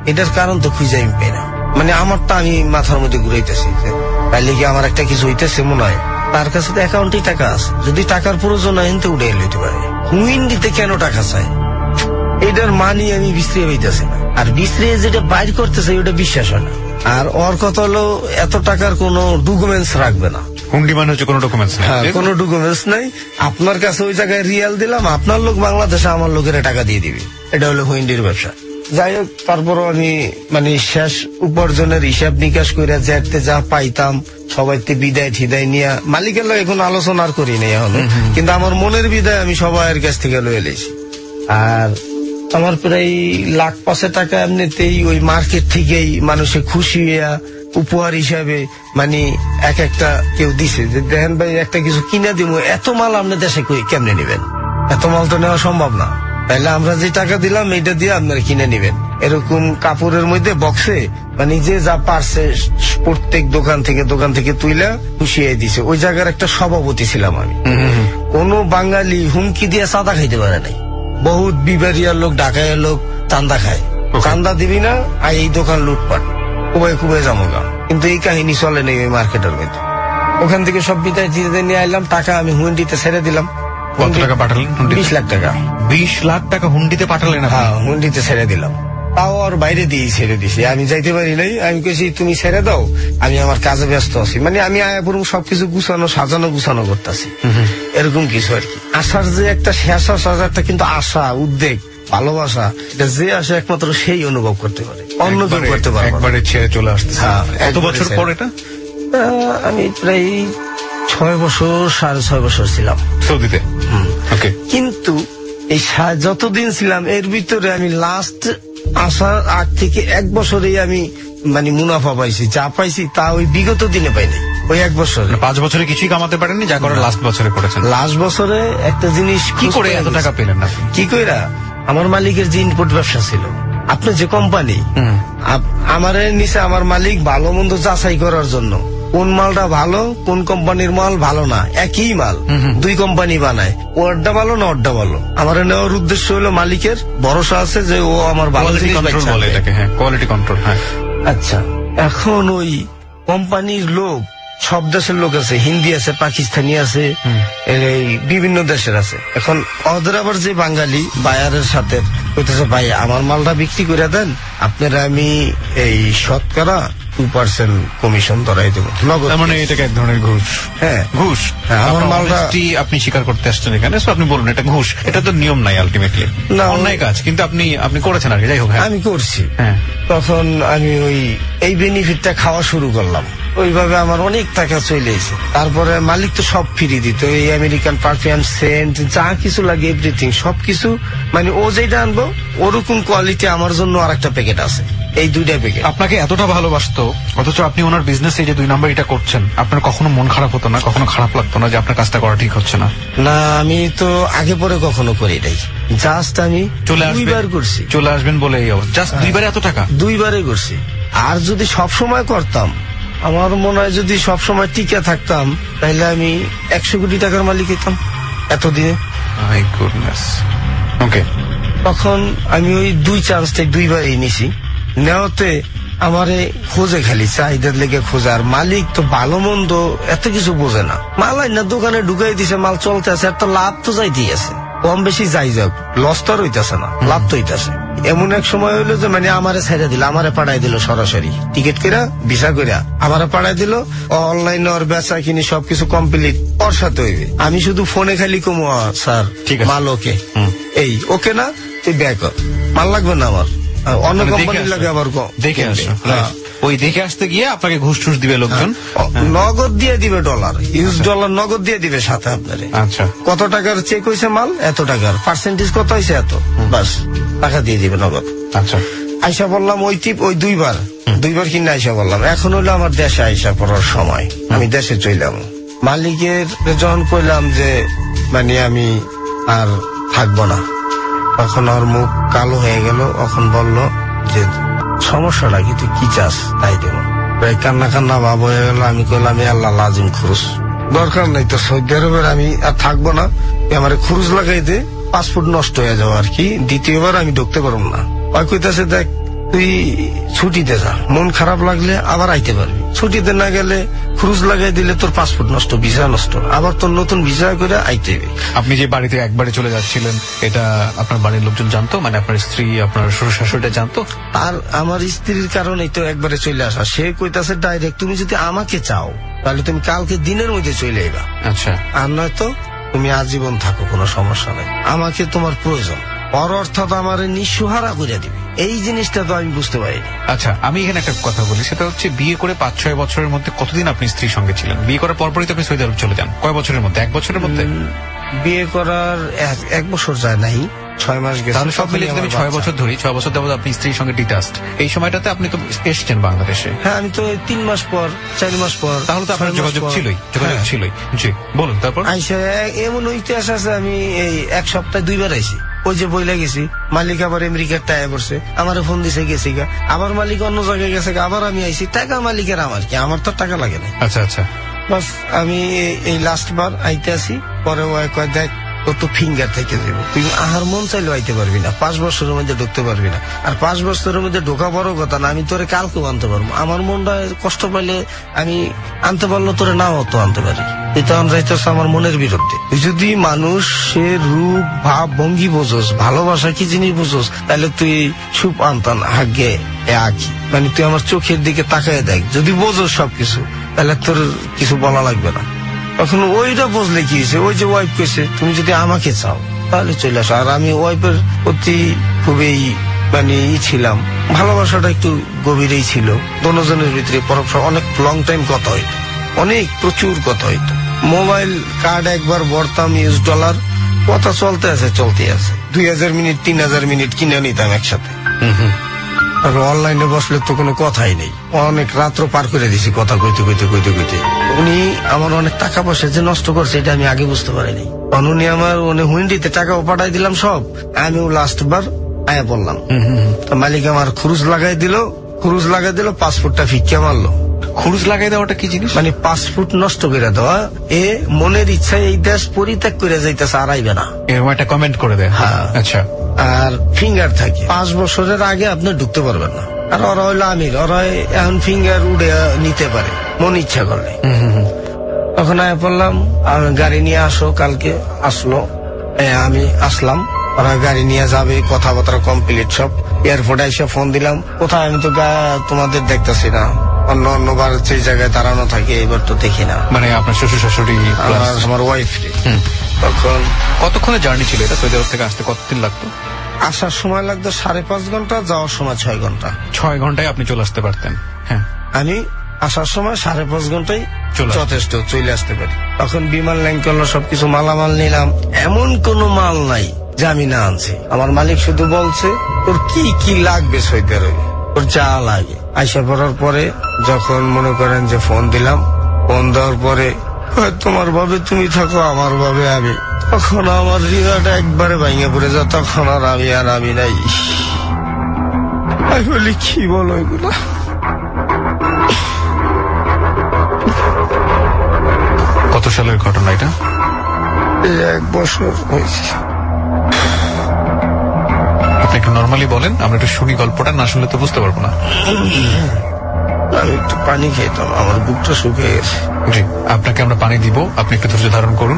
এটার কারণ তো খুঁজে আমি পাই না। মানে আমারটা আমি মাথার মধ্যে ঘুরাইতেছি যে তাইলে কি আমার একটা কিছু হইতেছে মনে হয়। তার কাছে তো অ্যাকাউন্টেই টাকা আছে, যদি টাকার প্রয়োজন হয় তো উঠে লইতে পারে। হুইন্ডিতে কেন টাকা চায় এটার মানি আমি বিশ্রিয়ে হইতেছি না। আর বিশ্রিয়ে যেটা বাইর করতেছে ওটা বিশ্বাস হয় না। আর ওর কথা হলো এত টাকার কোনো ডকুমেন্টস রাখবে না। হুন্ডি মানে হচ্ছে কোনো ডকুমেন্টস নাই। হ্যাঁ, কোনো ডকুমেন্টস নাই। আপনার কাছে ওই জায়গায় রিয়াল দিলাম, আপনার লোক বাংলাদেশে আমার লোকেরা টাকা দিয়ে দিবে, এটা হলো হুইন্ডির ব্যবসা। যাই হোক, তারপরও আমি মানে শেষ উপার্জনের হিসাব নিকাশ করে যেতে যা পাইতাম সবাইতে বিদায় ঠিদায় নিয়ে মালিকের লোক এখন আলোচনা আর করি নাই এখন, কিন্তু আমার মনের বিদায় আমি সবার কাছ থেকে লয়ে এলেছি। আর আমার প্রায় লাখ পাঁচে টাকা এমনিতেই ওই মার্কেট থেকেই মানুষে খুশি হইয়া উপহার হিসাবে মানে এক একটা কেউ দিছে যে দেখেন ভাই একটা কিছু কিনে দিব, এত মাল আপনি দেশে কেমনে নিবেন, এত মাল তো নেওয়া সম্ভব না, তাহলে আমরা যে টাকা দিলাম এটা দিয়ে আপনারা কিনে নিবেন। এরকম কাপড়ের মধ্যে বক্সে মানে যে যা পারছে প্রত্যেক দোকান থেকে দোকান থেকে তুইলা খুশিয়ে দিছে। ওই জায়গার একটা সভাপতি ছিলাম আমি। কোন বাঙালি হুমকি দিয়ে চাঁদা খাইতে পারে নাই। বহুত বিবারিয়ার লোক, ঢাকাইয়ার লোক চান্দা খায়, চান্দা দিবি না আর এই দোকান লুটপাট কুবাই কুবাই জামগা। কিন্তু এই কাহিনী চলে নেই ওই মার্কেটের মধ্যে। ওখান থেকে সব বিদায় দিতে নিয়ে আইলাম, টাকা আমি হুন্ডিতে ছেড়ে দিলাম। কত টাকা পাঠালেন? বিশ লাখ টাকা। বিশ লাখ টাকা হুন্ডিতে পাঠালেন? হ্যাঁ, হুন্ডিতে ছেড়ে দিলাম। তাও আর বাইরে দিয়ে ছেড়ে দিছি, আমি যাইতে পারি নাই। আমি কেছি তুমি ছেড়ে দাও, আমি আমার কাজে ব্যস্ত আছি। মানে আমি আয়া পুরো সবকিছু গুছানো সাজানো গুছানো করতেছি, এরকম কিছু আর কি। আশার যে একটা শেষ আশা, একটা কিন্তু আশা, উদ্বেগ, ভালোবাসা, এটা যে আসে একমাত্র সেই অনুভব করতে পারে, অন্য কেউ করতে পারে। একবারে ছেড়ে চলে আসতে। কত বছর পর এটা? আমি প্রায় ছয় বছর সাড়ে ছয় বছর ছিলাম সৌদিতে। কিন্তু এই যতদিন ছিলাম এর ভিতরে আমি লাস্ট আসার আগ থেকে এক বছরেই আমি মানে মুনাফা পাইছি, যা পাইছি তা ওই বিগত দিনে পাই নাই। ওই এক বছর পাঁচ বছরে কিছুই কামাতে পারেননি, যা করে লাস্ট বছরে করেছেন। লাস্ট বছরে একটা জিনিস কি করে এত টাকা পেলেন না? কি কইরা, আমার মালিকের যে ইনপুট ব্যবসা ছিল, আপনার যে কোম্পানি, আমার নিচে আমার মালিক ভালো মন্দ যাচাই করার জন্য কোন মালটা ভালো, কোন কোম্পানির মাল ভালো না, একই মাল দুই কোম্পানি বানায়, ওরটা ভালো না ওরটা ভালো। আমার নেওয়ার উদ্দেশ্য হলো মালিকের ভরসা আছে যে ও আমার ভালো জিনিস বলে, এটাকে কোয়ালিটি কন্ট্রোল। হ্যাঁ, আচ্ছা। এখন ওই কোম্পানির লোক সব দেশের লোক আছে, হিন্দি আছে, পাকিস্তানি আছে, এই বিভিন্ন দেশের আছে। এখন ওদের আবার যে বাঙালি বায়ারের সাথে কইতেছে, ভাই আমার মালটা বিক্রি করে দেন, আপনারা আমি এই শতকরা টু পার্সেন্ট কমিশন ধরাই দেবো। মানে এটাকে এক ধরনের ঘুষ। হ্যাঁ, ঘুষ। আমার মালটা আপনি স্বীকার করতে আসছেন এখানে, আপনি বলুন এটা ঘুষ। এটা তো নিয়ম নাই আলটিমেটলি, না অন্যায় কাজ, কিন্তু আপনি আপনি করেছেন আর কি। যাই হোক, আমি করছি। হ্যাঁ, তখন আমি ওই এই বেনিফিটটা খাওয়া শুরু করলাম। ওইভাবে আমার অনেক টাকা চলে এসে, তারপরে মালিক তো সব ফ্রি দিত, এই আমেরিকান পারফিউম, সেন্ট, যা কিছু লাগে এভরিথিং সবকিছু। মানে ও যেটা আনবো ওরকম কোয়ালিটি আমার জন্য আর একটা প্যাকেট আছে, এই দুইটা প্যাকেট। আপনাকে এতটা ভালোবাসতো, অথচ আপনি ওনার বিজনেস এই যে দুই নাম্বার এটা করছেন, আপনার কখনো মন খারাপ হতো না, কখনো খারাপ লাগতো না যে আপনার কাজটা করা ঠিক হচ্ছে না? না, আমি তো আগে পরে কখনো করি নাই, জাস্ট আমি চলে দুইবার করছি। চলে আসবেন বলে জাস্ট দুইবারে এত টাকা? দুইবারে করছি। আর যদি সব সময় করতাম, আমার মনে হয় যদি সব সময় টিকে থাকতাম, তাহলে আমি একশো কোটি টাকার মালিক হইতাম এতদিনে। My goodness. ওকে, তখন আমি ওই দুই চান্সটা দুইবারই নিছি। নেওয়াতে আমারে খোঁজে, খালি চাহিদার লেগে খোঁজে। আর মালিক তো ভালো মন্দ এত কিছু বোঝে না, মাল না দোকানে ঢুকাই দিছে, মাল চলতে আছে, একটা লাভ তো যাইতেই আছে, কম বেশি যাই যাক, লস তো আর হইতেছে না, লাভ তো হইতেছে। এমন এক সময় হইলো যে মানে আমারে ছেড়ে দিল, আমারে পাঠাই দিল সরাসরি টিকিট কইরা, ভিসা কইরা আমারে পাঠাই দিল। অনলাইনে ওর বেচা কিনি সবকিছু কমপ্লিট ওর সাথে হইবে। আমি শুধু ফোনে খালি কমো, স্যার মাল ওকে, এই ওকে না তুই ব্যাক কর, মাল লাগবে না আমার, অন্য কোম্পানির লাগে আবার দেখে আসো। ওই দেখে আসতে গিয়ে আপনাকে ঘুষ টুস দিবে লোকজন, নগদ দিয়ে দিবে, ডলার, ইউএস ডলার নগদ দিয়ে দিবে সাথে আপনারে। আচ্ছা, কত টাকার চেক হয়েছে মাল, এত টাকার পার্সেন্টেজ কত হয়েছে এত, বাস টাকা দিয়ে দিবে নগদ। আচ্ছা, আইসা বললাম ওই টিপ ওই দুইবার দুইবার কিনে আইসা বললাম এখন হলো আমার দেশে আইসা পড়ার সময়, আমি দেশে চইলাম। মালিকের যখন কইলাম যে মানে আমি আর থাকবো না, তখন ওর মুখ কালো হয়ে গেল। এখন বলল যে সমস্যাটা কি, তুই কি চাস তাই দেব। প্রায় কান্না কান্না ভাব হয়ে গেল। আমি কইলাম আল্লাহ লাজিম খুরুস, দরকার নাই তো, সৌদি আরবের আমি আর থাকবো না, আমার খুরুস লাগাই দে, পাসপোর্ট নষ্ট হয়ে যাবো আর কি, দ্বিতীয়বার আমি ঢুকতে পারবো না। ওই কইতাছে দেখ তুই ছুটিতে যা, মন খারাপ লাগলে আবার আইতে পারবি। ছুটিতে না গেলে ক্রুজ লাগাই দিলে তোর পাসপোর্ট নষ্ট, ভিসা নষ্ট, আবার তোর নতুন ভিসা করে আইতে হবে। আপনি যে বাড়িতে একবারে চলে যাচ্ছিলেন এটা আপনার বাড়ির লোকজন জানতো, মানে আপনার স্ত্রী আপনার শ্বশুর শাশুড়িটা জানতো? আর আমার স্ত্রীর কারণেই তো একবারে চলে আসা। সে কইতাছে ডাইরেক্ট, তুমি যদি আমাকে চাও তাহলে তুমি কালকে দিনের মধ্যে চলে আইবা। আচ্ছা। আর নয়তো তুমি আজীবন থাকো, কোনো সমস্যা নাই, আমাকে তোমার প্রয়োজন। ওর অর্থাৎ আমার নিঃসহারা করে দিবে, এই জিনিসটা তো আমি বুঝতে পারিনি। আচ্ছা, আমি এখানে একটা কথা বলি, সেটা হচ্ছে বিয়ে করে পাঁচ ছয় বছরের মধ্যে কতদিন আপনি স্ত্রীর সঙ্গে ছিলেন? বিয়ে করার পরপরই তো আপনি সৌদি আরব চলে যান, কয় বছরের মধ্যে? এক বছরের মধ্যে? বিয়ে করার এক বছর যায় নাই, ছয় মাস গেছে। তাহলে সব মিলে যদি আমি ছয় বছর ধরি, ছয় বছর যাবত আপনি স্ত্রীর সঙ্গে ডিটাচড, এই সময়টাতে আপনি তো এসেছেন বাংলাদেশে। হ্যাঁ, আমি তো তিন মাস পর, চার মাস পর। তাহলে তো আপনার যোগাযোগ ছিলই, যোগাযোগ ছিলই। জি বলুন। তারপর আইসা এমন ইতিহাস আছে, আমি এই এক সপ্তাহে দুইবার আইসি। ওই যে বইলা গেছি, মালিক আবার আমেরিকার টাকা পড়ছে, আমার ফোন দিছে গেছি গা, আবার মালিক অন্য জায়গায় গেছে, আবার আমি আইসি। টাকা মালিকের আমার কি, আমার তো টাকা লাগে না। আচ্ছা আচ্ছা। বাস আমি এই লাস্ট বার আইতে আসি, পরে ও কয় দেখ তোর তো ফিঙ্গার থেকে দেবো, তুই আহার মন চাইলেও আইতে পারবি না, পাঁচ বছরের মধ্যে ঢুকতে পারবি না। আর পাঁচ বছরের মধ্যে ঢোকা বড় কথা না, আমি তোরে কালকেও আনতে পারবো। আমার মনটা কষ্ট পাইলে আমি আনতে পারলো, তোরে নাও তো আনতে পারি। এটা যাইতেছে আমার মনের বিরুদ্ধে। তুই যদি মানুষের রূপ ভাব ভঙ্গি বোঝোস, ভালোবাসা কি জিনিস বোঝোস, তাহলে তুই সুপ আনতান হাগে আঁকি, মানে তুই আমার চোখের দিকে তাকায় দেখ, যদি বোঝোস সবকিছু তাহলে তোর কিছু বলা লাগবে না। তখন ওইটা বুঝলে কি হয়েছে, ওই যে ওয়াইফ কেছে তুমি যদি আমাকে চাও তাহলে চলে আসো। আর আমি ওয়াইফের প্রতি খুবই মানে ই ছিলাম, ভালোবাসাটা একটু গভীরেই ছিল দুজনের ভিতরে। অনেক লং টাইম কথা হইতো, অনেক প্রচুর কথা হইতো। মোবাইল কার্ড একবার ভরতাম ইউএস ডলার, কথা চলতে আছে চলতে আছে, দুই হাজার মিনিট তিন হাজার মিনিট কিনে নিতাম একসাথে। আর অনলাইনে বসলে তো কোনো কথাই নেই, অনেক রাত্র পার করে দিছি কথা কইতে কইতে কইতে কইতে। উনি আমার অনেক টাকা পয়সা যে নষ্ট করছে এটা আমি আগে বুঝতে পারিনি। উনি আমার উনি হুইন্ডিতে টাকাও পাঠাই দিলাম সব, আমিও লাস্ট বার আয়া বললাম। তো মালিক আমার খুরুজ লাগাই দিল, খুরুজ লাগাই দিল, পাসপোর্টটা ফিক্কা মারলো। খুরুজ লাগাই দেওয়াটা কি জিনিস? মানে পাসপোর্ট নষ্ট করে দেওয়া, এ মনের ইচ্ছায় এই দেশ পরিত্যাগ করে যাইতেছে, আর আইবে না, এরকম একটা কমেন্ট করে দেয়। হ্যাঁ আচ্ছা। আর ফিঙ্গার থাকে, পাঁচ বছরের আগে আপনি ঢুকতে পারবেন না। আর ওরা হইলো আমির, ওরা এখন ফিঙ্গার উড়ে নিতে পারে মন ইচ্ছা করলে। তখন আমি বললাম গাড়ি নিয়ে আসো, কালকে আসলো, আমি আসলাম, ওরা গাড়ি নিয়ে যাবে, কথাবার্তা কমপ্লিট সব। এয়ারপোর্টে এসে ফোন দিলাম, কোথায়, আমি তো তোমাদের দেখতেছি না, অন্য অন্য বার যে জায়গায় দাঁড়ানো থাকে, এবার তো দেখি না। মানে আপনার শ্বশুর শাশুড়ি আমার ওয়াইফ। তখন কতক্ষণে জার্নি ছিল এটা? সৌদি আরব থেকে আসতে কতদিন লাগতো? আসার সময় লাগতো সাড়ে পাঁচ ঘন্টা, যাওয়ার সময় ছয় ঘন্টা। ছয় ঘন্টায় আপনি চলে আসতে পারতেন? হ্যাঁ, আমি আসার সময় সাড়ে পাঁচ ঘন্টায় যথেষ্ট চলে আসতে পারি। তখন বিমান ল্যাং করলো, সবকিছু মালামাল নিলাম, এমন কোন মাল নাই যে আমি না আনছি। আমার মালিক শুধু বলছে তোর কি কি লাগবে সৌদি আরবে, তোর যা লাগে। আইসা পড়ার পরে যখন মনে করেন যে ফোন দিলাম, ফোন দেওয়ার পরে তোমার ভাবে তুমি থাকো, আমার ভাবে আমি, তখন আমার হৃদয়টা একবারে ভাঙে পড়ে যায়। তখন আর আমি আর আমি নাই। আমি বলি কি বলো এগুলো? কত সালের ঘটনা এটা? এক বছর হয়েছে। আপনি একটু নর্মালি বলেন, আমরা একটু শুনি গল্পটা, না শুনলে তো বুঝতে পারবো না। আমি একটু পানি খেতাম, আমার বুকটা শুকিয়ে গেছে। জি, আপনাকে আমরা পানি দিব, আপনি একটু ধৈর্য ধারণ করুন।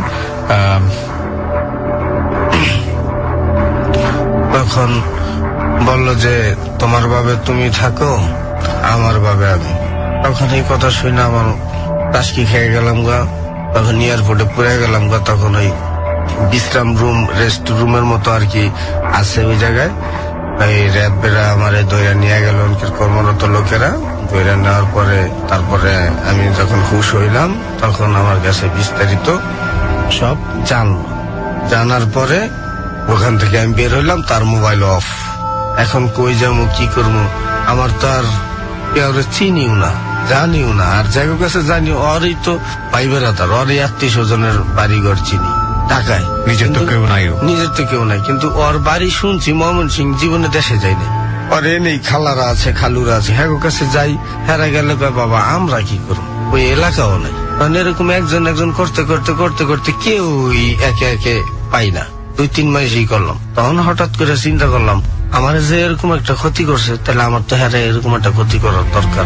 তখন বলল যে তোমার ভাবে তুমি থাকো, আমার ভাবে আমি। তখন এই কথা শুনে আমার টাস্কি খেয়ে গেলাম গা। তখন এয়ারপোর্টে পড়ে গেলাম গা। তখন ওই বিশ্রাম রুম, রেস্ট রুমের মতো আর কি আছে ওই জায়গায়, ওই র্যাব বেড়া আমার দইরা নিয়ে গেল কর্মরত লোকেরা। দইরা নেওয়ার পরে তারপরে আমি যখন হুশ হইলাম, তখন আমার কাছে বিস্তারিত সব জানলো। জানার পরে ওখান থেকে আমি বের হইলাম, তার মোবাইল অফ। এখন কই যাবো, কি করবো, আমার তো আর কেউ চিনিও না, জানিও না। আর জায়গার কাছে জানি, ওরই তো ভাই বেড়াতার, ওরই আত্মীয় স্বজনের বাড়িঘর চিনি ঢাকায়, নিজের তো কেউ নাই, নিজের তো কেউ নাই। কিন্তু ওর বাড়ি শুনছি ময়মনসিং, জীবনে দেশে যাই নাই। আর এ নেই, খালারা আছে, খালুরা আছে, হ্যাঁ কাছে যাই, হেরা গেলে বাবা আমরা কি করবো, ওই এলাকাও নাই। কারণ এরকম একজন একজন করতে করতে করতে করতে কেউই একে একে পাই না। দুই তিন মাসই করলাম। তখন হঠাৎ করে চিন্তা করলাম, আমার যে এরকম একটা ক্ষতি করছে, তাহলে আমার তো হ্যাঁ এরকম একটা ক্ষতি করার দরকার।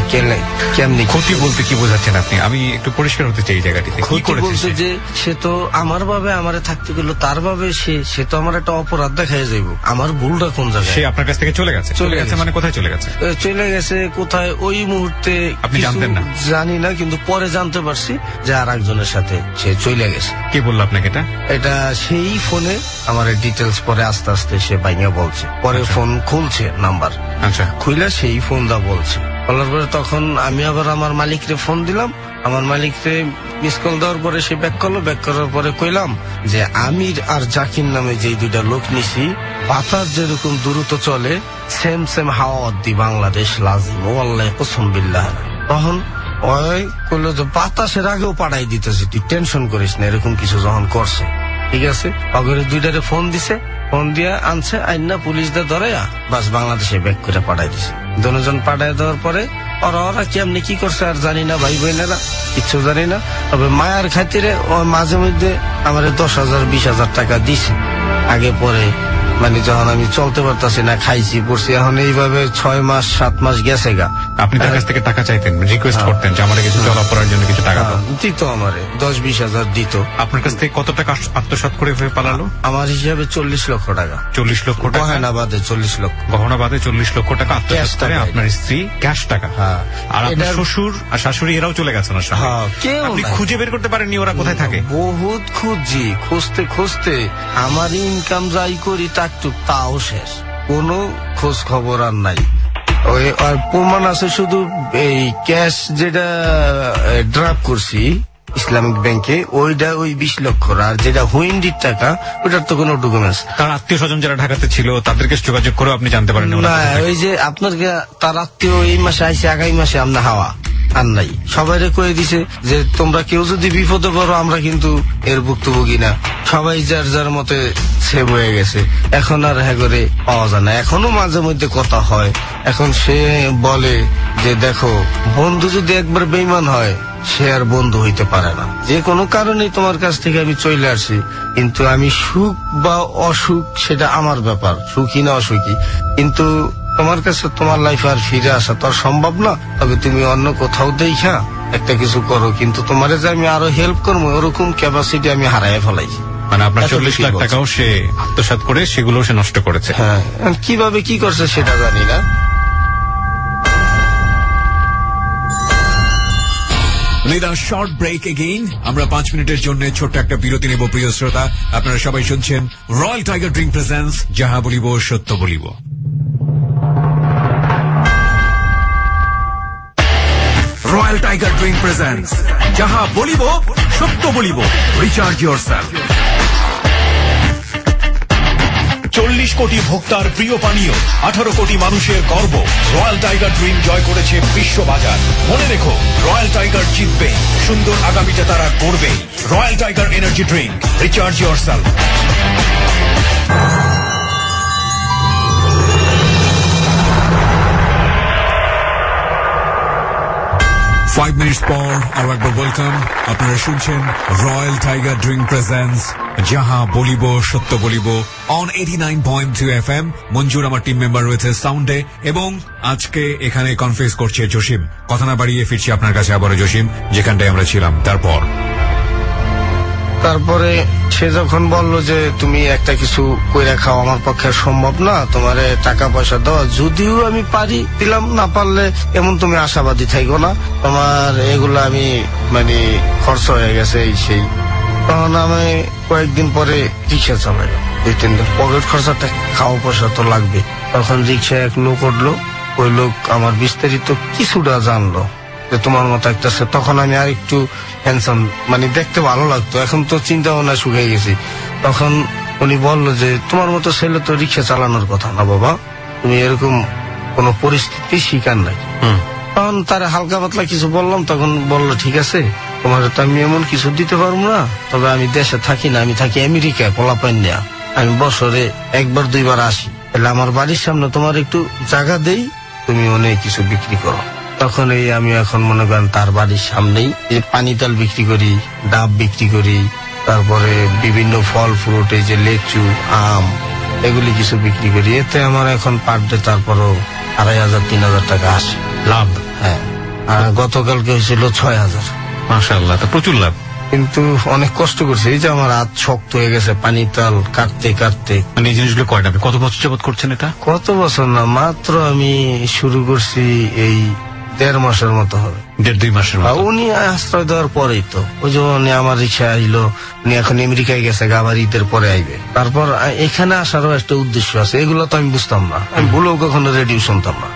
কেমনি ক্ষতি বলতে কি বোঝাচ্ছেন আপনি? আমি একটু পরিষ্কার হতে চাই এই জায়গাটিতে। ক্ষতি বলতে যে সে তো আমার ভাবে আমারে থাকতে গেল, তার ভাবে সে সে তো আমার একটা অপরাধ দেখাই যাইব। আমার ভুলটা কোন জায়গায়? সে আপনার কাছ থেকে চলে গেছে। চলে গেছে মানে কোথায় চলে গেছে? চলে গেছে কোথায় ওই মুহূর্তে আপনি জানতেন না? জানি না, কিন্তু পরে জানতে পারছি যে আর একজনের সাথে সে চলে গেছে। কে বললো আপনাকে এটা? এটা সেই ফোনে আমার ডিটেলস পরে আস্তে আস্তে সে বাইঙ্গা বলছে। পরে ফোন খুলছে নাম্বার, আচ্ছা খুইলা সেই ফোন দা বলছে। বলার পরে তখন আমি আবার আমার মালিকরে ফোন দিলাম। আমার মালিকরে মিস কল দেওয়ার পরে সে ব্যাক করলো। ব্যাক করার পরে কইলাম যে আমির আর জাকির নামে যে দুইটা লোক নিছি, বাতাস যেরকম দ্রুত চলে সেম সেম হাওয়া দি বাংলাদেশ লাজিম ওয়াল্লাহি কসম বিল্লাহ। তখন ওই কইলো যে বাতাসের আগেও পাঠাই দিতেছি, তুই টেনশন করিস না, এরকম কিছু যখন করছে। ঠিক আছে, অগরে দুইটারে ফোন দিছে, ফোন দিয়ে আনছে আইনা পুলিশ দিয়ে ধরে বাস বাংলাদেশে ব্যাক করে পাঠাই দিছে। দুজন পাঠাই দেওয়ার পরে ওরা ওরা কেমনি কি করছে আর জানি না, ভাই বোনেরা কিচ্ছু জানি না। তবে মায়ের খাতিরে ও মাঝে মধ্যে আমার দশ হাজার বিশ হাজার টাকা দিছে আগে পরে, মানে যখন আমি চলতে পারতাছি না, খাইছি পড়ছি। এখন এইভাবে ছয় মাস সাত মাস গেছে গা। আপনি তার কাছ থেকে টাকা চাইতেন, রিকোয়েস্ট করতেন যে আমার কিছু চলা পড়ার জন্য কিছু টাকা দিত, আমারে দশ বিশ হাজার দিত। আপনার কাছ থেকে কত টাকা আত্মসাৎ করে পালালো? আমার হিসাবে চল্লিশ লক্ষ টাকা। চল্লিশ লক্ষ টাকা গহনা বাদে চল্লিশ লক্ষ গহনা বাদে চল্লিশ লক্ষ টাকা আত্মসাৎ করে আপনার স্ত্রী ক্যাশ টাকা। আর আপনার শ্বশুর আর শাশুড়ি এরাও চলে গেছে না? আপনি খুঁজে বের করতে পারেননি ওরা কোথায় থাকে? বহুত খুঁজি, খুঁজতে খুঁজতে আমার ইনকাম যাই করি টাকটুক তাও শেষ, কোনো খোঁজ খবর আর নাই। ওই আর প্রমাণ আছে শুধু এই ক্যাশ যেটা ড্রাফট করছি ইসলামিক ব্যাংকে, ওইটা ওই বিশ লক্ষ। আর যেটা হুইন্ডির টাকা ওটার তো কোনো ডকুমেন্টস। তার আত্মীয় স্বজন যারা ঢাকাতে ছিল তাদেরকে যোগাযোগ করে আপনি জানতে পারেন না? ওই যে আপনার তার আত্মীয় এই মাসে আইসে, আগামী মাসে আমরা হাওয়া আর নাই। সবাই কয়ে দিছে যে তোমরা কেউ যদি বিপদে পড়ো আমরা কিন্তু এর ভুক্তভোগী না। সবাই যার যার মতে সেভ হয়ে গেছে, এখন আর হ্যাঁ করে পাওয়া যায় না। এখনো মাঝে মধ্যে কথা হয়। এখন সে বলে যে দেখো, বন্ধু যদি একবার বেইমান হয় সে আর বন্ধু হইতে পারে না। যে কোনো কারণেই তোমার কাছ থেকে আমি চলে আসছি, কিন্তু আমি সুখ বা অসুখ সেটা আমার ব্যাপার, সুখী না অসুখী। কিন্তু তোমার কাছে তোমার লাইফ আর ফিরে আসা তো আর সম্ভব না। তবে তুমি অন্য কোথাও দেখা একটা কিছু করো, কিন্তু তোমার যে আমি আরো হেল্প করবো ওরকম ক্যাপাসিটি আমি হারাই ফেলাইছি। মানে আপনার চল্লিশ লাখ টাকাও সে আত্মসাৎ করে সেগুলো সে নষ্ট করেছে। হ্যাঁ, কিভাবে কি করছে সেটা জানি না। Short break again. আমরা পাঁচ মিনিটের জন্য ছোট্ট একটা বিরতি নেব। প্রিয় শ্রোতা, আপনারা সবাই শুনছেন রয়্যাল টাইগার ড্রিঙ্ক প্রেজেন্স যাহা বলিব সত্য বলিব। রয়্যাল টাইগার ড্রিঙ্ক প্রেজেন্স যাহা বলিব সত্য বলিব। Recharge yourself. চল্লিশ কোটি ভোক্তার প্রিয় পানীয়, আঠারো কোটি মানুষের গর্ব। রয়্যাল টাইগার ড্রিঙ্ক জয় করেছে বিশ্ববাজার। মনে রেখো, রয়্যাল টাইগার জিতবে, সুন্দর আগামীতে তারা করবে। Royal tiger energy drink, recharge yourself. Five minutes পর আরো একবার ওয়েলকাম। আপনারা শুনছেন রয়্যাল টাইগার ড্রিঙ্ক প্রেজেন্স যাহা বলিব সত্য বলিব on eighty nine point two F M. Manjur আমার টিম মেম্বার রয়েছে সাউন্ডে, এবং আজকে এখানে কনফারেন্স করছে জসিম। কথা না বাড়িয়ে ফিরছি আপনার কাছে আবারও জসিম, যেখানটায় আমরা ছিলাম। তারপর তারপরে সে যখন বলল যে তুমি একটা কিছু কইরা খাও, আমার পক্ষে সম্ভব না তোমারে টাকা পয়সা দেওয়া, যদিও আমি পারি দিলাম, না পারলে এমন তুমি আশাবাদী থাকো না, তোমার এগুলো আমি মানে খরচ হয়ে গেছে এই সেই। তখন আমি কয়েকদিন পরে রিক্সা চালাই, দুই তিন দিন পকেট খরচাটা খাওয়া পয়সা তো লাগবে। তখন রিক্সায় এক লোক উঠলো, ওই লোক আমার বিস্তারিত কিছুটা জানলো যে তোমার মতো একটা। তখন আমি আর একটু হ্যান্ডসাম, মানে দেখতে ভালো লাগতো। এখন তো চিন্তা ভাবনা শুকিয়ে গেছি। তখন উনি বললো যে তোমার মতো ছেলে তো রিক্সা চালানোর কথা না বাবা, তুমি এরকম কোন পরিস্থিতি শিকার নাই। তখন তার হালকা পাতলা কিছু বললাম। তখন বললো ঠিক আছে, তোমার তো আমি এমন কিছু দিতে পারবো না, তবে আমি দেশে থাকি না, আমি থাকি আমেরিকায় পোলাপাইন নেয়া। আমি বছরে একবার দুইবার আসি, তাহলে আমার বাড়ির সামনে তোমার একটু জায়গা দেই, তুমি অনেক কিছু বিক্রি করো। তখন এই আমি এখন মনে করেন তার বাড়ির সামনেই যে পানি তেল বিক্রি করি, ডাব বিক্রি করি, তারপরে বিভিন্ন ফল ফ্রুট, এই যে লেচু, আম, এগুলি কিছু বিক্রি করি। এতে আমার এখন পার ডে তারপরও আড়াই হাজার তিন হাজার টাকা আসে লাভ। হ্যাঁ, আর গতকালকে হয়েছিল ছয় হাজার। মাশাআল্লাহ, তো প্রচুর লাভ। কিন্তু অনেক কষ্ট করছে, এই যে আমার হাত শক্ত হয়ে গেছে পানি তাল কাটতে কাটতে। মানে এই জিনিসগুলো করেন আপনি কত বছর যাবত করছেন এটা? কত বছর না, মাত্র আমি শুরু করছি এই দেড় মাসের মতো হবে। দেড় দুই মাসের মতো। উনি আশ্রয় দেওয়ার পরেই তো ওই যে উনি আমার রিক্সা আইলো, উনি এখন আমেরিকায় গেছে, আবার ঈদের পরে আইবে। তারপর এখানে আসারও একটা উদ্দেশ্য আছে, এগুলো তো আমি বুঝতাম না, আমি ভুলেও কখনো রেডিও শুনতাম না।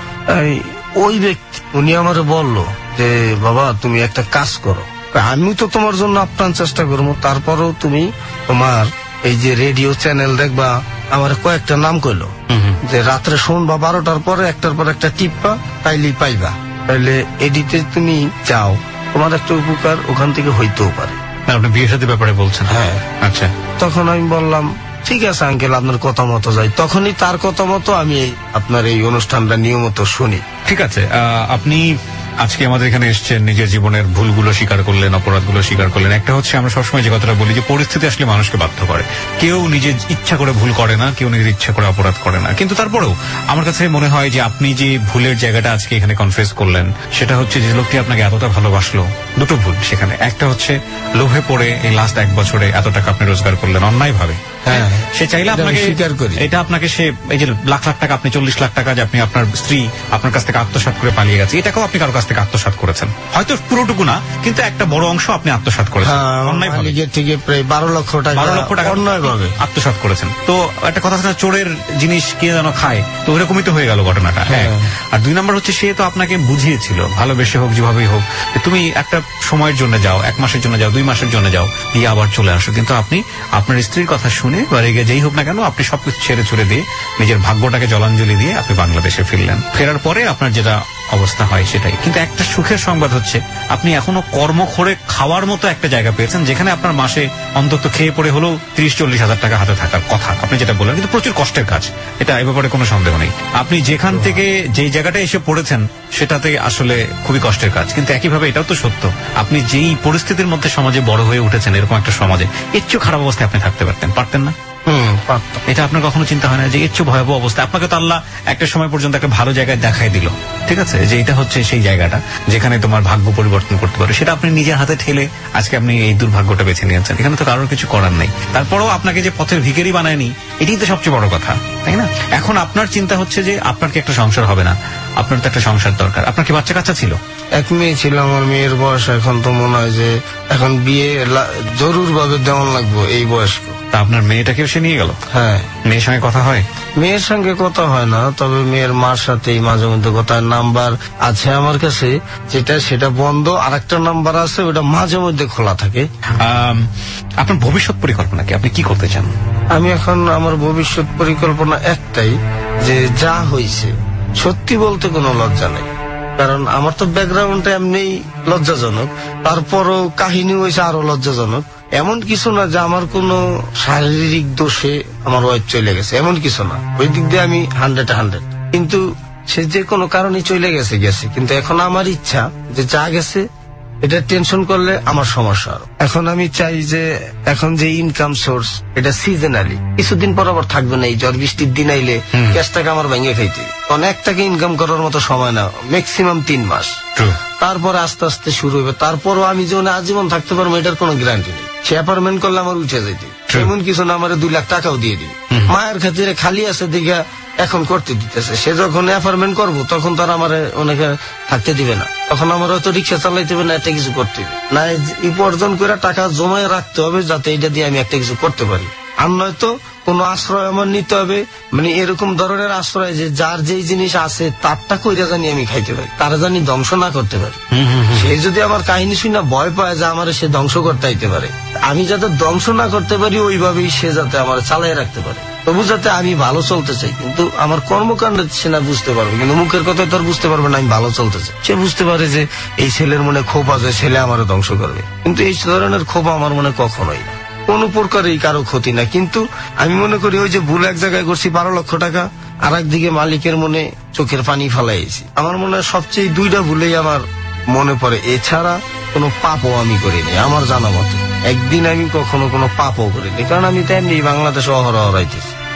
ওই ব্যক্তি উনি আমার বলল যে বাবা তুমি একটা কাজ করো, আমি তো তোমার জন্য আপ্রাণ চেষ্টা করবো, তারপরেও তুমি তোমার এই যে রেডিও চ্যানেল দেখবা। আমার কয়েকটা নাম কইলো যে রাত্রে শুনবা বারোটার পরে একটার পর একটা টিপবা, তাইলেই পাইবা, তাইলে এডিতে তুমি যাও, তোমার একটা উপকার ওখান থেকে হইতেও পারে। আপনি বিয়ে শাদীর ব্যাপারে বলছেন? হ্যাঁ। আচ্ছা, তখন আমি বললাম ঠিক আছে আঙ্কেল, আপনার কথা মতো যাই। তখনই তার কথা মতো আমি আপনার এই অনুষ্ঠানটা নিয়মিত শুনি। ঠিক আছে, আপনি আজকে আমাদের এখানে এসেছেন, নিজের জীবনের ভুলগুলো স্বীকার করলেন, অপরাধগুলো স্বীকার করলেন। একটা হচ্ছে আমরা সবসময় যে কথাটা বলি যে পরিস্থিতি আসলে মানুষকে বাধ্য করে, কেউ নিজের ইচ্ছা করে ভুল করে না, কেউ নিজের ইচ্ছা করে অপরাধ করে না। কিন্তু তারপরেও আমার কাছে মনে হয় যে আপনি যে ভুলের জায়গাটা আজকে এখানে কনফেস করলেন, সেটা হচ্ছে যে লোকটি আপনাকে এতটা ভালোবাসলো, দুটো ভুল সেখানে। একটা হচ্ছে লোভে পড়ে এই লাস্ট এক বছরে এত টাকা আপনি রোজগার করলেন অন্যায় ভাবে। হ্যাঁ, সে চাইলে আপনাকে স্বীকার করি, এটা আপনাকে সে এই যে লাখ লাখ টাকা, আপনি চল্লিশ লাখ টাকা যে আপনি আপনার স্ত্রী আপনার কাছ থেকে আত্মসাৎ করে পালিয়ে গেছে, এটাকেও আপনি কারো কাছ থেকে আত্মসাৎ করেছেন, হয়তো পুরোটুকু না, কিন্তু একটা বড় অংশ আপনি আত্মসাৎ করেছেন অন্যায় ভাবে। থেকে প্রায় বারো লক্ষ টাকা বারো লক্ষ টাকা অন্যায় ভাবে আত্মসাৎ করেছেন। তো একটা কথা আছে না, চোরের জিনিস কে যেন খায়, তো ওরকমই তো হয়ে গেল ঘটনাটা। হ্যাঁ, আর দুই নম্বর হচ্ছে সে তো আপনাকে বুঝিয়েছিল, ভালোবেসে হোক যেভাবেই হোক, তুমি একটা সময়ের জন্য যাও, এক মাসের জন্য যাও, দুই মাসের জন্য যাও, দিয়ে আবার চলে আসো। কিন্তু আপনি আপনার স্ত্রীর কথা শুনে বা রেগে যেই হোক না কেন, আপনি সবকিছু ছেড়ে ছুড়ে দিয়ে নিজের ভাগ্যটাকে জলাঞ্জলি দিয়ে আপনি বাংলাদেশে ফিরলেন। ফেরার পরে আপনার যেটা অবস্থা হয় সেটাই। কিন্তু একটা সুখের সংবাদ হচ্ছে আপনি এখনো কর্ম করে খাওয়ার মতো একটা জায়গা পেয়েছেন, যেখানে আপনার মাসে অন্তত খেয়ে পড়ে হলেও ত্রিশ চল্লিশ হাজার টাকা হাতে থাকার কথা, আপনি যেটা বললেন। কিন্তু প্রচুর কষ্টের কাজ এটা, এ ব্যাপারে কোনো সন্দেহ নেই। আপনি যেখান থেকে যেই জায়গাটায় এসে পড়েছেন সেটাতে আসলে খুবই কষ্টের কাজ। কিন্তু একইভাবে এটাও তো সত্য, আপনি যেই পরিস্থিতির মধ্যে সমাজে বড় হয়ে উঠেছেন, এরকম একটা সমাজে এর চেয়ে খারাপ অবস্থায় আপনি থাকতে পারতেন, পারতেন না? এটা আপনার কখনো চিন্তা হয় না যে এর চেয়ে ভয়াবহ অবস্থা? আপনাকে তো আল্লাহ একটা সময় পর্যন্ত একটা ভালো জায়গায় দেখাই দিল, ঠিক আছে, যে এটা হচ্ছে সেই জায়গাটা যেখানে তোমার ভাগ্য পরিবর্তন করতে পারে, সেটা আপনি নিজের হাতে ঠেলে আজকে আপনি এই দুর্ভাগ্যটা বেছে নিয়েছেন। এখানে তো কারোর কিছু করার নেই। তারপরেও আপনাকে যে পথের ভিখারি বানায়নি, এটাই তো সবচেয়ে বড় কথা, তাই না? এখন আপনার চিন্তা হচ্ছে যে আপনার কি একটা সংসার হবে না, আপনার তো একটা সংসার দরকার। আপনার কি বাচ্চা কাচ্চা ছিল? এক মেয়ে ছিল, আমার মেয়ের বয়স এখন তো মনে হয় যে এখন বিয়ে জরুর ভাবে দেওয়ান লাগবো এই বয়স। তা আপনার মেয়েটাকেও সে নিয়ে গেল? হ্যাঁ। মেয়ের সঙ্গে কথা হয়? মেয়ের সঙ্গে কথা হয় না, তবে মেয়ের মার সাথেই মাঝে মধ্যে কথা। নাম্বার আছে আমার কাছে, যেটা সেটা বন্ধ, আর একটা নাম্বার আছে ওটা মাঝে মধ্যে খোলা থাকে। আপনার ভবিষ্যৎ পরিকল্পনা কি? আপনি কি করতে চান? আমি এখন আমার ভবিষ্যৎ পরিকল্পনা একটাই, যে যা হয়েছে সত্যি বলতে কোনো লজ্জা নেই, কারণ আমার তো ব্যাকগ্রাউন্ডটা এমনি লজ্জাজনক, তারপরও কাহিনী হয়েছে আরো লজ্জাজনক। এমন কিছু না যে আমার কোনো শারীরিক দোষে আমার ওয়াইফ চলে গেছে, এমন কিছু না, ওই দিক দিয়ে আমি হান্ড্রেড হান্ড্রেড। কিন্তু সে যে কোনো কারণে চলে গেছে গেছে কিন্তু এখন আমার ইচ্ছা যে যা গেছে এটা টেনশন করলে আমার সমস্যা আরো। এখন আমি চাই যে এখন যে ইনকাম সোর্স এটা সিজনালি, কিছুদিন পর আবার থাকবে না। এই ঝড় বৃষ্টির দিন আইলে ক্যাশ টাকা আমার ভেঙে খাইতে, অনেক টাকা ইনকাম করার মতো সময় না, ম্যাক্সিমাম তিন মাস। তারপরে আস্তে আস্তে শুরু হবে। তারপরও আমি যেমন আজীবন থাকতে পারবো এটার কোনো গ্যারান্টি নেই। সে অ্যাপার্টমেন্ট করলে আমার উঠে যেতে, এমন কিছু না আমার দুই লাখ টাকাও দিয়ে দিবে। মায়ের খাতিরে খালি আছে দিঘা এখন করতে দিতেছে, সে যখন অ্যাপার্টমেন্ট করবো তখন তার আমার অনেকে থাকতে দিবে না, তখন আমার হয়তো রিক্সা চালাইতে হবে না, একটা কিছু করতে হবে না, উপার্জন করে টাকা জমায় রাখতে হবে যাতে এটা দিয়ে আমি একটা কিছু করতে পারি। আর নয়তো কোন আশ্রয় আমার নিতে হবে, মানে এরকম ধরনের আশ্রয় যে যার যেই জিনিস আছে তারটা কইরা জানি আমি খাইতে পারি, তারা জানি ধ্বংস না করতে পারি। সে যদি আমার কাহিনী শুনে ভয় পায় যে আমার সে ধ্বংস করতে আইতে পারে, আমি যাতে ধ্বংস না করতে পারি ওইভাবেই সে যাতে আমার চালাই রাখতে পারে, তবু যাতে আমি ভালো চলতে চাই। কিন্তু আমার কর্মকাণ্ড সে না বুঝতে পারবে, কিন্তু মুখের কথা তো আর বুঝতে পারবে না আমি ভালো চলতে চাই। সে বুঝতে পারে যে এই ছেলের মনে ক্ষোভ আছে, ছেলে আমার ধ্বংস করবে, কিন্তু এই ধরনের ক্ষোভ আমার মনে কখনোই না, কোন প্রকারই কারো ক্ষতি না। কিন্তু আমি মনে করি ওই যে ভুল এক জায়গায় করছি বারো লক্ষ টাকা, আর একদিকে মালিকের মনে চোখের পানি ফেলাইছি, আমার মনে হয় সবচেয়ে দুইটা ভুলেই আমার মনে পড়ে। এছাড়া কোনো পাপও আমি করিনি আমার জানা মতে, একদিন আমি কখনো কোনো পাপও করিনি, কারণ আমি তো এমনি বাংলাদেশে অহরহ রাইতেছি।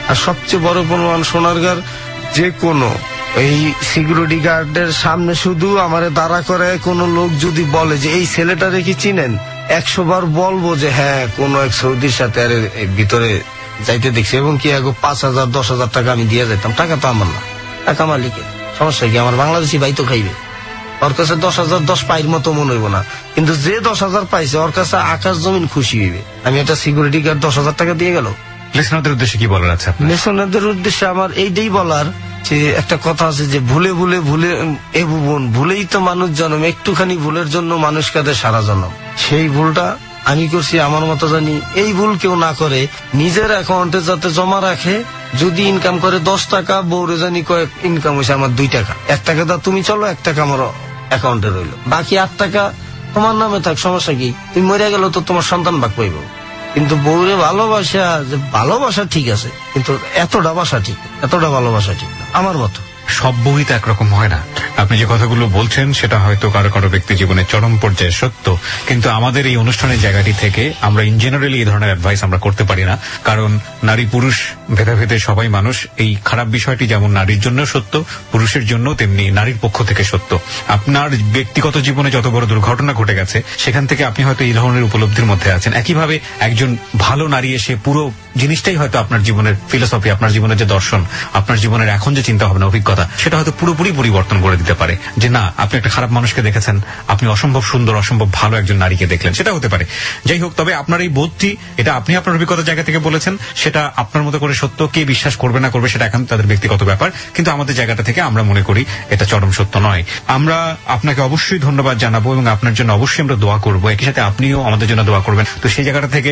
আর সবচেয়ে বড় প্রমাণ সোনারগাঁর যে কোনো এই সিকিউরিটি গার্ডের সামনে শুধু আমারে দাঁড়া করে কোনো লোক যদি বলে যে এই ছেলেটারে কি চিনেন, একশো বার বলবো যে হ্যাঁ কোন এক সৌদির সাথে আরে ভিতরে যাইতে দেখছি, এবং কি আগে পাঁচ হাজার দশ হাজার টাকা আমি দিয়ে যেতাম। টাকা তো আমার না, টাকা মালিকের। সমস্যা কি, আমার বাংলাদেশি ভাই তো খাইবে। ওর কাছে দশ হাজার দশ পাইর মতো মনে হইব না, কিন্তু যে দশ হাজার পাইছে ওর কাছে আকাশ জমিন খুশি হইবে। আমি একটা সিকিউরিটি গার্ড দশ হাজার টাকা দিয়ে গেল। লিসনারদের উদ্দেশ্যে কি বলার আছে? লিসনারদের উদ্দেশ্যে আমার এইটাই বলার যে একটা কথা আছে যে ভুলে ভুলে ভুলে এ ভুবন, ভুলেই তো মানুষ জন্ম, একটুখানি ভুলের জন্য মানুষ কাঁদে সারা জন্ম। সেই ভুলটা আমি করছি, আমার মতো জানি এই ভুল কেউ না করে। নিজের অ্যাকাউন্টে যাতে জমা রাখে, যদি ইনকাম করে দশ টাকা, বউরে জানি কয়েক ইনকাম হয়েছে আমার দুই টাকা, এক টাকা দা তুমি চলো, এক টাকা আমার অ্যাকাউন্টে রইল, বাকি আট টাকা তোমার নামে থাক, সমস্যা কি, তুমি মরে গেল তো তোমার সন্তান ভাগ পাইব। কিন্তু বউরে ভালোবাসা, যে ভালোবাসা ঠিক আছে, কিন্তু এতটা বাসা ঠিক, এতটা ভালোবাসা ঠিক না আমার মতো। সব বই তো একরকম হয় না। আপনি যে কথাগুলো বলছেন সেটা হয়তো কারো কারো ব্যক্তি জীবনের চরম পর্যায়ে সত্য, কিন্তু আমাদের এই অনুষ্ঠানের জায়গাটি থেকে আমরা ইন জেনারেলি এই ধরনের অ্যাডভাইস আমরা করতে পারি না, কারণ নারী পুরুষ ভেদাভেদে সবাই মানুষ। এই খারাপ বিষয়টি যেমন নারীর জন্য সত্য, পুরুষের জন্য তেমনি নারীর পক্ষ থেকে সত্য। আপনার ব্যক্তিগত জীবনে যত বড় দুর্ঘটনা ঘটে গেছে, সেখান থেকে আপনি হয়তো এই ধরনের উপলব্ধির মধ্যে আছেন। একইভাবে একজন ভালো নারী এসে পুরো জিনিসটাই হয়তো আপনার জীবনের ফিলোসফি, আপনার জীবনের যে দর্শন, আপনার জীবনের এখন যে চিন্তা ভাবনা অভিজ্ঞতা, সেটা হয়তো পুরোপুরি পরিবর্তন করে দিতে পারে। যে না, আপনি একটা খারাপ মানুষকে দেখেছেন, আপনি অসম্ভব সুন্দর, অসম্ভব ভালো একজন নারীকে দেখলেন, সেটা হতে পারে। যাই হোক, তবে আপনার এই বোধটি, এটা আপনি আপনার অভিজ্ঞতার জায়গা থেকে বলেছেন, সেটা আপনার মতো করে সত্য। কে বিশ্বাস করবে না করবে সেটা এখন তাদের ব্যক্তিগত ব্যাপার, কিন্তু আমাদের জায়গাটা থেকে আমরা মনে করি এটা চরম সত্য নয়। আমরা আপনাকে অবশ্যই ধন্যবাদ জানাবো এবং আপনার জন্য অবশ্যই আমরা দোয়া করবো, একই সাথে আপনিও আমাদের জন্য দোয়া করবেন। তো সেই জায়গাটা থেকে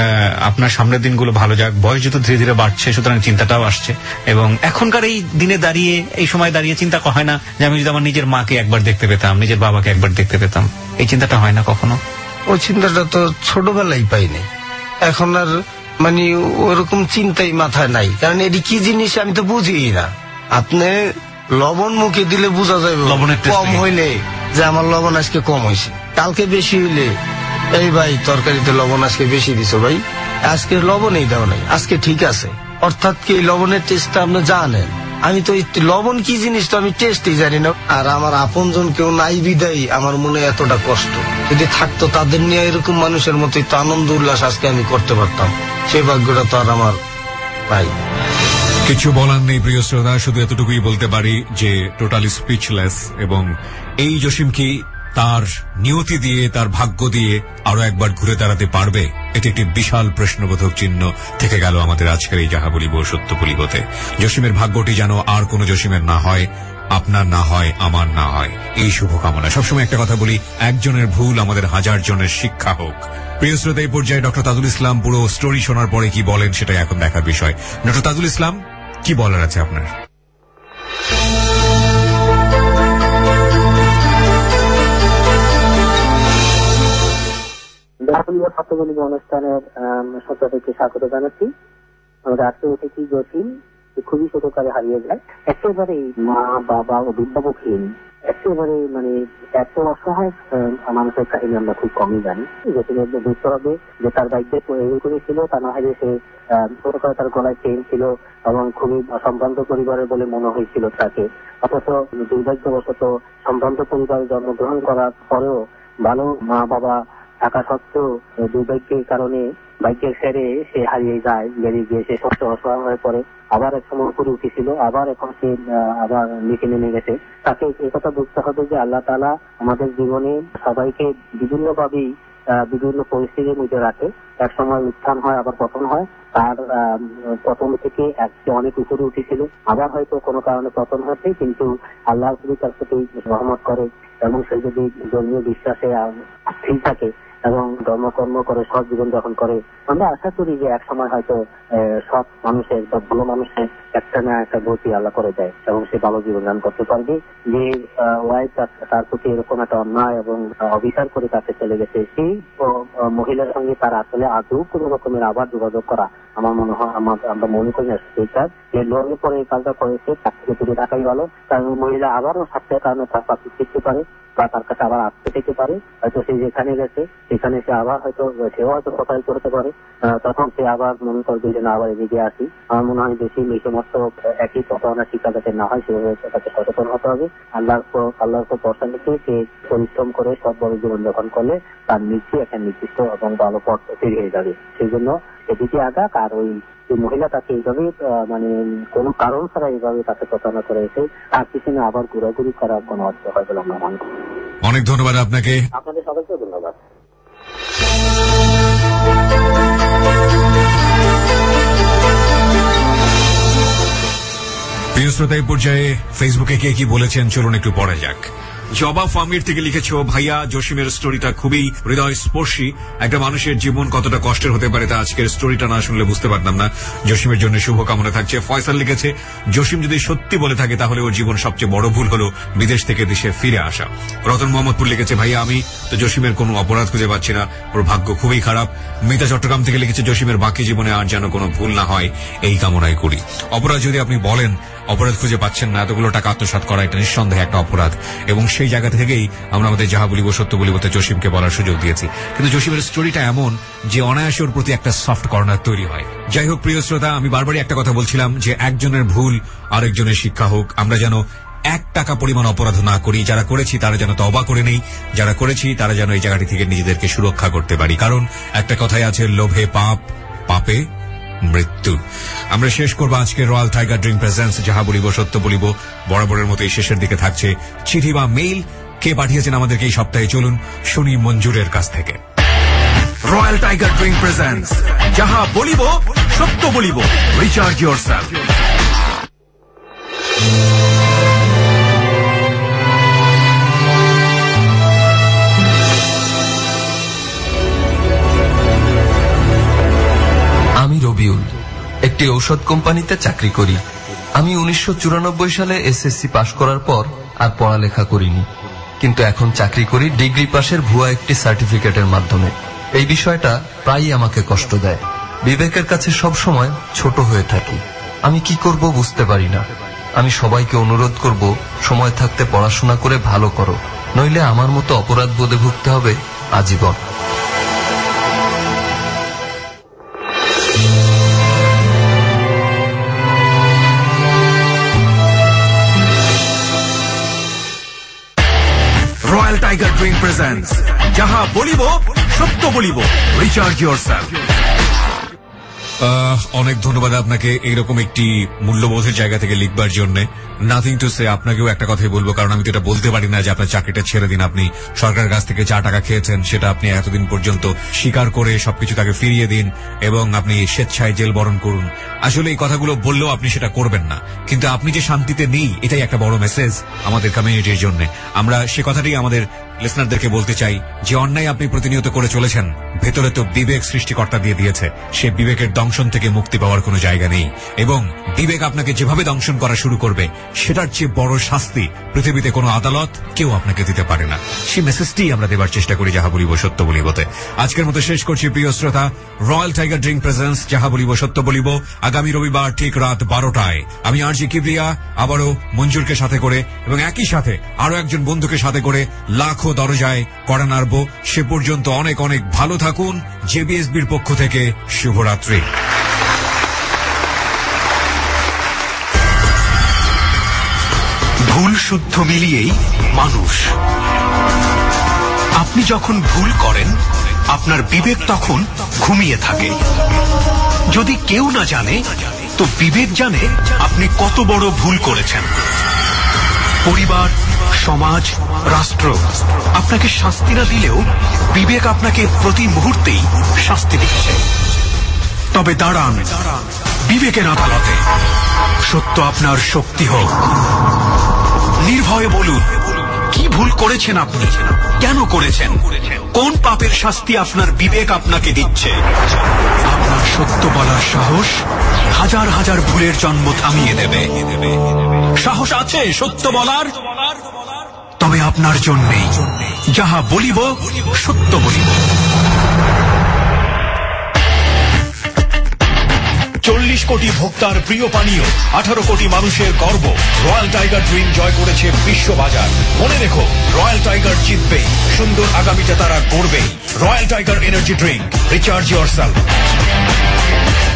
আপনার সামনের দিনগুলো ভালো যাক। বয়স যেহেতু ধীরে ধীরে বাড়ছে, সুতরাং চিন্তাটাও আসছে, এবং এখনকার এই দিনে দাঁড়িয়ে, এই সময় দাঁড়িয়ে চিন্তা হয় না যে আমি যদি আমার নিজের মাকে একবার দেখতে পেতাম, নিজের বাবাকে একবার দেখতে পেতাম, এই চিন্তাটা হয় না কখনো? ওই চিন্তাটা তো ছোটবেলায় পাইনি, এখন আর মানে ওরকম চিন্তাই মাথায় নাই, কারণ এটি কি জিনিস আমি তো বুঝি না। আপনি লবণ মুখে দিলে বোঝা যাবে লবণের কম হইলে যে আমার লবণ আজকে কম হয়েছে, কালকে বেশি হইলে এই ভাই তরকারিতে লবণ আজকে বেশি দিছো ভাই, আজকে লবণই দাও নাই, আজকে ঠিক আছে। অর্থাৎ কি লবণের টেস্টটা আপনি জানেন, আমি তো লবণ কি জিনিস তো আমি টেস্টই জানি না। আর আমার আপনজন কেউ নাই বিদায় আমার মনে এতটা কষ্ট, যদি থাকতো তাদের নিয়ে এরকম মানুষের মতোই তো আনন্দ উল্লাস আজকে আমি করতে পারতাম, সেই ভাগ্যটা তো আর আমার নাই। কিছু বলার নেই প্রিয় শ্রোতা, শুধু এতটুকুই বলতে পারি যে টোটালি স্পিচলেস, এবং এই জসিম কি তার নিয়তি দিয়ে, তার ভাগ্য দিয়ে আরো একবার ঘুরে দাঁড়াতে পারবে? এটি একটি বিশাল প্রশ্নবোধক চিহ্ন থেকে গেল আমাদের আজকের এই যাহা বলিব সত্য বলি হতে। জসিমের ভাগ্যটি যেন আর কোন জসিমের না হয়, আপনার না হয়, আমার না হয়, এই শুভকামনা। সবসময় একটা কথা বলি, একজনের ভুল আমাদের হাজার জনের শিক্ষা হোক। প্রিয় শ্রোতা, এই পর্যায়ে ডক্টর তাজুল ইসলাম পুরো স্টোরি শোনার পরে কি বলেন সেটাই এখন দেখার বিষয়। ডক্টর তাজুল ইসলাম, কি বলার আছে আপনার? অনুষ্ঠানের সত্যতাকে স্বাগত জানাচ্ছি। আমাদের আজকে অতিথি জসিম খুবই ছোটকালে হারিয়ে যায়, একেবারে মা বাবা অভিভাবকহীন, একেবারে মানে এত অসহায় মানুষের কাহিনী আমরা খুব কমই জানি। জসিমের বুঝতে হবে যে তার দায়িত্বে করেছিল, তা না হলে সে ছোটকালে তার গলায় চেইন ছিল এবং খুবই সম্ভ্রান্ত পরিবারের বলে মনে হয়েছিল তাকে। অথচ দুর্ভাগ্যবশত সম্ভ্রান্ত পরিবারে জন্মগ্রহণ করার পরেও ভালো মা বাবা থাকা সত্ত্বেও দুর্ভাগ্যের কারণে বাইকের ফেরে সে হারিয়ে যায়, বেরিয়ে গিয়ে সে সত্য অসহায় হয়ে পড়ে। আবার এক সময় উপরে উঠেছিল, আবার এখন সে আবার নিচে নেমে গেছে। তাকে একথা বুঝতে হবে যে আল্লাহ তাআলা আমাদের জীবনে সবাইকে বিভিন্নভাবেই বিভিন্ন পরিস্থিতির মধ্যে রাখে। এক সময় উত্থান হয়, আবার পতন হয়। তার পতন থেকে আজকে অনেক উপরে উঠেছিল, আবার হয়তো কোনো কারণে পতন হয়েছে, কিন্তু আল্লাহ যদি তার প্রতি রহমত করে এবং সে যদি ধর্মীয় বিশ্বাসে স্থির থাকে এবং ধর্মকর্ম করে সৎ জীবন যাপন করে, আমরা আশা করি যে এক সময় হয়তো সৎ মানুষের বা ভালো মানুষের একটা না একটা গতি আল্লাহ করে দেয় এবং সে ভালো জীবন দান করতে পারবে। যে ওয়াইফ তার প্রতি এরকম একটা অন্যায় এবং অবিচার করে তাকে চলে গেছে, সেই মহিলার সঙ্গে তার আসলে আদৌ কোন রকমের আবার যোগাযোগ করা আমার মনে হয়, আমরা মনে করি না সেই কাজ যে লোনের পরে এই কাজটা করেছে তার থেকে দূরে থাকাই ভালো, কারণ মহিলা আবারও স্বার্থের কারণে তার পাশে ফিরতে পারে। বা তার কাছে আবার আসতে থেকে পারে, হয়তো সে যেখানে গেছে সেখানে সে আবার হয়তো সেও হয়তো কোথায় করতে পারে, তখন সে আবার মনে করবে যে না আবার এদিকে আসি। আমার মনে হয় বেশি এই সমস্ত একই প্রতারণার শিকার যাতে না হয় সেভাবে তাকে সচেতন হতে হবে। আল্লাহর আল্লাহর উপর ভরসা রেখে সে পরিশ্রম করে সৎভাবে জীবনযাপন করলে তার নিচে একটা নির্দিষ্ট এবং ভালো পথ তৈরি হয়ে যাবে। সেই জন্য এদিকে আগাক। আর ওই মহিলা তাকে এইভাবে মানে কোনো কারণ ছাড়া এইভাবে তাকে প্রতারণা করে এসে তার পিছনে আবার ঘোরাঘুরি করার কোনো অর্থ হয় বলে আমরা মনে করি। অনেক ধন্যবাদ আপনাকে। আপনাদের সবাইকে ধন্যবাদ। প্রিয় শ্রোতা, এই পর্যায়ে ফেসবুকে কে কি বলেছেন চলুন একটু পড়া যাক। জবা ফামির থেকে লিখেছ, ভাইয়া জসিমের স্টোরিটা খুবই হৃদয় স্পর্শী। একটা মানুষের জীবন কতটা কষ্টের হতে পারে তা আজকের স্টোরিটা না শুনলে বুঝতে পারতাম না। জসিমের জন্য শুভকামনা থাকছে। ফয়সাল লিখেছে, জসিম যদি সত্যি বলে থাকে তাহলে ওর জীবন সবচেয়ে বড় ভুল হলো বিদেশ থেকে দেশে ফিরে আসা। রতন মোহাম্মদপুর লিখেছে, ভাইয়া আমি তো জসিমের কোনো অপরাধ খুঁজে পাচ্ছি না, ওর ভাগ্য খুবই খারাপ। মিতা চট্টগ্রাম থেকে লিখেছে, জসিমের বাকি জীবনে আর যেন কোনো ভুল না হয় এই কামনাই করি। অপরাধ যদি আপনি বলেন অপরাধ খুঁজে পাচ্ছেন না, এতগুলো টাকা আত্মসাৎ করা এটা নিঃসন্দেহে একটা অপরাধ, এবং সেই জায়গা থেকেই আমরা আমাদের যাহা বলিব সত্য বলিবতে জসিমকে বলার সুযোগ দিয়েছি। কিন্তু জসিমের স্টোরিটা এমন যে অনায়াসে ওর প্রতি একটা সফট কর্নার তৈরি হয়। যাই হোক প্রিয় শ্রোতা, আমি বারবারই একটা কথা বলছিলাম যে একজনের ভুল আরেকজনের শিক্ষা হোক। আমরা যেন এক টাকা পরিমাণ অপরাধ না করি, যারা করেছি তারা যেন তওবা করে নেই, যারা করেছি তারা যেন এই জায়গাটি থেকে নিজেদেরকে সুরক্ষা করতে পারি। কারণ একটা কথাই আছে, লোভে পাপ, পাপে মৃত্যু। আমরা শেষ করবো আজকে রয়্যাল টাইগার ড্রিঙ্ক প্রেজেন্স যাহা বলিব সত্য বলিব। বরাবরের মতো এই শেষের দিকে থাকছে চিঠি বা মেইল। কে পাঠিয়েছেন আমাদেরকে এই সপ্তাহে চলুন শুনি মঞ্জুরের কাছ থেকে। রয়্যাল টাইগার ড্রিঙ্ক প্রেজেন্স যাহা বলিব সত্য বলিব। Recharge yourself. আমি রবিউল, একটি ঔষধ কোম্পানিতে চাকরি করি। আমি উনিশশো চুরানব্বই সালে এসএসসি পাশ করার পর আর পড়ালেখা করিনি, কিন্তু এখন চাকরি করি ডিগ্রি পাশের ভুয়া একটি সার্টিফিকেটের মাধ্যমে। এই বিষয়টা প্রায়ই আমাকে কষ্ট দেয়। বিবেকের কাছে সব সময় ছোট হয়ে থাকি। আমি কি করব বুঝতে পারি না। আমি সবাইকে অনুরোধ করব, সময় থাকতে পড়াশোনা করে ভালো করো, নইলে আমার মতো অপরাধ বোধে ভুগতে হবে আজীবন। রয়্যাল টাইগার ড্রিঙ্ক প্রেজেন্স যাহা বলিব সত্য বলিব। Recharge yourself. অনেক ধন্যবাদ আপনাকে এইরকম একটি মূল্যবোধের জায়গা থেকে লিখবার জন্য। নাথিং টু সে, আপনাকেও একটা কথাই বলবো, কারণ আমি তো এটা বলতে পারি না যে আপনার চাকরিটা ছেড়ে দিন। আপনি সরকারের কাছ থেকে যা টাকা খেয়েছেন সেটা আপনি এতদিন পর্যন্ত স্বীকার করে সবকিছু তাকে ফিরিয়ে দিন এবং আপনি স্বেচ্ছায় জেল বরণ করুন। আসলে এই কথাগুলো বললেও আপনি সেটা করবেন না, কিন্তু আপনি যে শান্তিতে নেই এটাই একটা বড় মেসেজ আমাদের কমিউনিটির জন্য। আমরা সে কথাটাই আমাদের লিসনারদেরকে বলতে চাই যে অন্যায় আপনি প্রতিনিয়ত করে চলেছেন, ভেতরে তো বিবেক সৃষ্টিকর্তা দিয়ে দিয়েছে। সে বিবেকের দংশন থেকে মুক্তি পাওয়ার কোনো জায়গা নেই, এবং বিবেক আপনাকে যেভাবে দংশন করা শুরু করবে সেটার চেয়ে বড় শাস্তি পৃথিবীতে কোনো আদালত কেউ আপনাকে দিতে পারে না। সেই মেসেজটি আমরা দেবার চেষ্টা করি যাহা বলিব সত্য বলিবতে। আজকের মতো শেষ করছি প্রিয় শ্রোতা। রয়্যাল টাইগার ড্রিঙ্ক প্রেজেন্স যাহা বলিব সত্য বলিব আগামী রবিবার ঠিক রাত বারোটায়। আমি আরজি কিবরিয়া আবারও মঞ্জুরকে সাথে করে এবং একই সাথে আরো একজন বন্ধুকে সাথে করে লাখো দরজায় কড়া নাড়ব। সে পর্যন্ত অনেক অনেক ভালো থাকুন। জেবিএসবির পক্ষ থেকে শুভরাত্রি। ভুল শুদ্ধ মিলিয়েই মানুষ। আপনি যখন ভুল করেন আপনার বিবেক তখন ঘুমিয়ে থাকে। যদি কেউ না জানে তো বিবেক জানে আপনি কত বড় ভুল করেছেন। পরিবার, সমাজ, রাষ্ট্র আপনাকে শাস্তি না দিলেও বিবেক আপনাকে প্রতি মুহূর্তেই শাস্তি দিচ্ছে। তবে দাঁড়ান বিবেকের আদালতে, সত্য আপনার শক্তি হোক। নির্ভয়ে বলুন কি ভুল করেছেন আপনি, কেন করেছেন, কোন পাপের শাস্তি আপনার বিবেক আপনাকে দিচ্ছে। আপনার সত্য বলার সাহস হাজার হাজার ভুলের জন্ম থামিয়ে দেবে। সাহস আছে সত্য বলার? তবে আপনার জন্যেই যাহা বলিব সত্য বলিব। চল্লিশ কোটি ভোক্তার প্রিয় পানীয়, আঠারো কোটি মানুষের গর্ব। রয়্যাল টাইগার ড্রিঙ্ক জয় করেছে বিশ্ববাজার। মনে রেখো, রয়্যাল টাইগার জিতবেই, সুন্দর আগামীটা তারা করবেই। Royal tiger energy drink, recharge yourself.